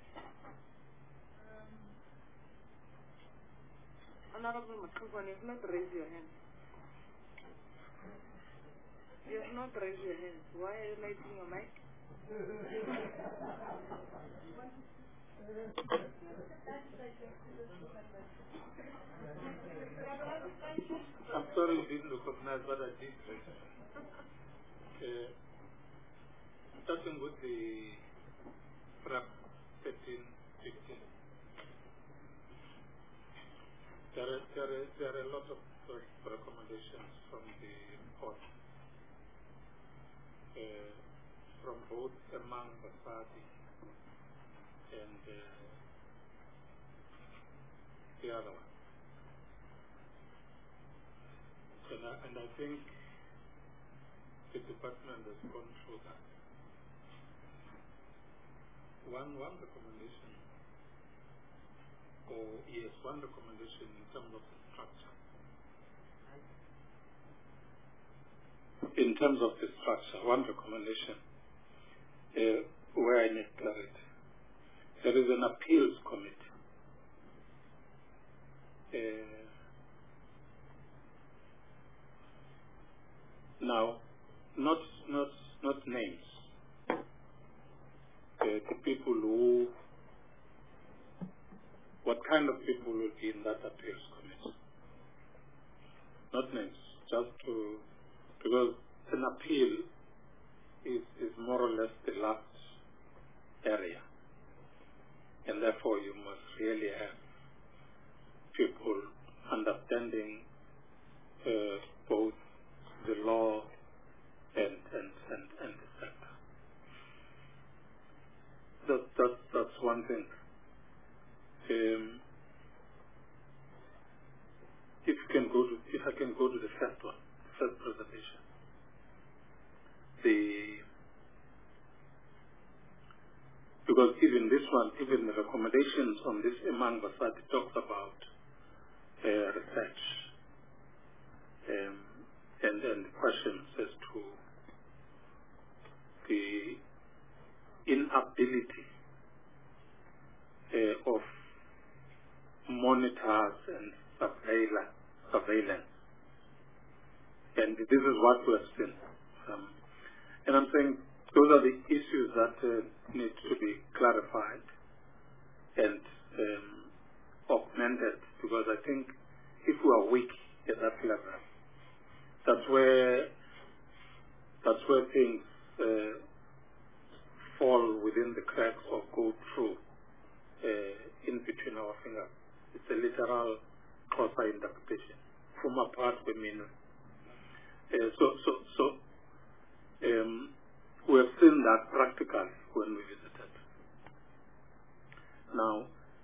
Um, Honorable Makubane, you have not raised your hand. You have not raised your hand. Why are you lighting your mic? I'm sorry you didn't recognize what I did. Uh, starting with the FRAP thirteen fifteen, there are, there, are, there are a lot of uh, recommendations from the report, uh, from both among the party and uh, the other one. And I, and I think the department has gone through that. One, one recommendation, or yes, one recommendation in terms of the structure. In terms of the structure, one recommendation uh, where I need clarity. There is an appeals committee. Uh, Now, not not not names. Uh, the people who, what kind of people will be in that appeals committee? Not names, just to, because an appeal is is more or less the last area, and therefore you must really have people understanding uh, both the law and and and, and the sector. That, that, that's one thing. Um, if you can go to, if I can go to the first one, first presentation, the because if recommendations on this among Basati talks about uh, research um, and then questions as to the inability uh, of monitors and surveillance, surveillance. And this is what we have seen. Um, and I'm saying those are the issues that uh, need to be clarified and um, augmented, because I think if we are weak at that level, that's where that's where things uh, fall within the cracks or go through uh, in between our fingers. It's a literal cross-eye interpretation from a part we mean. Uh, so, so, so um, we have seen that practically when we visited. Now,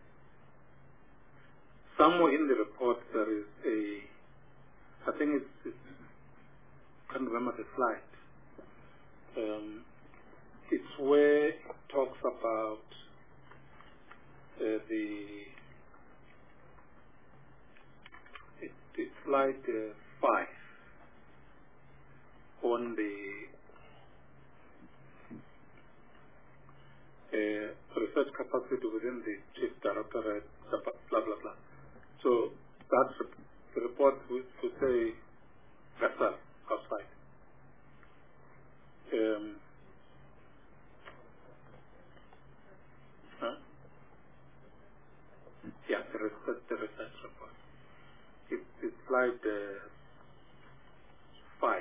somewhere in the report there is a, I think it's, it's I can't remember the slide. Um, it's where it talks about uh, the, it, it's slide uh, five on the uh, research capacity within the chief directorate, blah, blah, blah. So that's the report to say vessel outside. Um, huh? Yeah, the research, the research report. It, it's slide uh, five.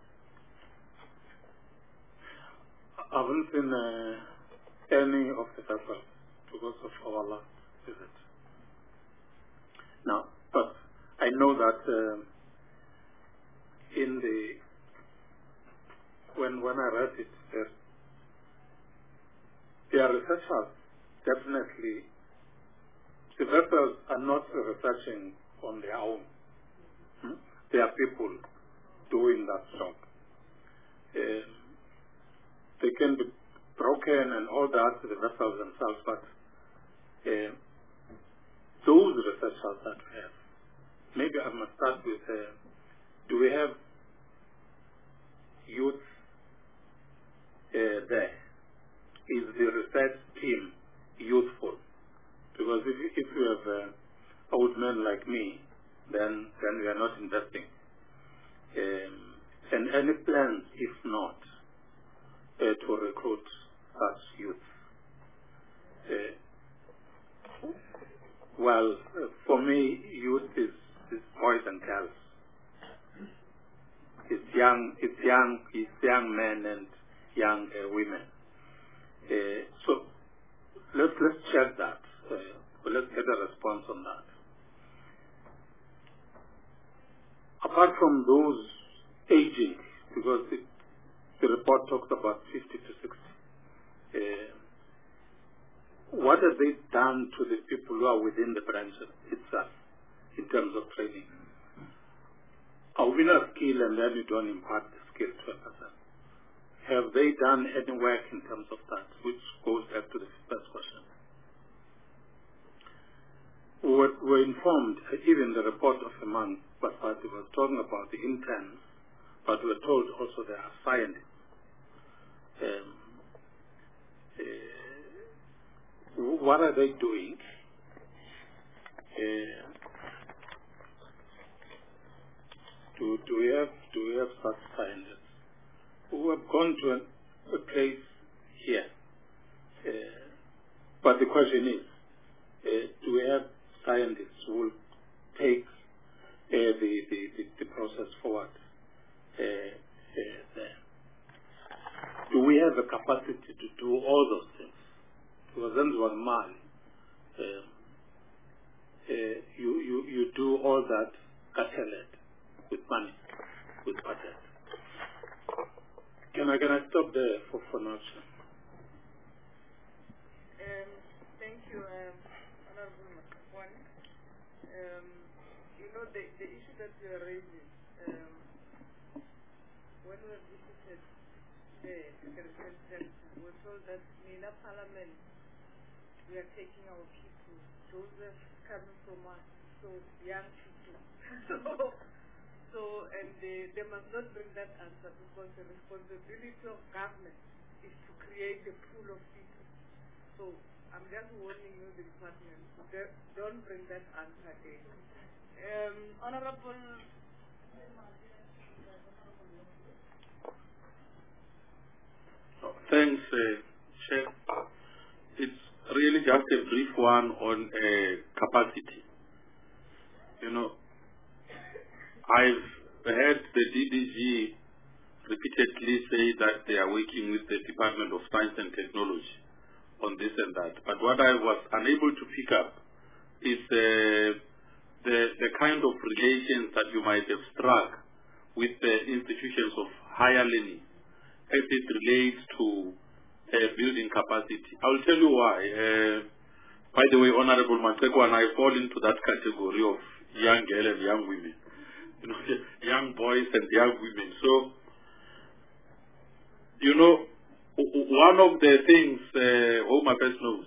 I haven't seen uh, any of the vessels because of our last visit. Now, but I know that um, in the when when I read it, there, there are researchers definitely. The vessels are not researching on their own. Hmm? There are people doing that job. Um, they can be broken and all that, the vessels themselves, but uh, those researchers that we have, maybe I must start with, uh, do we have youth uh, there? Is the research team youthful? Because if you, if you have uh, old men like me, then then we are not investing. Um, and any plans, if not, uh, to recruit such youth? Uh, well, uh, for me, youth is, is boys and girls. It's young, it's young, it's young men and young uh, women. Uh, so let's let's check that. Uh, well, let's get a response on that. Apart from those aging, because it, the report talks about fifty to sixty, uh, what have they done to the people who are within the branch itself in terms of training? Are we not skill and then you don't impart the skill to a person? Have they done any work in terms of that, which goes back to the first question? We were, we were informed, even the report of Imam Basati was talking about the interns, but we were told also there are scientists. Um, uh, what are they doing? Uh, do, do we have do we have such scientists who have gone to a, a place here? Uh, but the question is, uh, do we have scientists who will take uh, the, the, the, the process forward uh, uh, there? Do we have the capacity to do all those things? Because then was Mali. Um, uh, you, you, you do all that catalog with money, with budget. Can I, can I stop there for, for now? Um, thank you, um, Honorable One. Um, you know, the, the issue that you are raising, um, when we visited the Secretary General, we were told that Mina Parliament we are taking our people. Joseph coming from us, so young people. so, so, and they, they must not bring that answer because the responsibility of government is to create a pool of people. So, I'm just warning you, the department, don't bring that answer again. Um, Honorable. Thanks, uh, Chair. It's really just a brief one on uh, capacity. You know, I've heard the D D G repeatedly say that they are working with the Department of Science and Technology on this and that. But what I was unable to pick up is uh, the, the kind of relations that you might have struck with the institutions of higher learning as it relates to uh, building capacity. I'll tell you why. Uh, by the way, Honorable Mateko and I fall into that category of young girls and young women. You know, young boys and young women. So, you know, one of the things, uh, oh my best knows,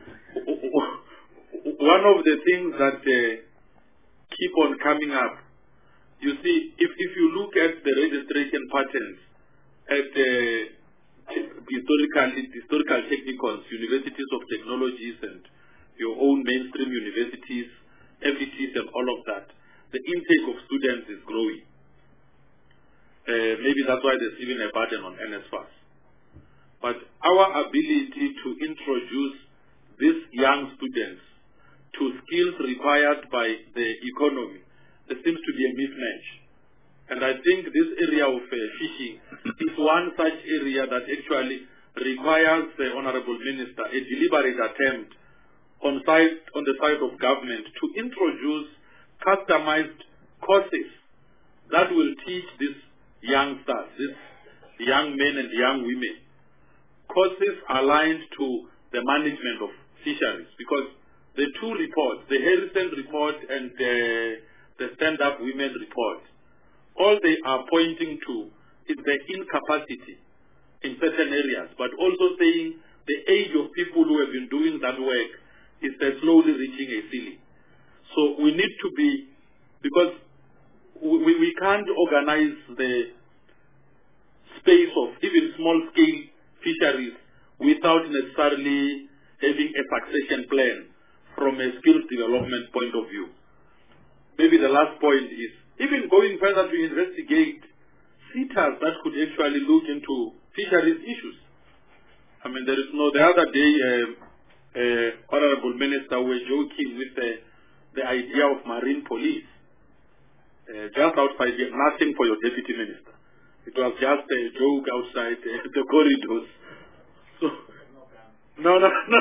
one of the things that uh, keep on coming up, you see, if, if you look at the registration patterns at the uh, historical, historical technicals, universities of technologies and your own mainstream universities, F E Ts and all of that, the intake of students is growing. Uh, maybe that's why there's even a burden on N S F A S. But our ability to introduce these young students to skills required by the economy, there seems to be a mismatch. And I think this area of uh, fishing is one such area that actually requires the Honorable Minister a deliberate attempt on, side, on the side of government to introduce customized courses that will teach these youngsters, these young men and young women, courses aligned to the management of fisheries. Because the two reports, the Harrison report and uh, the Stand Up Women report, all they are pointing to is the incapacity in certain areas, but also saying the age of people who have been doing that work is uh, slowly reaching a ceiling. So we need to be, because we, we can't organize the space of even small-scale fisheries without necessarily having a succession plan from a skills development point of view. Maybe the last point is even going further to investigate sitters that could actually look into fisheries issues. I mean, there is no, the other day, uh, uh, Honorable Minister, we were joking with the, the idea of marine police. Uh, just outside here, nothing for your deputy minister. It was just a joke outside uh, the corridors. So, no, no, no.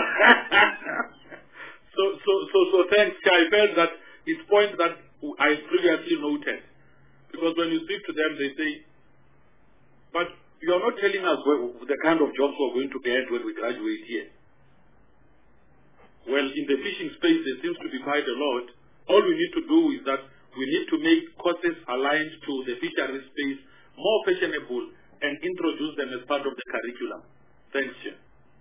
so, so, so, so thanks. I felt that his point that I previously noted. Because when you speak to them, they say, but you are not telling us what, the kind of jobs we're going to get when we graduate here. Well, in the fishing space, there seems to be quite a lot. All we need to do is that we need to make courses aligned to the fishery space more fashionable and introduce them as part of the curriculum. Thanks, Chair.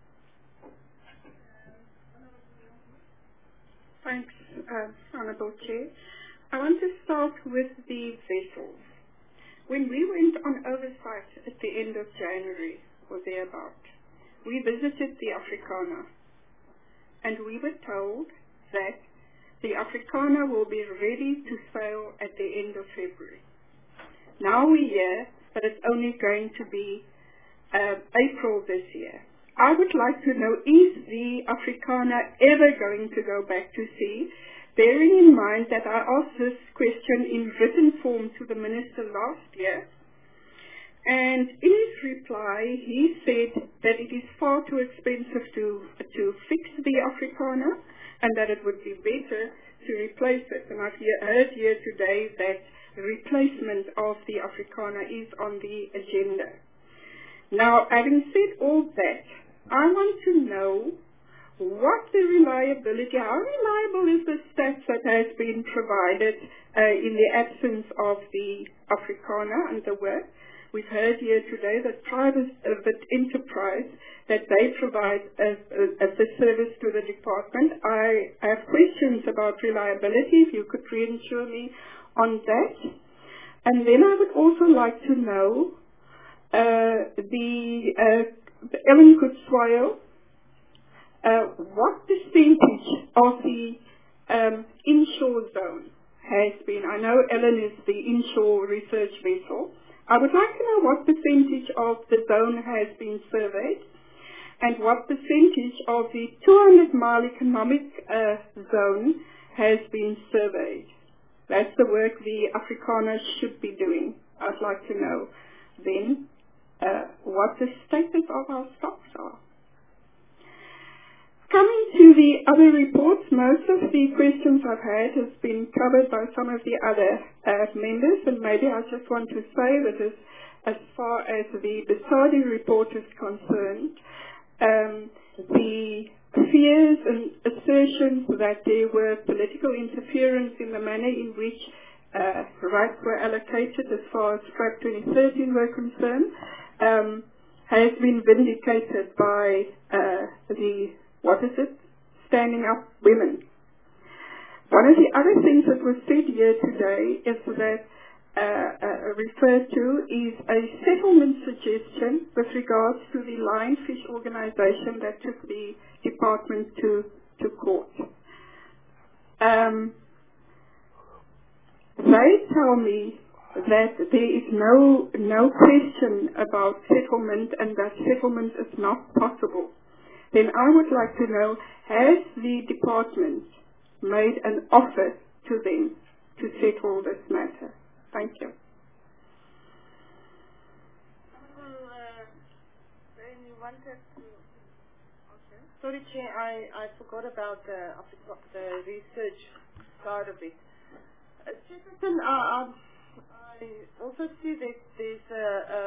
Thanks, uh, Honourable Chair. I want to start with the vessels. When we went on oversight at the end of January, or thereabout, we visited the Africana, and we were told that the Africana will be ready to sail at the end of February. Now we hear that it's only going to be uh, April this year. I would like to know, is the Africana ever going to go back to sea? Bearing in mind that I asked this question in written form to the Minister last year, and in his reply he said that it is far too expensive to, to fix the Africana and that it would be better to replace it. And I've heard here today that the replacement of the Africana is on the agenda. Now, having said all that, I want to know what the reliability, how reliable is the stats that has been provided uh, in the absence of the Africana and the work? we've heard here today that private enterprise, that they provide as, as a service to the department. I have questions about reliability, if you could reassure me on that. And then I would also like to know uh, the, uh, the Ellen Kutzweiler, uh, what percentage of the um, inshore zone has been, I know Ellen is the inshore research vessel. I would like to know what percentage of the zone has been surveyed and what percentage of the two hundred mile economic uh, zone has been surveyed. That's the work the Afrikaners should be doing. I'd like to know then uh, what the status of our stocks are. Coming to the other reports, most of the questions I've had has been covered by some of the other uh, members, and maybe I just want to say that as, as far as the Besadi report is concerned, um, the fears and assertions that there were political interference in the manner in which uh, rights were allocated as far as FRAP twenty thirteen were concerned um, has been vindicated by uh, the What is it? Standing Up Women. One of the other things that was said here today is that uh, uh, referred to is a settlement suggestion with regards to the Lionfish organization that took the department to, to court. Um, they tell me that there is no, no question about settlement and that settlement is not possible. Then I would like to know, has the department made an offer to them to settle this matter? Thank you. Well, uh, then you wanted to... Okay. Sorry, Chair, I, I forgot about the, the research side of it. Uh, Jefferson, uh, um, I also see that there's a, a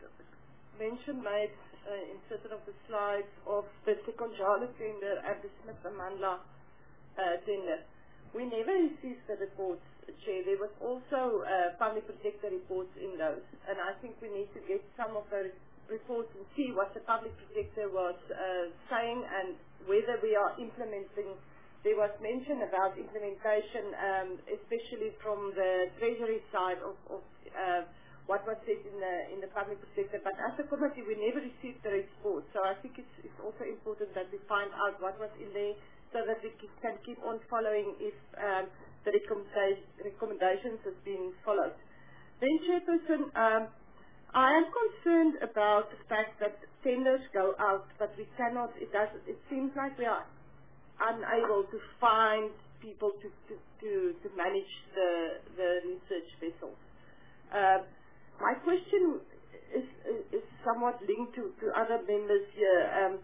mention made Uh, in certain of the slides of the Sekonjalo tender and the Smith Amandla uh, tender. We never received the reports, Chair. There was also uh, public protector reports in those, and I think we need to get some of those reports and see what the public protector was uh, saying and whether we are implementing. There was mention about implementation, um, especially from the Treasury side of, of uh, what was said in the in the public protector, but as a committee we never received the report. So I think it's, it's also important that we find out what was in there so that we can keep on following if um, the recommendation, recommendations have been followed. Then, Chairperson, um, I am concerned about the fact that tenders go out, but we cannot, it, does, it seems like we are unable to find people to, to, to, to manage the, the research vessels. Uh, My question is, is, is somewhat linked to, to other members here. Um,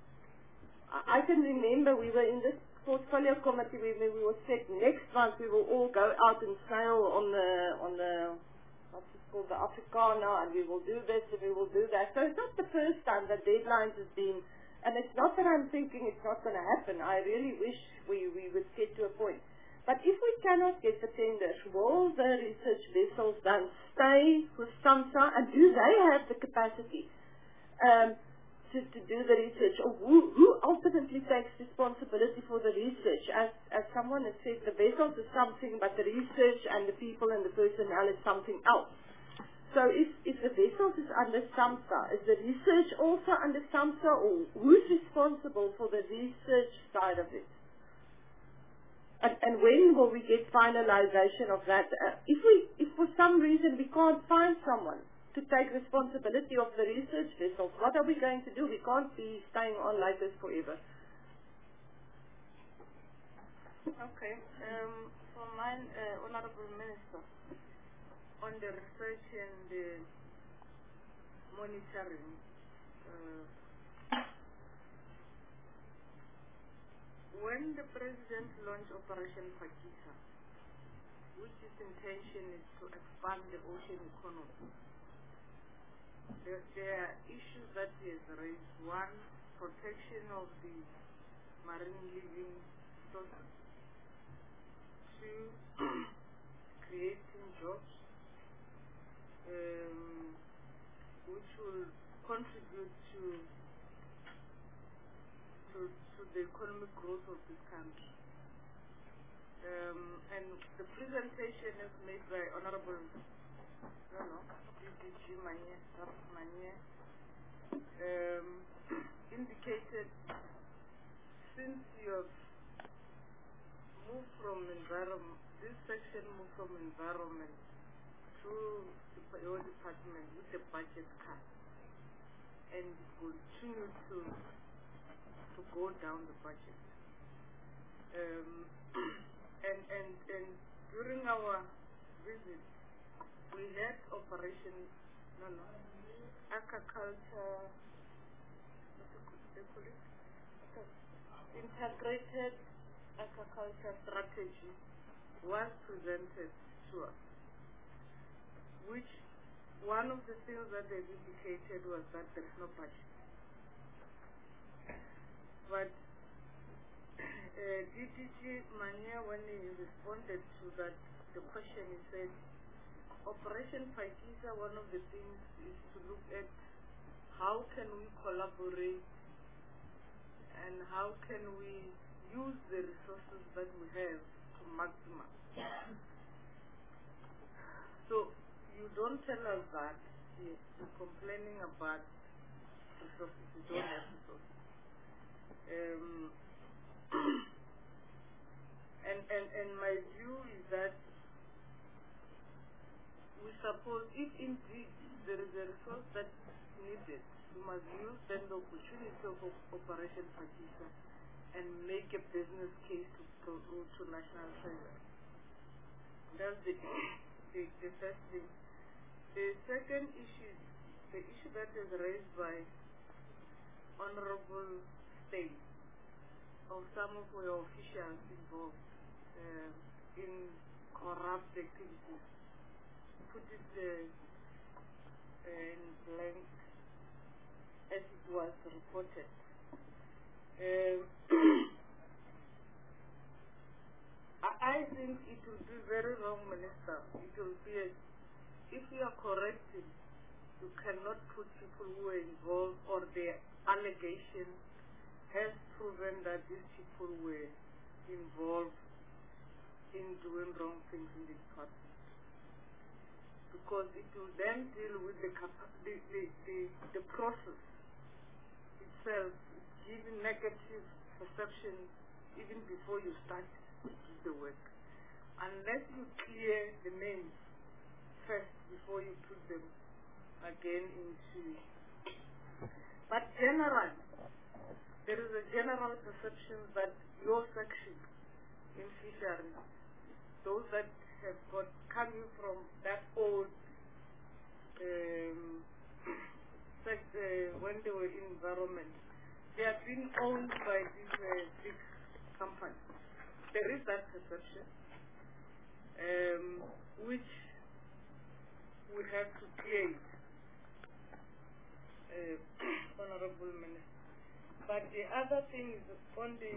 I, I can remember we were in this portfolio committee where we were said next month we will all go out and sail on the, on the what's it called, the Afrikaner, and we will do this and we will do that. So it's not the first time that deadlines have been, and it's not that I'm thinking it's not going to happen. I really wish we, we would get to a point. But if we cannot get the tenders, will the research vessels then stay with SAMSA, and do they have the capacity um, to, to do the research? Or who, who ultimately takes responsibility for the research? As, as someone has said, the vessels is something, but the research and the people and the personnel is something else. So if, if the vessels is under SAMSA, is the research also under SAMSA, or who's responsible for the research side of it? And, and when will we get finalization of that? Uh, if we, if for some reason we can't find someone to take responsibility of the research vessels, what are we going to do? We can't be staying on like this forever. Okay. Um, for mine, uh, Honorable Minister, on the research and the monitoring, uh, when the President launched Operation Phakisa, which its intention is to expand the ocean economy, there, there are issues that he has raised. One, protection of the marine living sources. Two, creating jobs. Um, growth of this country. Um, and the presentation is made by Honorable, no, no, D D G Manye, Manye, um, indicated since you have moved from environment, this section moved from environment to the, your department with the budget cut, and continue to to go down the budget. Um, and, and, and during our visit, we had operation, no, no, aquaculture, what's it called? Integrated aquaculture strategy was presented to us, which one of the things that they indicated was that there is no budget. But uh, D D G Mania, when he responded to that, the question, he said, Operation Paikisa, one of the things is to look at how can we collaborate and how can we use the resources that we have to maximize. So you don't tell us that you're complaining about resources, you don't have resources. Um, and, and, and my view is that we suppose if indeed there is a resource that is needed, we must use then the opportunity of Operation Paikisa and make a business case to, to, to national treasury. That's the, the, the first thing. The second issue, the issue that is raised by Honorable State of some of your officials involved uh, in corrupt activities. Put it uh, in blank as it was reported. Uh, I think it will be very wrong, Minister. It will be, a, if you are correcting, you cannot put people who are involved or their allegation has proven that these people were involved in doing wrong things in the department. Because it will then deal with the, the, the, the, the process itself, giving negative perception even before you start the work. Unless you clear the names first before you put them again into. But generally, there is a general perception that your section in fisheries, those that have got coming from that old um, sect, uh, when they were in environment, they have been owned by these uh, big companies. There is that perception, um, which we have to clear it, uh, Honorable Minister. But the other thing is on the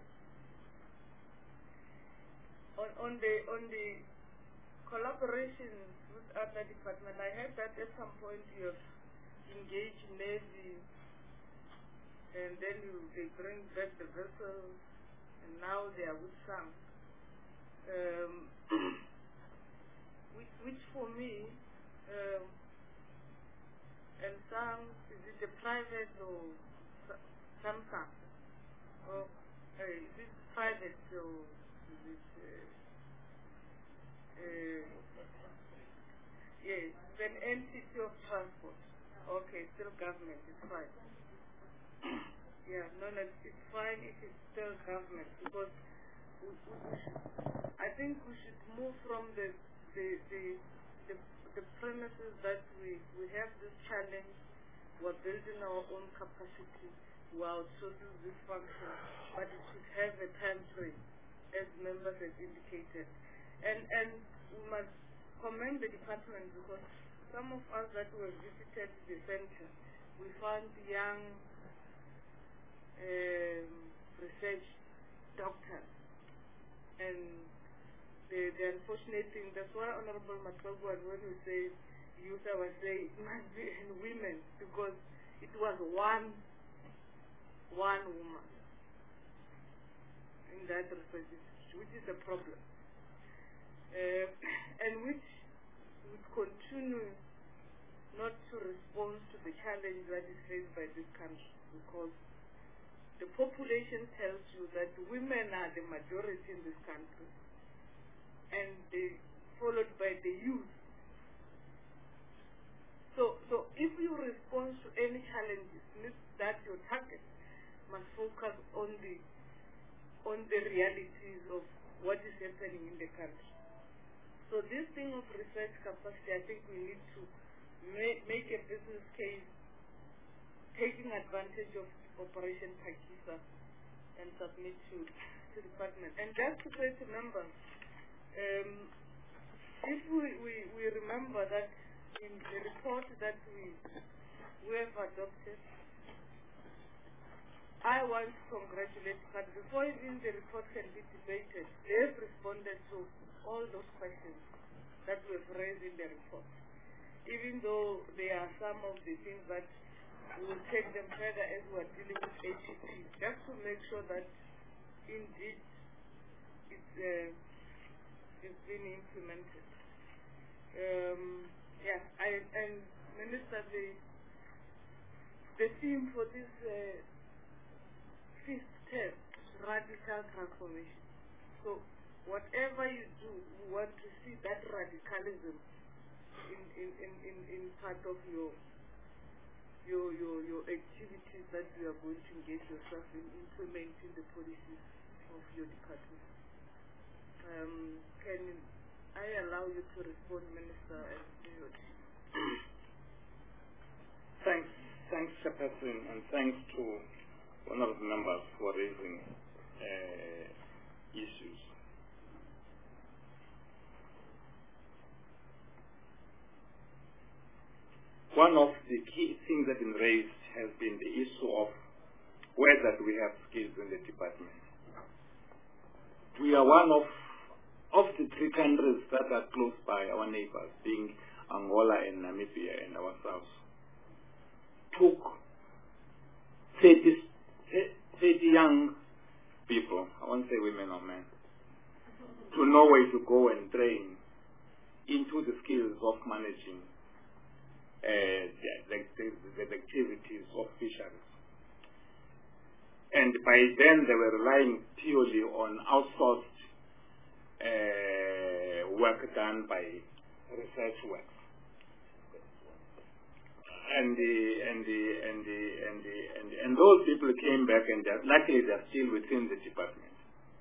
on, on the on the collaboration with other departments. I heard that at some point you have engaged Navy, and then you they bring back the vessels, and now they are with some. Um, which, which for me, um, and some is it the private or Samsung? Or uh, is it private or is it? Uh, uh, yes, it's an entity of transport. Okay, still government. It's fine. Yeah, no, no, it's fine if it's still government because we, we, we should, I think we should move from the the the the, the premises that we we have this challenge. We're building our own capacity. We're outsourcing this function, but it should have a time frame, as members have indicated. And and we must commend the department because some of us that were visited the center, we found young um, research doctors. And the, the unfortunate thing, that's why Honorable Matogwa, when we say youth, I was saying it must be in women because it was one one woman. in that respect, which is a problem, uh, and which would continue not to respond to the challenge that is faced by this country, because the population tells you that women are the majority in this country, and they followed by the youth. So, so if you respond to any challenges, means that your target must focus on the on the realities of what is happening in the country. So this thing of research capacity, I think we need to ma- make a business case taking advantage of Operation Phakisa and submit to to the department. And just to say to members, um, if we, we, we remember that in the report that we, we have adopted, I want to congratulate, but before even the report can be debated, they have responded to all those questions that we have raised in the report. Even though there are some of the things that we will take them further as we are dealing with H E P, just to make sure that indeed it's, uh, it's being implemented. Um, yeah, I, and Minister, the, the theme for this uh, fifth term, radical transformation. So whatever you do, you want to see that radicalism in, in, in, in, in part of your Your, your, your activities that you are going to engage yourself in implementing the policies of your department. Um, can I allow you to respond, Minister, and to your team? Thanks, thanks, Chairperson, and thanks to one of the members for raising uh, issues. One of the key things that have been raised has been the issue of whether we have skills in the department. We are one of, of the three countries that are close by our neighbors, being Angola and Namibia and ourselves. Took thirty, thirty young people, I won't say women or men, to Norway to go and train into the skills of managing Uh, the, the, the activities of fisheries. And by then they were relying purely on outsourced uh, work done by research work. And the, and the, and the, and the, and the, and those people came back, and they're, luckily they're still within the department.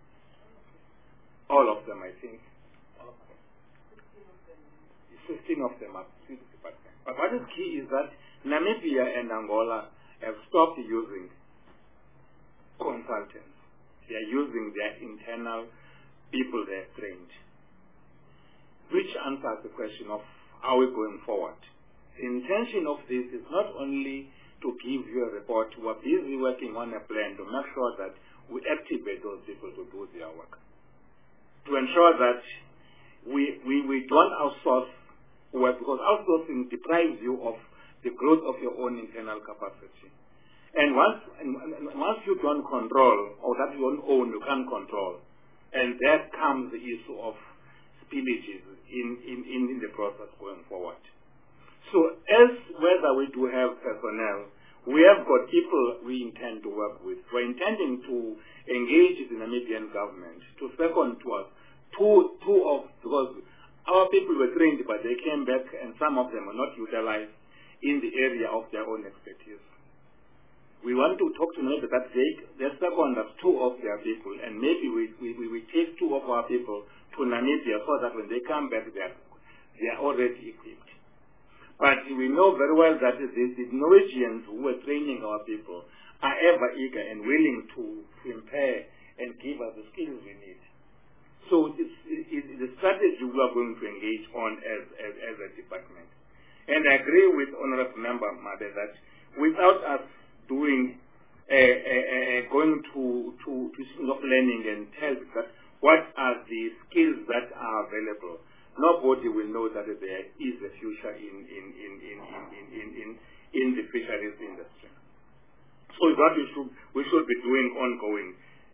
All of them, I think. All of them. Fifteen of them are still the department. But what is key is that Namibia and Angola have stopped using consultants. They are using their internal people they have trained, which answers the question of how we're going forward. The intention of this is not only to give you a report. We're busy working on a plan to make sure that we activate those people to do their work, to ensure that we, we, we don't outsource work, because outsourcing deprives you of the growth of your own internal capacity. And once, and, and once you don't control, or that you don't own, you can't control, and there comes the issue of spillages in, in, in, in the process going forward. So as whether we do have personnel, we have got people we intend to work with. We're intending to engage the Namibian government to second to us two, two of, because our people were trained, but they came back, and some of them were not utilized in the area of their own expertise. We want to talk to them that they, they second us two of their people, and maybe we, we, we take two of our people to Namibia so that when they come back, they are, they are already equipped. But we know very well that the, the Norwegians who were training our people are ever eager and willing to, to impair and give us the skills we need. So it's, it's the strategy we are going to engage on as, as, as a department. And I agree with Honorable Member Made that without us doing, uh, uh, uh, going to, to, to of learning and tell that what are the skills that are available, nobody will know that there is a future in, in, in, in, in, in, in, in, in the fisheries industry. So what we should, we should be doing ongoing.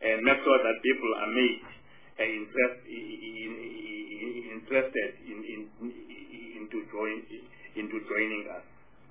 and make sure that people are made uh, interest, in, in, interested in, in, into, join, into joining us.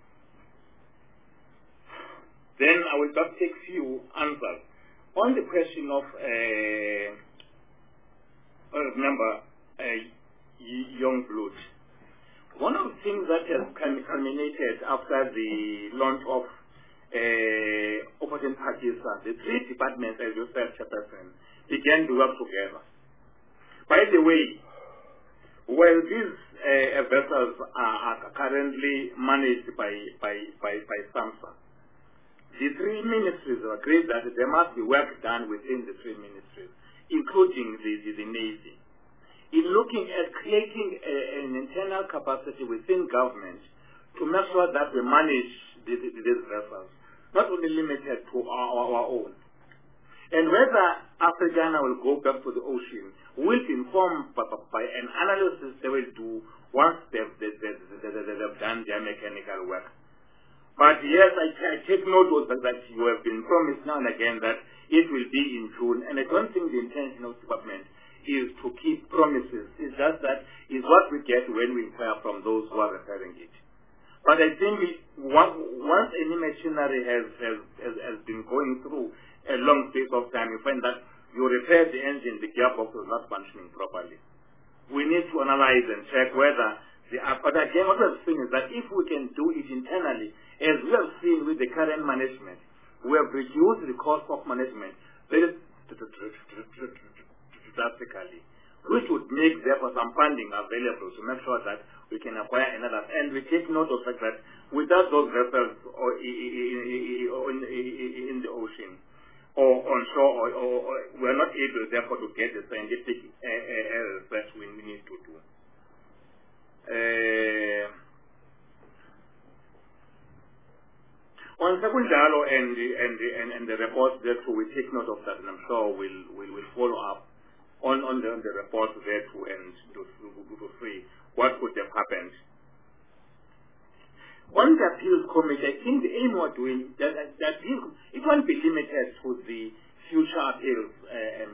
Then I will just take few answers. On the question of, uh, remember, uh, young blood. One of the things that has culminated after the launch of uh, Operation Pakistan, the three departments, as you said, Chairperson, began to work together. By the way, while these uh, vessels are, are currently managed by, by, by, by SAMSA, the three ministries agreed that there must be work done within the three ministries, including the, the, the Navy, in looking at creating a, an internal capacity within government to make sure that we manage the, the, these vessels, not only limited to our, our own. And whether Africana will go back to the ocean will be informed by, by an analysis they will do once they've, they, they, they, they, they've done their mechanical work. But yes, I, I take note of that you have been promised now and again that it will be in June, and I don't think the intention of the department is to keep promises. It's just that is what we get when we inquire from those who are referring it. But I think it, once, once any machinery has, has, has, has been going through a long space of time, you find that you repair the engine, the gearbox is not functioning properly. We need to analyze and check whether the, but again, what we're saying is that if we can do it internally, as we have seen with the current management, we have reduced the cost of management very drastically, which would make therefore some funding available to make sure that we can acquire another. And we take note of the fact that without those vessels or in the ocean or on shore, or, or, or we are not able therefore to get the scientific research we need to do. Uh, on Sekunjalo and the, and, the, and, and the reports there too, we take note of that, and I'm sure we'll, we'll, we'll follow up on, on, the, on the reports there too, and to, to, to see what could have happened. On the appeals committee, I think the aim we're doing, that, that it won't be limited to the future appeals, uh,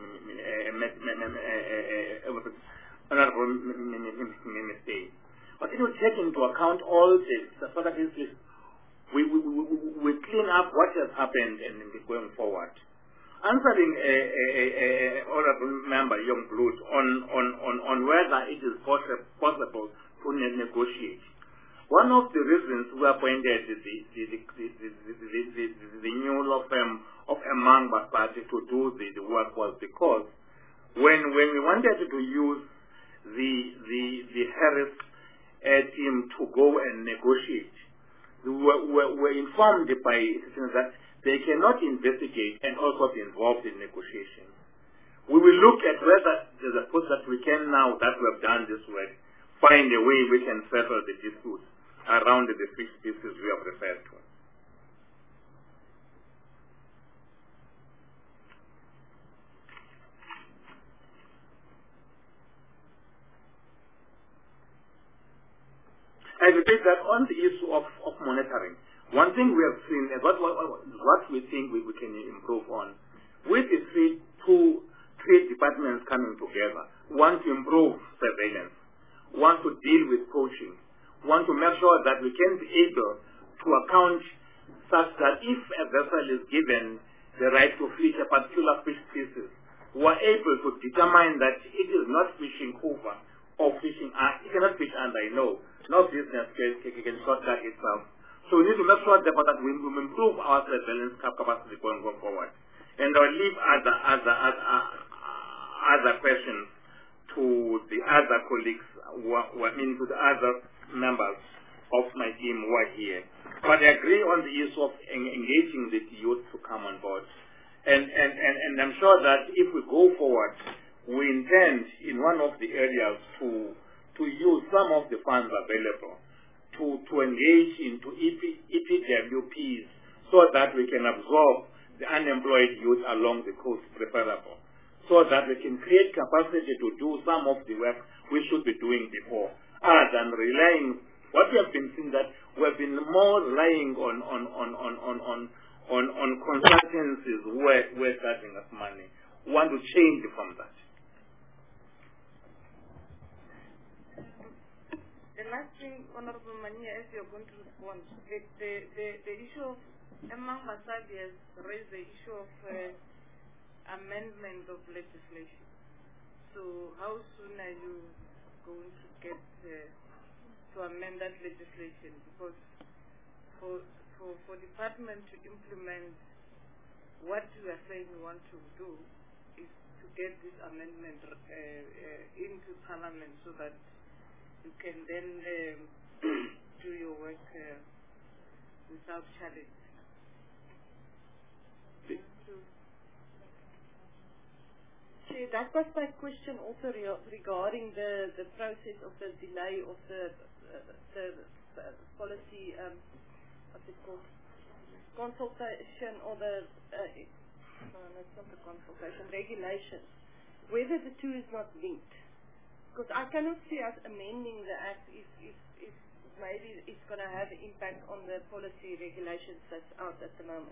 Honorable Minister. But it will take into account all this, the fact that we, we, we, we clean up what has happened and going forward. Answering a, a, a, a honorable member, Young Blood, on, on, on, on whether it is possible, possible to negotiate. One of the reasons we appointed the, the, the, the, the, the, the, the new law firm of Amang Party to do the, the work was because when, when we wanted to use the, the, the Harris uh, team to go and negotiate, we were, were, were informed by citizens that they cannot investigate and also be involved in negotiations. We will look at whether there's a process that we can now, that we have done this work, find a way we can settle the disputes around the fish species we have referred to. I repeat that on the issue of, of monitoring, one thing we have seen is what, what, what we think we, we can improve on. With the three, two, three departments coming together, one to improve surveillance, one to deal with poaching, one to make sure that we can be able to account such that if a vessel is given the right to fish a particular fish species, we are able to determine that it is not fishing over or fishing, uh, it cannot fish under, I know. No business can, can shortcut itself. So we need to make sure that, that we will improve our surveillance capacity going, going forward. And I'll leave other, other, other, uh, other questions to the other colleagues, who are, who are, I mean to the other members of my team who are here. But I agree on the issue of en engaging the youth to come on board. And, and, and, and I'm sure that if we go forward, we intend in one of the areas to to use some of the funds available to, to engage into E P W Ps so that we can absorb the unemployed youth along the coast preferable, so that we can create capacity to do some of the work we should be doing before, other than relying, what we have been seeing that we have been more relying on, on, on, on, on, on, on, on consultancies who are, who are charging us money. want to change from that. The last thing, Honorable Mania, as you're going to respond, the, the, the, the issue of, Emma Masadi has raised the issue of uh, amendment of legislation. So how soon are you going to get uh, to amend that legislation? Because for, for, for department to implement what you are saying you want to do is to get this amendment uh, uh, into Parliament so that you can then um, do your work uh, without challenge. Chair, that was my question also re regarding the, the process of the delay of the, uh, the, the policy, um, what's it called, consultation or the, uh, no, no, it's not the consultation, regulation, whether the two is not linked. Because I cannot see us amending the Act if, if, if maybe it's going to have an impact on the policy regulations that's out at the moment.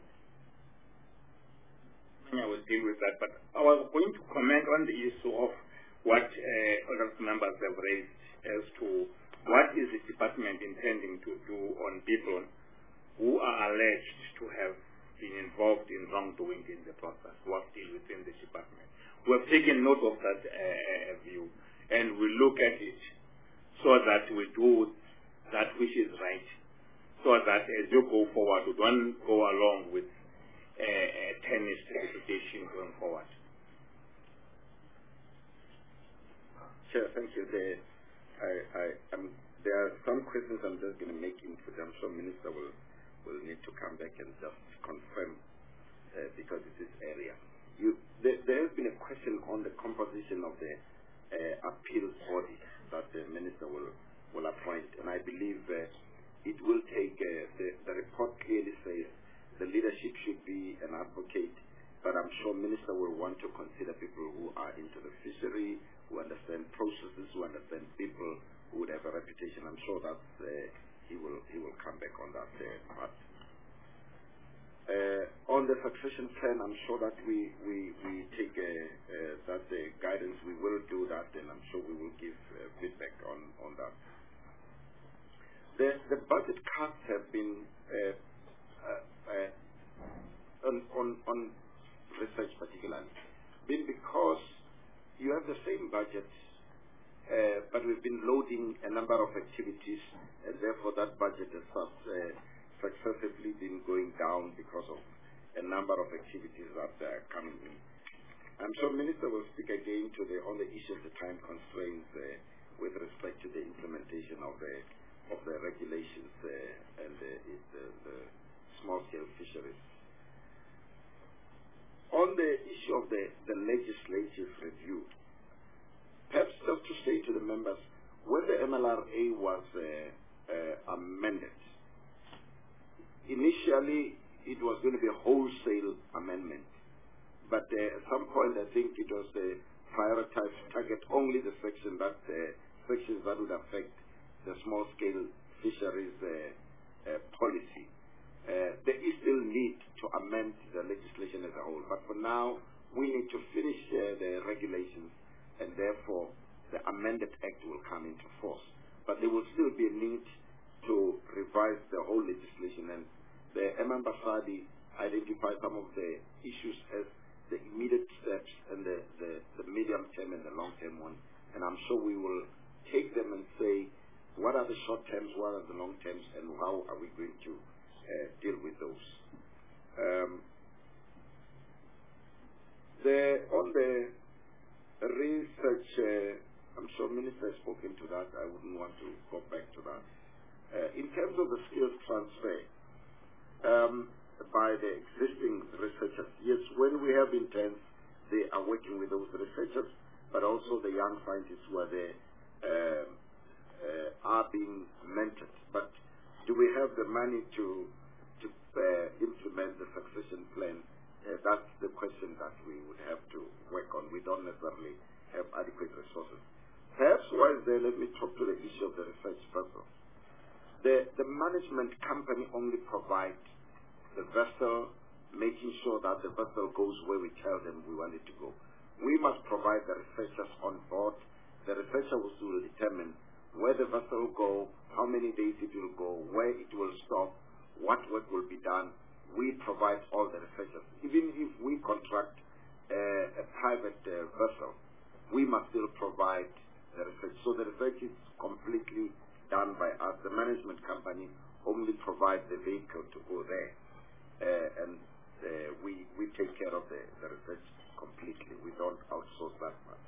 I will deal with that, but I was going to comment on the issue of what uh, other members have raised as to what is the department intending to do on people who are alleged to have been involved in wrongdoing in the process, who are still within the department. We have taken note of that uh, view, and we look at it so that we do that which is right, so that as you go forward, you don't go along with Uh, uh, tennis reputation going forward. Chair, thank you. The, I, I, I'm, there are some questions I'm just going to make input. I'm sure Minister will, will need to come back and just confirm uh, because it's this area. You, there, there has been a question on the composition of the uh, appeals body that the Minister will, will appoint, and I believe uh, it will take, uh, the, the report clearly says the leadership should be an advocate, but I'm sure Minister will want to consider people who are into the fishery, who understand processes, who understand people, who would have a reputation. I'm sure that uh, he will he will come back on that uh, part. Uh, on the succession plan, I'm sure that we we, we take uh, uh, that uh, guidance. We will do that, and I'm sure we will give uh, feedback on on that. The the budget cuts have been. Uh, Uh, uh, on, on, on research particularly, been because you have the same budget, uh, but we've been loading a number of activities, and therefore that budget has uh, successively been going down because of a number of activities that are coming in. I'm sure Minister will speak again to the on the issue of the time constraints uh, with respect to the implementation of the of the regulations uh, and the, the, the small-scale fisheries. On the issue of the, the legislative review, perhaps just to say to the members, when the M L R A was uh, uh, amended, initially it was going to be a wholesale amendment, but uh, at some point I think it was uh, prioritized to target only the section that uh, sections that would affect the small-scale fisheries uh, uh, policy. Uh, there is still need to amend the legislation as a whole, but for now we need to finish uh, the regulations, and therefore the amended act will come into force. But there will still be a need to revise the whole legislation, and the M M Basadi identified some of the issues as the immediate steps and the, the, the medium term and the long term one, and I'm sure we will take them and say what are the short terms, what are the long terms, and how are we going to Uh, deal with those. Um, the, on the research, uh, I'm sure Minister has spoken to that. I wouldn't want to go back to that. Uh, in terms of the skills transfer um, by the existing researchers, yes, when we have interns, they are working with those researchers, but also the young scientists who are there uh, uh, are being mentored. But do we have the money to to uh, implement the succession plan? Uh, that's the question that we would have to work on. We don't necessarily have adequate resources. Perhaps while there, let me talk to the issue of the research vessel. The, the management company only provides the vessel, making sure that the vessel goes where we tell them we want it to go. we must provide the researchers on board. The researcher will determine where the vessel will go, how many days it will go, where it will stop, what work will be done. We provide all the researchers. Even if we contract uh, a private uh, vessel, we must still provide the research. So the research is completely done by us. The management company only provides the vehicle to go there. Uh, and uh, we, we take care of the, the research completely. We don't outsource that much.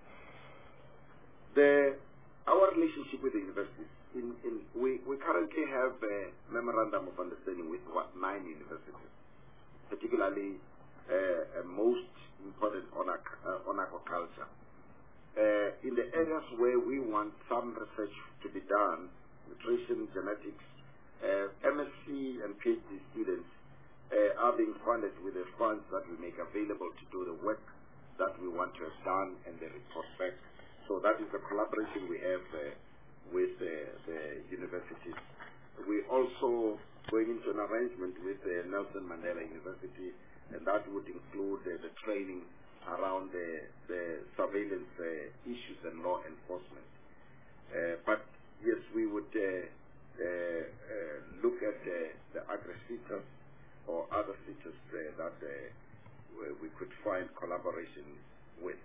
The, our relationship with the universities, in, in, we, we currently have a memorandum of understanding with what, nine universities, particularly uh, uh, most important on, uh, on aquaculture. Uh, in the areas where we want some research to be done, nutrition, genetics, uh, M S c and PhD students uh, are being funded with the funds that we make available to do the work that we want to have done and the report back. So that is the collaboration we have uh, with uh, the universities. We also going into an arrangement with uh, Nelson Mandela University, and that would include uh, the training around the, the surveillance uh, issues and law enforcement. Uh, but yes, we would uh, uh, uh, look at uh, the agri-sectors or other sectors uh, that uh, we could find collaboration with.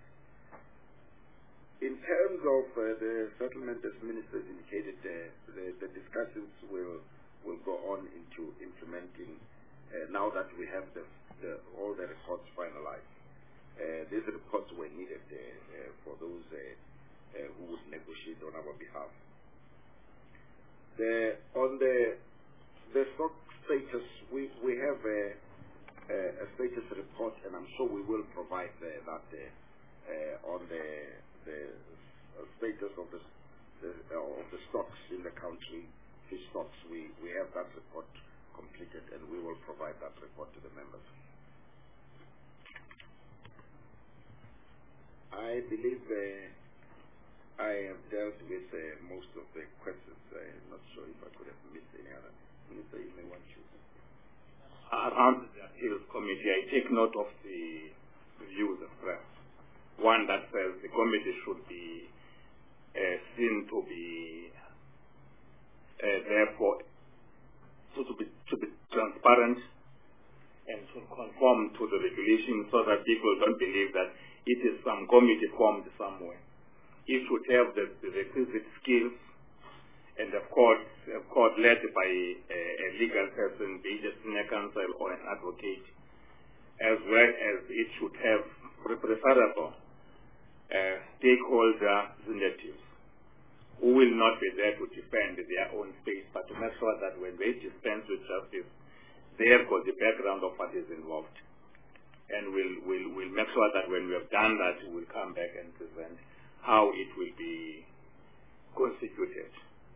In terms of uh, the settlement, as ministers indicated, uh, the, the discussions will will go on into implementing uh, now that we have the, the, all the reports finalized. Uh, these reports were needed uh, uh, for those uh, uh, who would negotiate on our behalf. The, on the the stock status, we we have a, a, a status report, and I'm sure we will provide uh, that uh, uh, on the the uh, status of the the, uh, of the stocks in the country, fish stocks. We we have that report completed, and we will provide that report to the members. I believe uh, I have dealt with uh, most of the questions. I'm not sure if I could have missed any other. Minister, you may want to. Around the appeals committee, I take note of the views expressed. One that says the committee should be uh, seen to be uh, therefore to, to be to be transparent and to conform to the regulations, so that people don't believe that it is some committee formed somewhere. It should have the, the requisite skills, and of course, of course, led by a, a legal person, be it a senior counsel or an advocate, as well as it should have preferable uh, stakeholder representatives who will not be there to defend their own space, but to make sure that when they dispense with justice, they have got the background of what is involved. And we'll, we'll, we'll make sure that when we have done that, we'll come back and present how it will be constituted.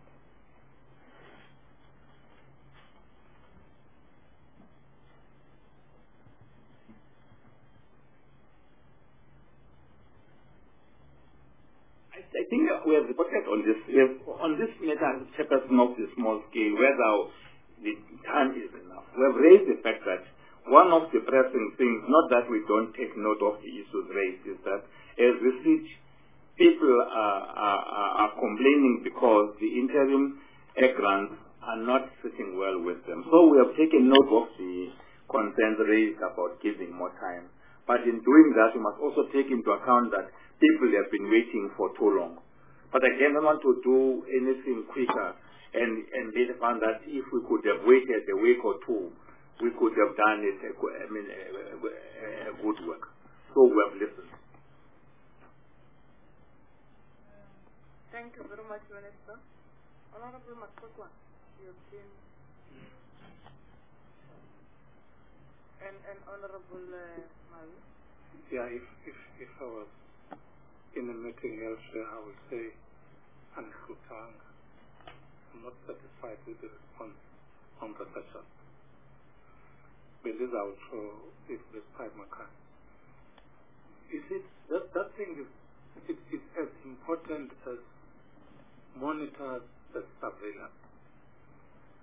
I think we have reported on this. We have, on this matter, Chairperson of the small scale, whether the time is enough. We have raised the fact that one of the pressing things, not that we don't take note of the issues raised, is that as we see, people are, are, are complaining because the interim grants are not sitting well with them. So we have taken note of the concerns raised about giving more time. But in doing that, we must also take into account that people have been waiting for too long. But again, I want to do anything quicker, and, and they found that if we could have waited a week or two, we could have done it, I mean, a, a, a good work. So we have listened. Thank you very much, Minister. Honorable Matsokwa, you have been, and, and Honorable uh, Malu. Yeah, if, if, if I was in a meeting elsewhere, I would say, I'm not satisfied with the response on the session. But this also is despite my kind. You see, that, that thing is it, it's as important as monitors as surveillance.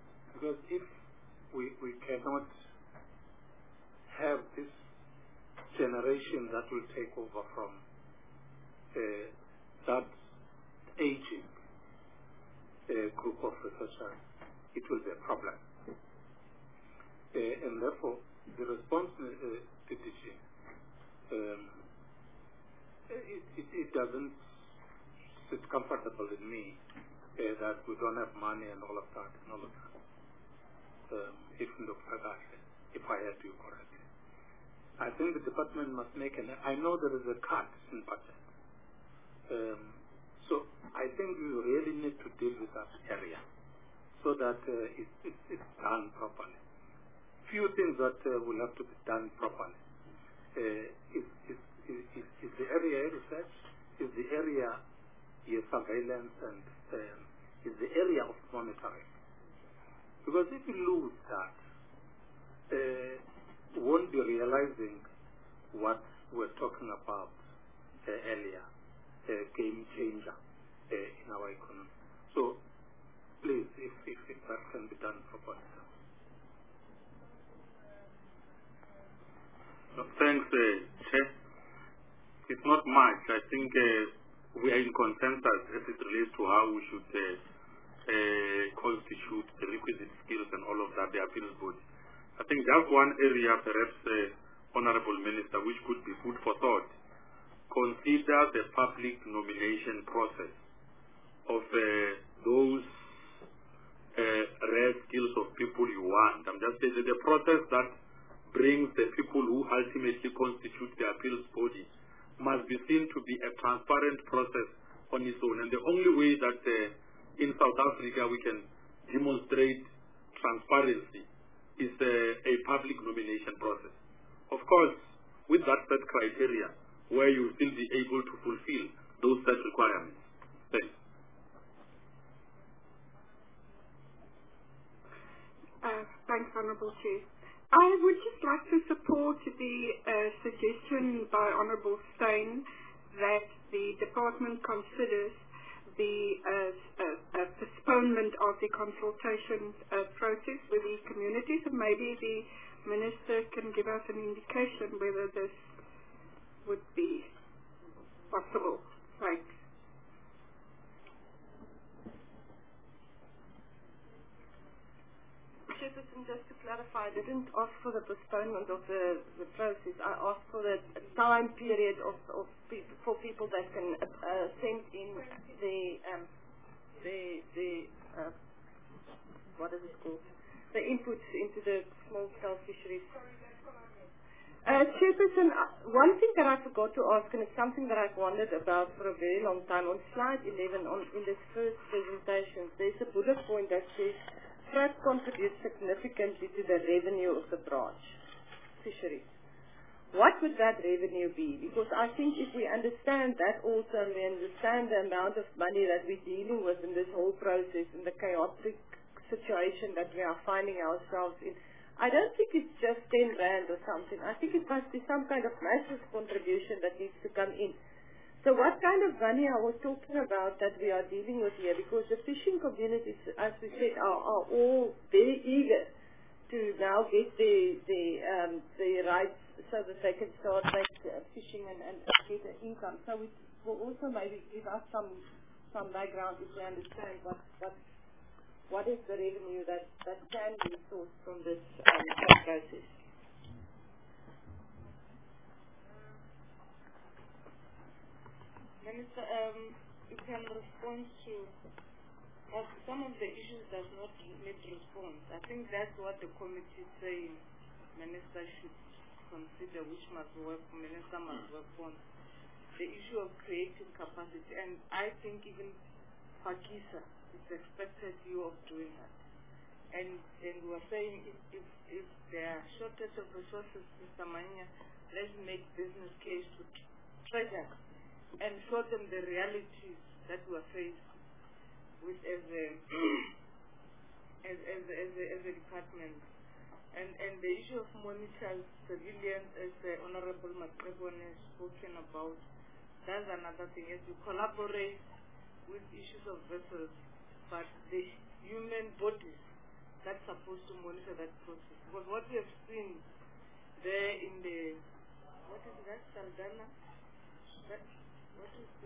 Because if we, we cannot have this generation that will take over from uh, that aging uh, group of researchers, it will be a problem. Uh, and therefore, the response, uh, P T G, um, it, it, it doesn't sit comfortable in me uh, that we don't have money and all of that and all of that. Um, it looks like that, if I heard you correctly. I think the department must make an, I know there is a cut in budget. Um, so I think we really need to deal with that area so that uh, it, it, it's done properly. Few things that uh, will have to be done properly. Uh, is, is, is, is the area research, is the area is surveillance, and um, is the area of monitoring. Because if you lose that, uh, we won't be realizing what we're talking about uh, earlier, a game changer uh, in our economy. So please, if, if, if that can be done properly. No, thanks, uh, Chair. It's not much. I think uh, we are in consensus as it relates to how we should uh, uh, constitute the requisite skills and all of that, the appeals body. I think that's one area, perhaps, uh, Honorable Minister, which could be food for thought. Consider the public nomination process of uh, those uh, rare skills of people you want. I'm just saying that the process that brings the people who ultimately constitute the appeals body must be seen to be a transparent process on its own. And the only way that uh, in South Africa we can demonstrate transparency is uh, a public nomination process. Of course, with that set criteria, where you will still be able to fulfill those set requirements. Thanks. Uh, thanks, Honourable Chair. I would just like to support the uh, suggestion by Honourable Steyn that the department considers the uh, uh, uh, postponement of the consultation uh, process with the communities, and maybe the Minister can give us an indication whether this would be possible. Thanks. Chairperson, just to clarify, I didn't ask for the postponement of the, the process. I asked for the time period of, of pe for people that can uh, send in the um, the the uh, what is it called? The inputs into the small-scale fisheries. Uh, Chairperson, uh, one thing that I forgot to ask, and it's something that I've wondered about for a very long time, on slide eleven, on in this first presentation, there's a bullet point that says FRAT contributes significantly to the revenue of the branch fisheries. What would that revenue be? Because I think if we understand that also, and we understand the amount of money that we're dealing with in this whole process, in the chaotic situation that we are finding ourselves in, I don't think it's just ten rand or something. I think it must be some kind of massive contribution that needs to come in. So what kind of money I was talking about that we are dealing with here? Because the fishing communities, as we said, are, are all very eager to now get the the um, the rights so that they can start like, uh, fishing and, and get an income. So it will also maybe give us some some background if we understand what what what is the revenue that, that can be sourced from this um, process. Minister, um, you can respond to uh, some of the issues does not need response. I think that's what the committee is saying. Minister should consider which must work, Minister must work on the issue of creating capacity. And I think even Pakisa is expected you of doing that. And and we're saying if if, if there are shortage of resources, Mister Manya, let's make business case to treasure and show them the realities that we are faced with as a as as as a, as a department. And and the issue of monitors, surveillance, as the Honorable Matrevon has spoken about, that's another thing. As you collaborate with issues of vessels, but the human bodies that's supposed to monitor that process. Because what we have seen there in the what is that, Saldana? That, what is the,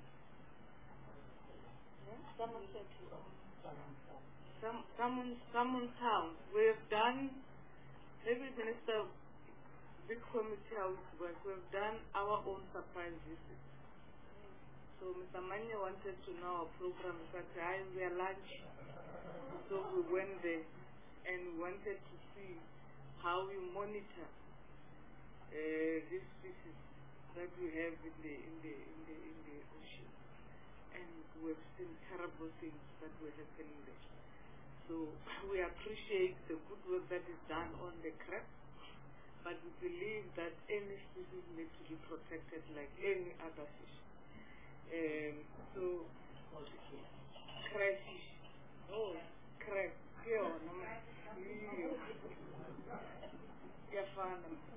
yeah? Somerset. Some, Salmon, Salmon Town. We have done, maybe Minister, big committee how it works. We have done our own surprise visits. So Mister Manya wanted to know our program, but I we are lunch. So we went there and we wanted to see how we monitor uh, these species that we have in the in the in the in the ocean. And we've seen terrible things that were happening there. So we appreciate the good work that is done on the crab, but we believe that any species needs to be protected like any other fish. Um, so, crayfish. Oh, crab. Yeah, no, yeah, fun.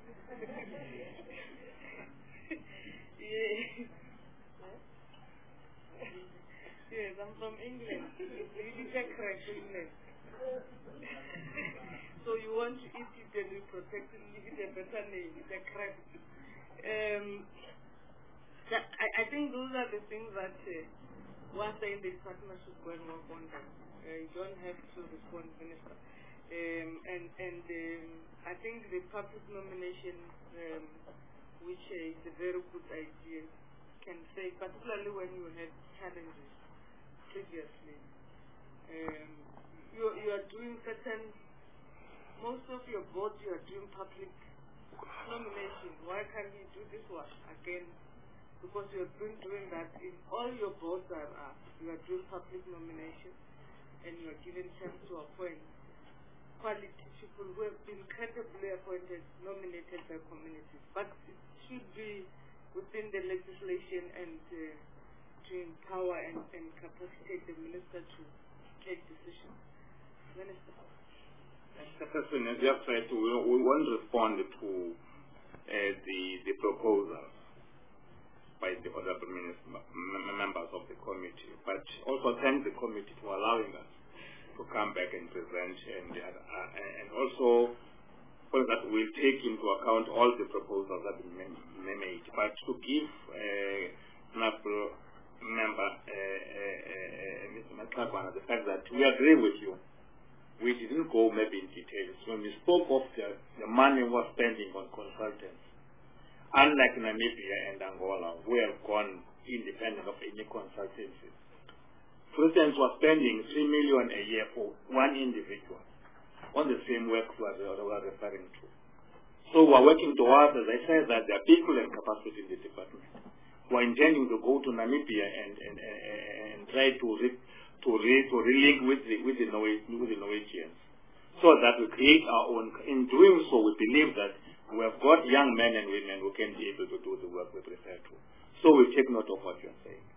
Yeah. Yes, I'm from England. You take crab to England. So you want to eat it and you protect it, give it a better name. It's a crab. Um, That, I, I think those are the things that uh, once the department should go and work on them. Uh, you don't have to respond, Minister. Um, and and um, I think the public nomination, um, which uh, is a very good idea, can say, particularly when you had challenges previously, um, you, you are doing certain, most of your boards you are doing public nomination. Why can't you do this one again? Because you have been doing that in all your boards are up. You are doing public nomination and you are given chance to appoint quality people who have been credibly appointed, nominated by communities. But it should be within the legislation and uh, to empower and, and capacitate the minister to take decisions. Minister. Mister President, just said we, we won't respond to uh, the, the proposals by the honorable members of the committee, but also thank the committee for allowing us to come back and present, and uh, and also for that we'll take into account all the proposals that have been made. But to give uh, honorable member uh, uh, uh, Mister Matlakwana the fact that we agree with you, we didn't go maybe in details when we spoke of the, the money we're spending on consultants. Unlike Namibia and Angola, we have gone independent of any consultancy. For instance, we're spending three million a year for one individual on the same work we are referring to. So we're working towards, as I said, that there are people and capacity in the department. We're intending to go to Namibia and and, and, and try to re, to re, to relink with the with the with the Norwegians, so that we create our own. In doing so, we believe that we have got young men and women who can be able to do the work we prefer to. So we take note of what you're saying.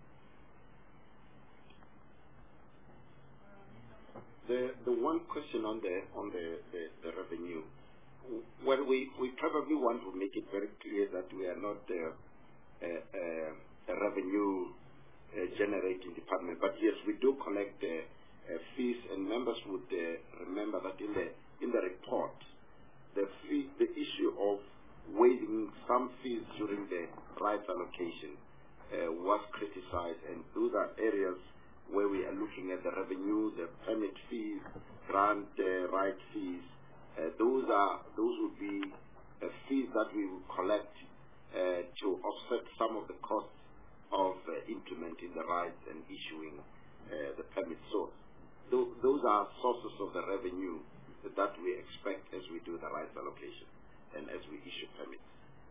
The the one question on the on the, the, the revenue. Well, we, we probably want to make it very clear that we are not uh, a, a, a revenue uh, generating department, but yes, we do collect uh, uh, fees, and members would uh, remember that in the in the report, the fee, the issue of waiving some fees during the rights allocation uh, was criticized, and those are areas where we are looking at the revenue, the permit fees, grant uh, right fees. Uh, those are those would be uh, fees that we will collect uh, to offset some of the costs of uh, implementing the rights and issuing uh, the permit. So th those are sources of the revenue that we expect as we do the rights allocation and as we issue permits.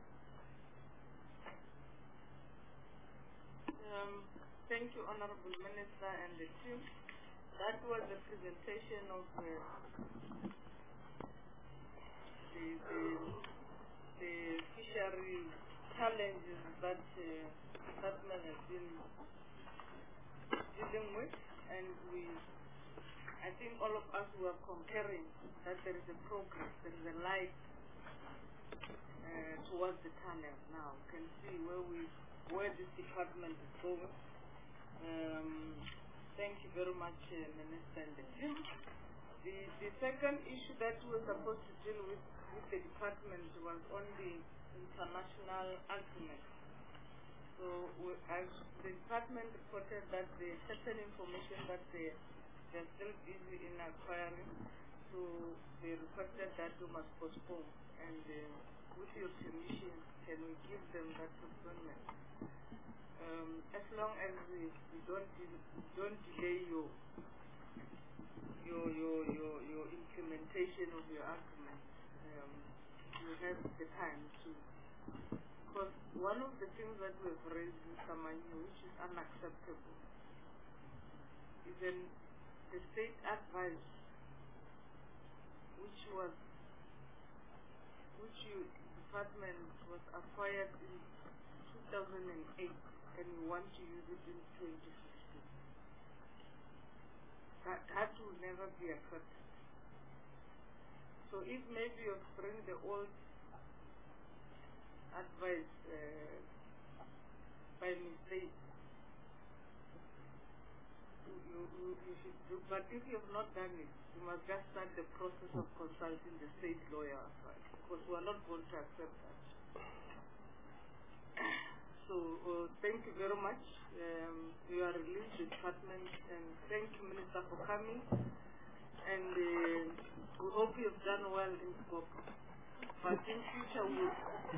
Um, thank you, Honorable Minister and the team. That was a presentation of uh, the, the, the fishery challenges that uh, department has been dealing with, and we, I think all of us were concurring that there is a progress, there is a light uh, towards the tunnel now. You can see where we, where this department is going. Um, thank you very much, uh, Minister and the team. The, the second issue that we were supposed to deal with with the department was on the international agreement. So we, I, the department reported that the certain information that they they're still busy in acquiring, so they requested that we must postpone. And uh, with your permission, can we give them that postponement? Um, as long as we, we don't don't delay your your your your, your implementation of your agreement, um, you have the time to. Because one of the things that we've raised in Samanyu, which is unacceptable, is in the state advice, which was, which you, department was acquired in two thousand eight, and you want to use it in twenty fifteen. That, that will never be accepted. So if maybe you bring the old advice uh, by mistake, you, you, you should do, but if you have not done it, you must just start the process of consulting the state lawyer as well, because we are not going to accept that. So uh, thank you very much. Um, you are released the department, and thank you, Minister, for coming. And uh, we hope you have done well in scope. But in future, we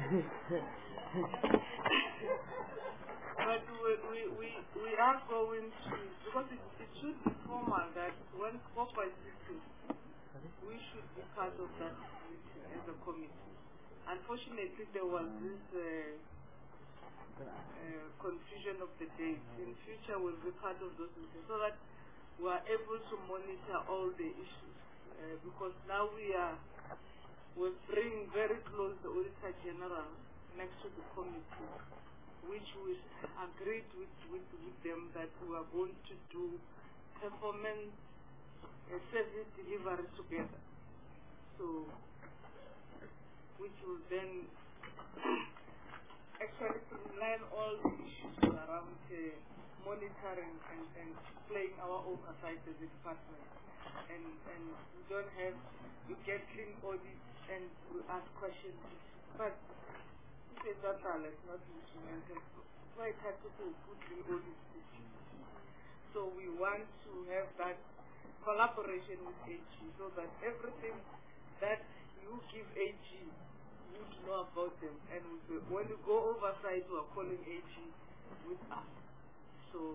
but we, we, we, we are going to, because it, it should be formal that when scope is sitting, we should be part of that meeting as a committee. Unfortunately, there was this uh, uh, confusion of the dates. In future, we'll be part of those meetings so that we are able to monitor all the issues. Uh, because now we are we bring very close the Auditor General next to the committee, which we agreed with, with, with them that we are going to do performance uh, service delivery together. So, which will then actually streamline all the issues around uh, monitoring and, and playing our oversight as a department. And, and we don't have, we get clean audits and we ask questions. But if it's not talent, not instrumental, it's quite hard to put clean audits. So we want to have that collaboration with A G so that everything that you give A G would know about them. And when you go oversight, we are calling A G with us. So,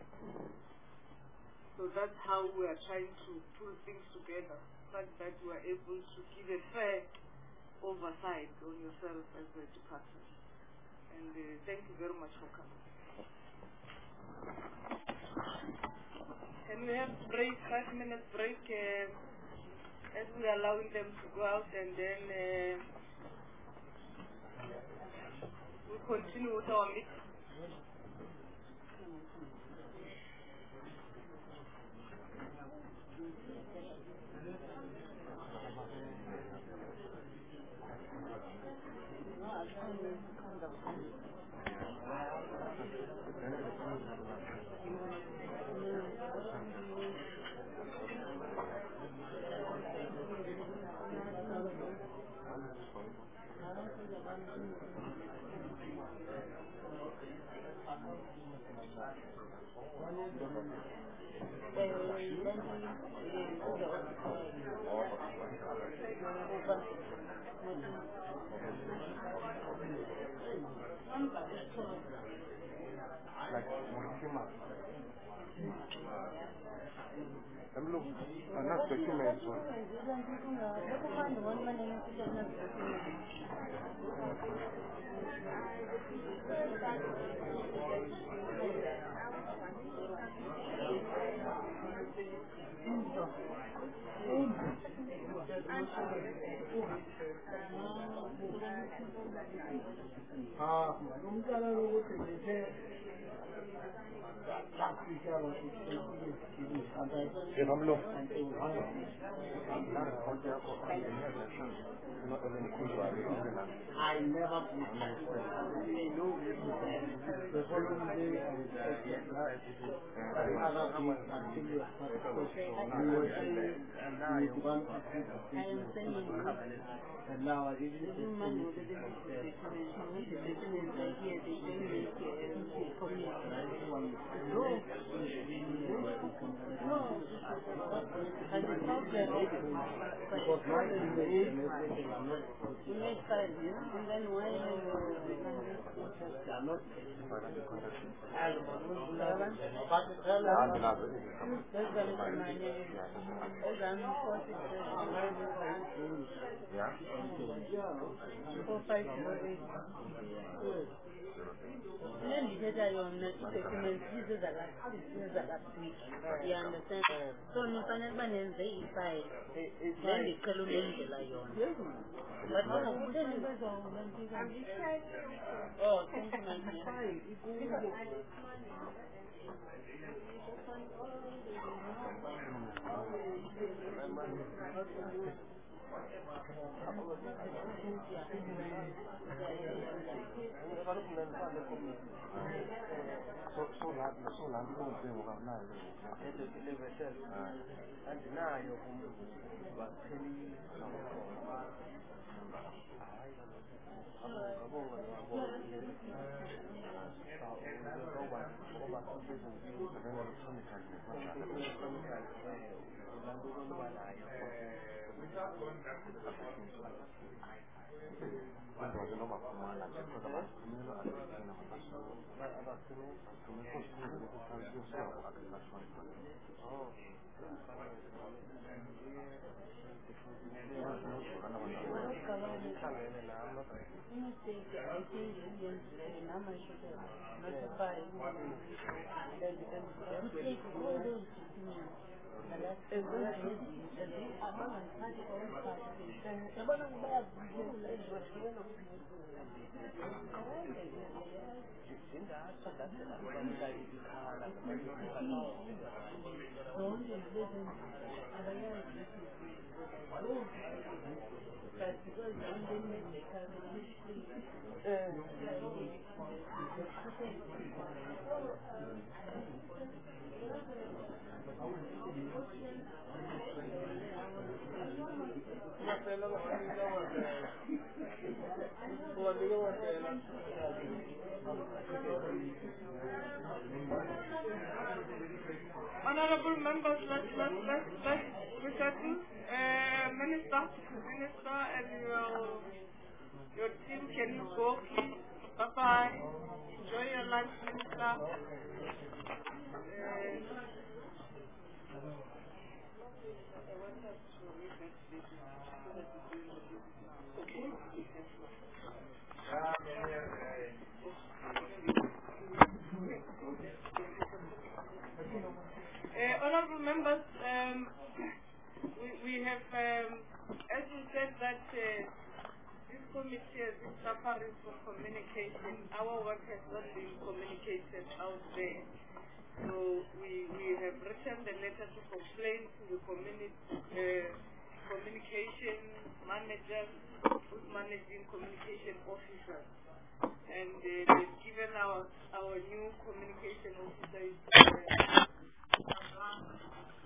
so that's how we are trying to pull things together, such that we are able to give a fair oversight on yourself as a department. And uh, thank you very much for coming. Can we have break, five minutes break, uh, as we are allowing them to go out, and then uh, we continue with our meeting. Ah, I never put my foot. They know me to that. The following day, I said, yes, other things until you are not because you were saying you want to see the things and now I didn't say no. No. And the problem is because my information is everything I'm not you made five years and then why are you I'm not you understand? So no panel banner they five. Then the column but no, oh, thank you, my Honorable members, let's let's let's let's resettle. Uh, Minister, Minister, and your your team can go, please. Bye bye. Enjoy your lunch, Minister. Uh, honorable members, um, we, we have, um, as you said, that uh, this committee has been suffering from communication. Our work has not been communicated out there. So we, we have written the letter to complain to the communi uh, communication managers who's managing communication officers. And uh, they've given our, our new communication officer uh,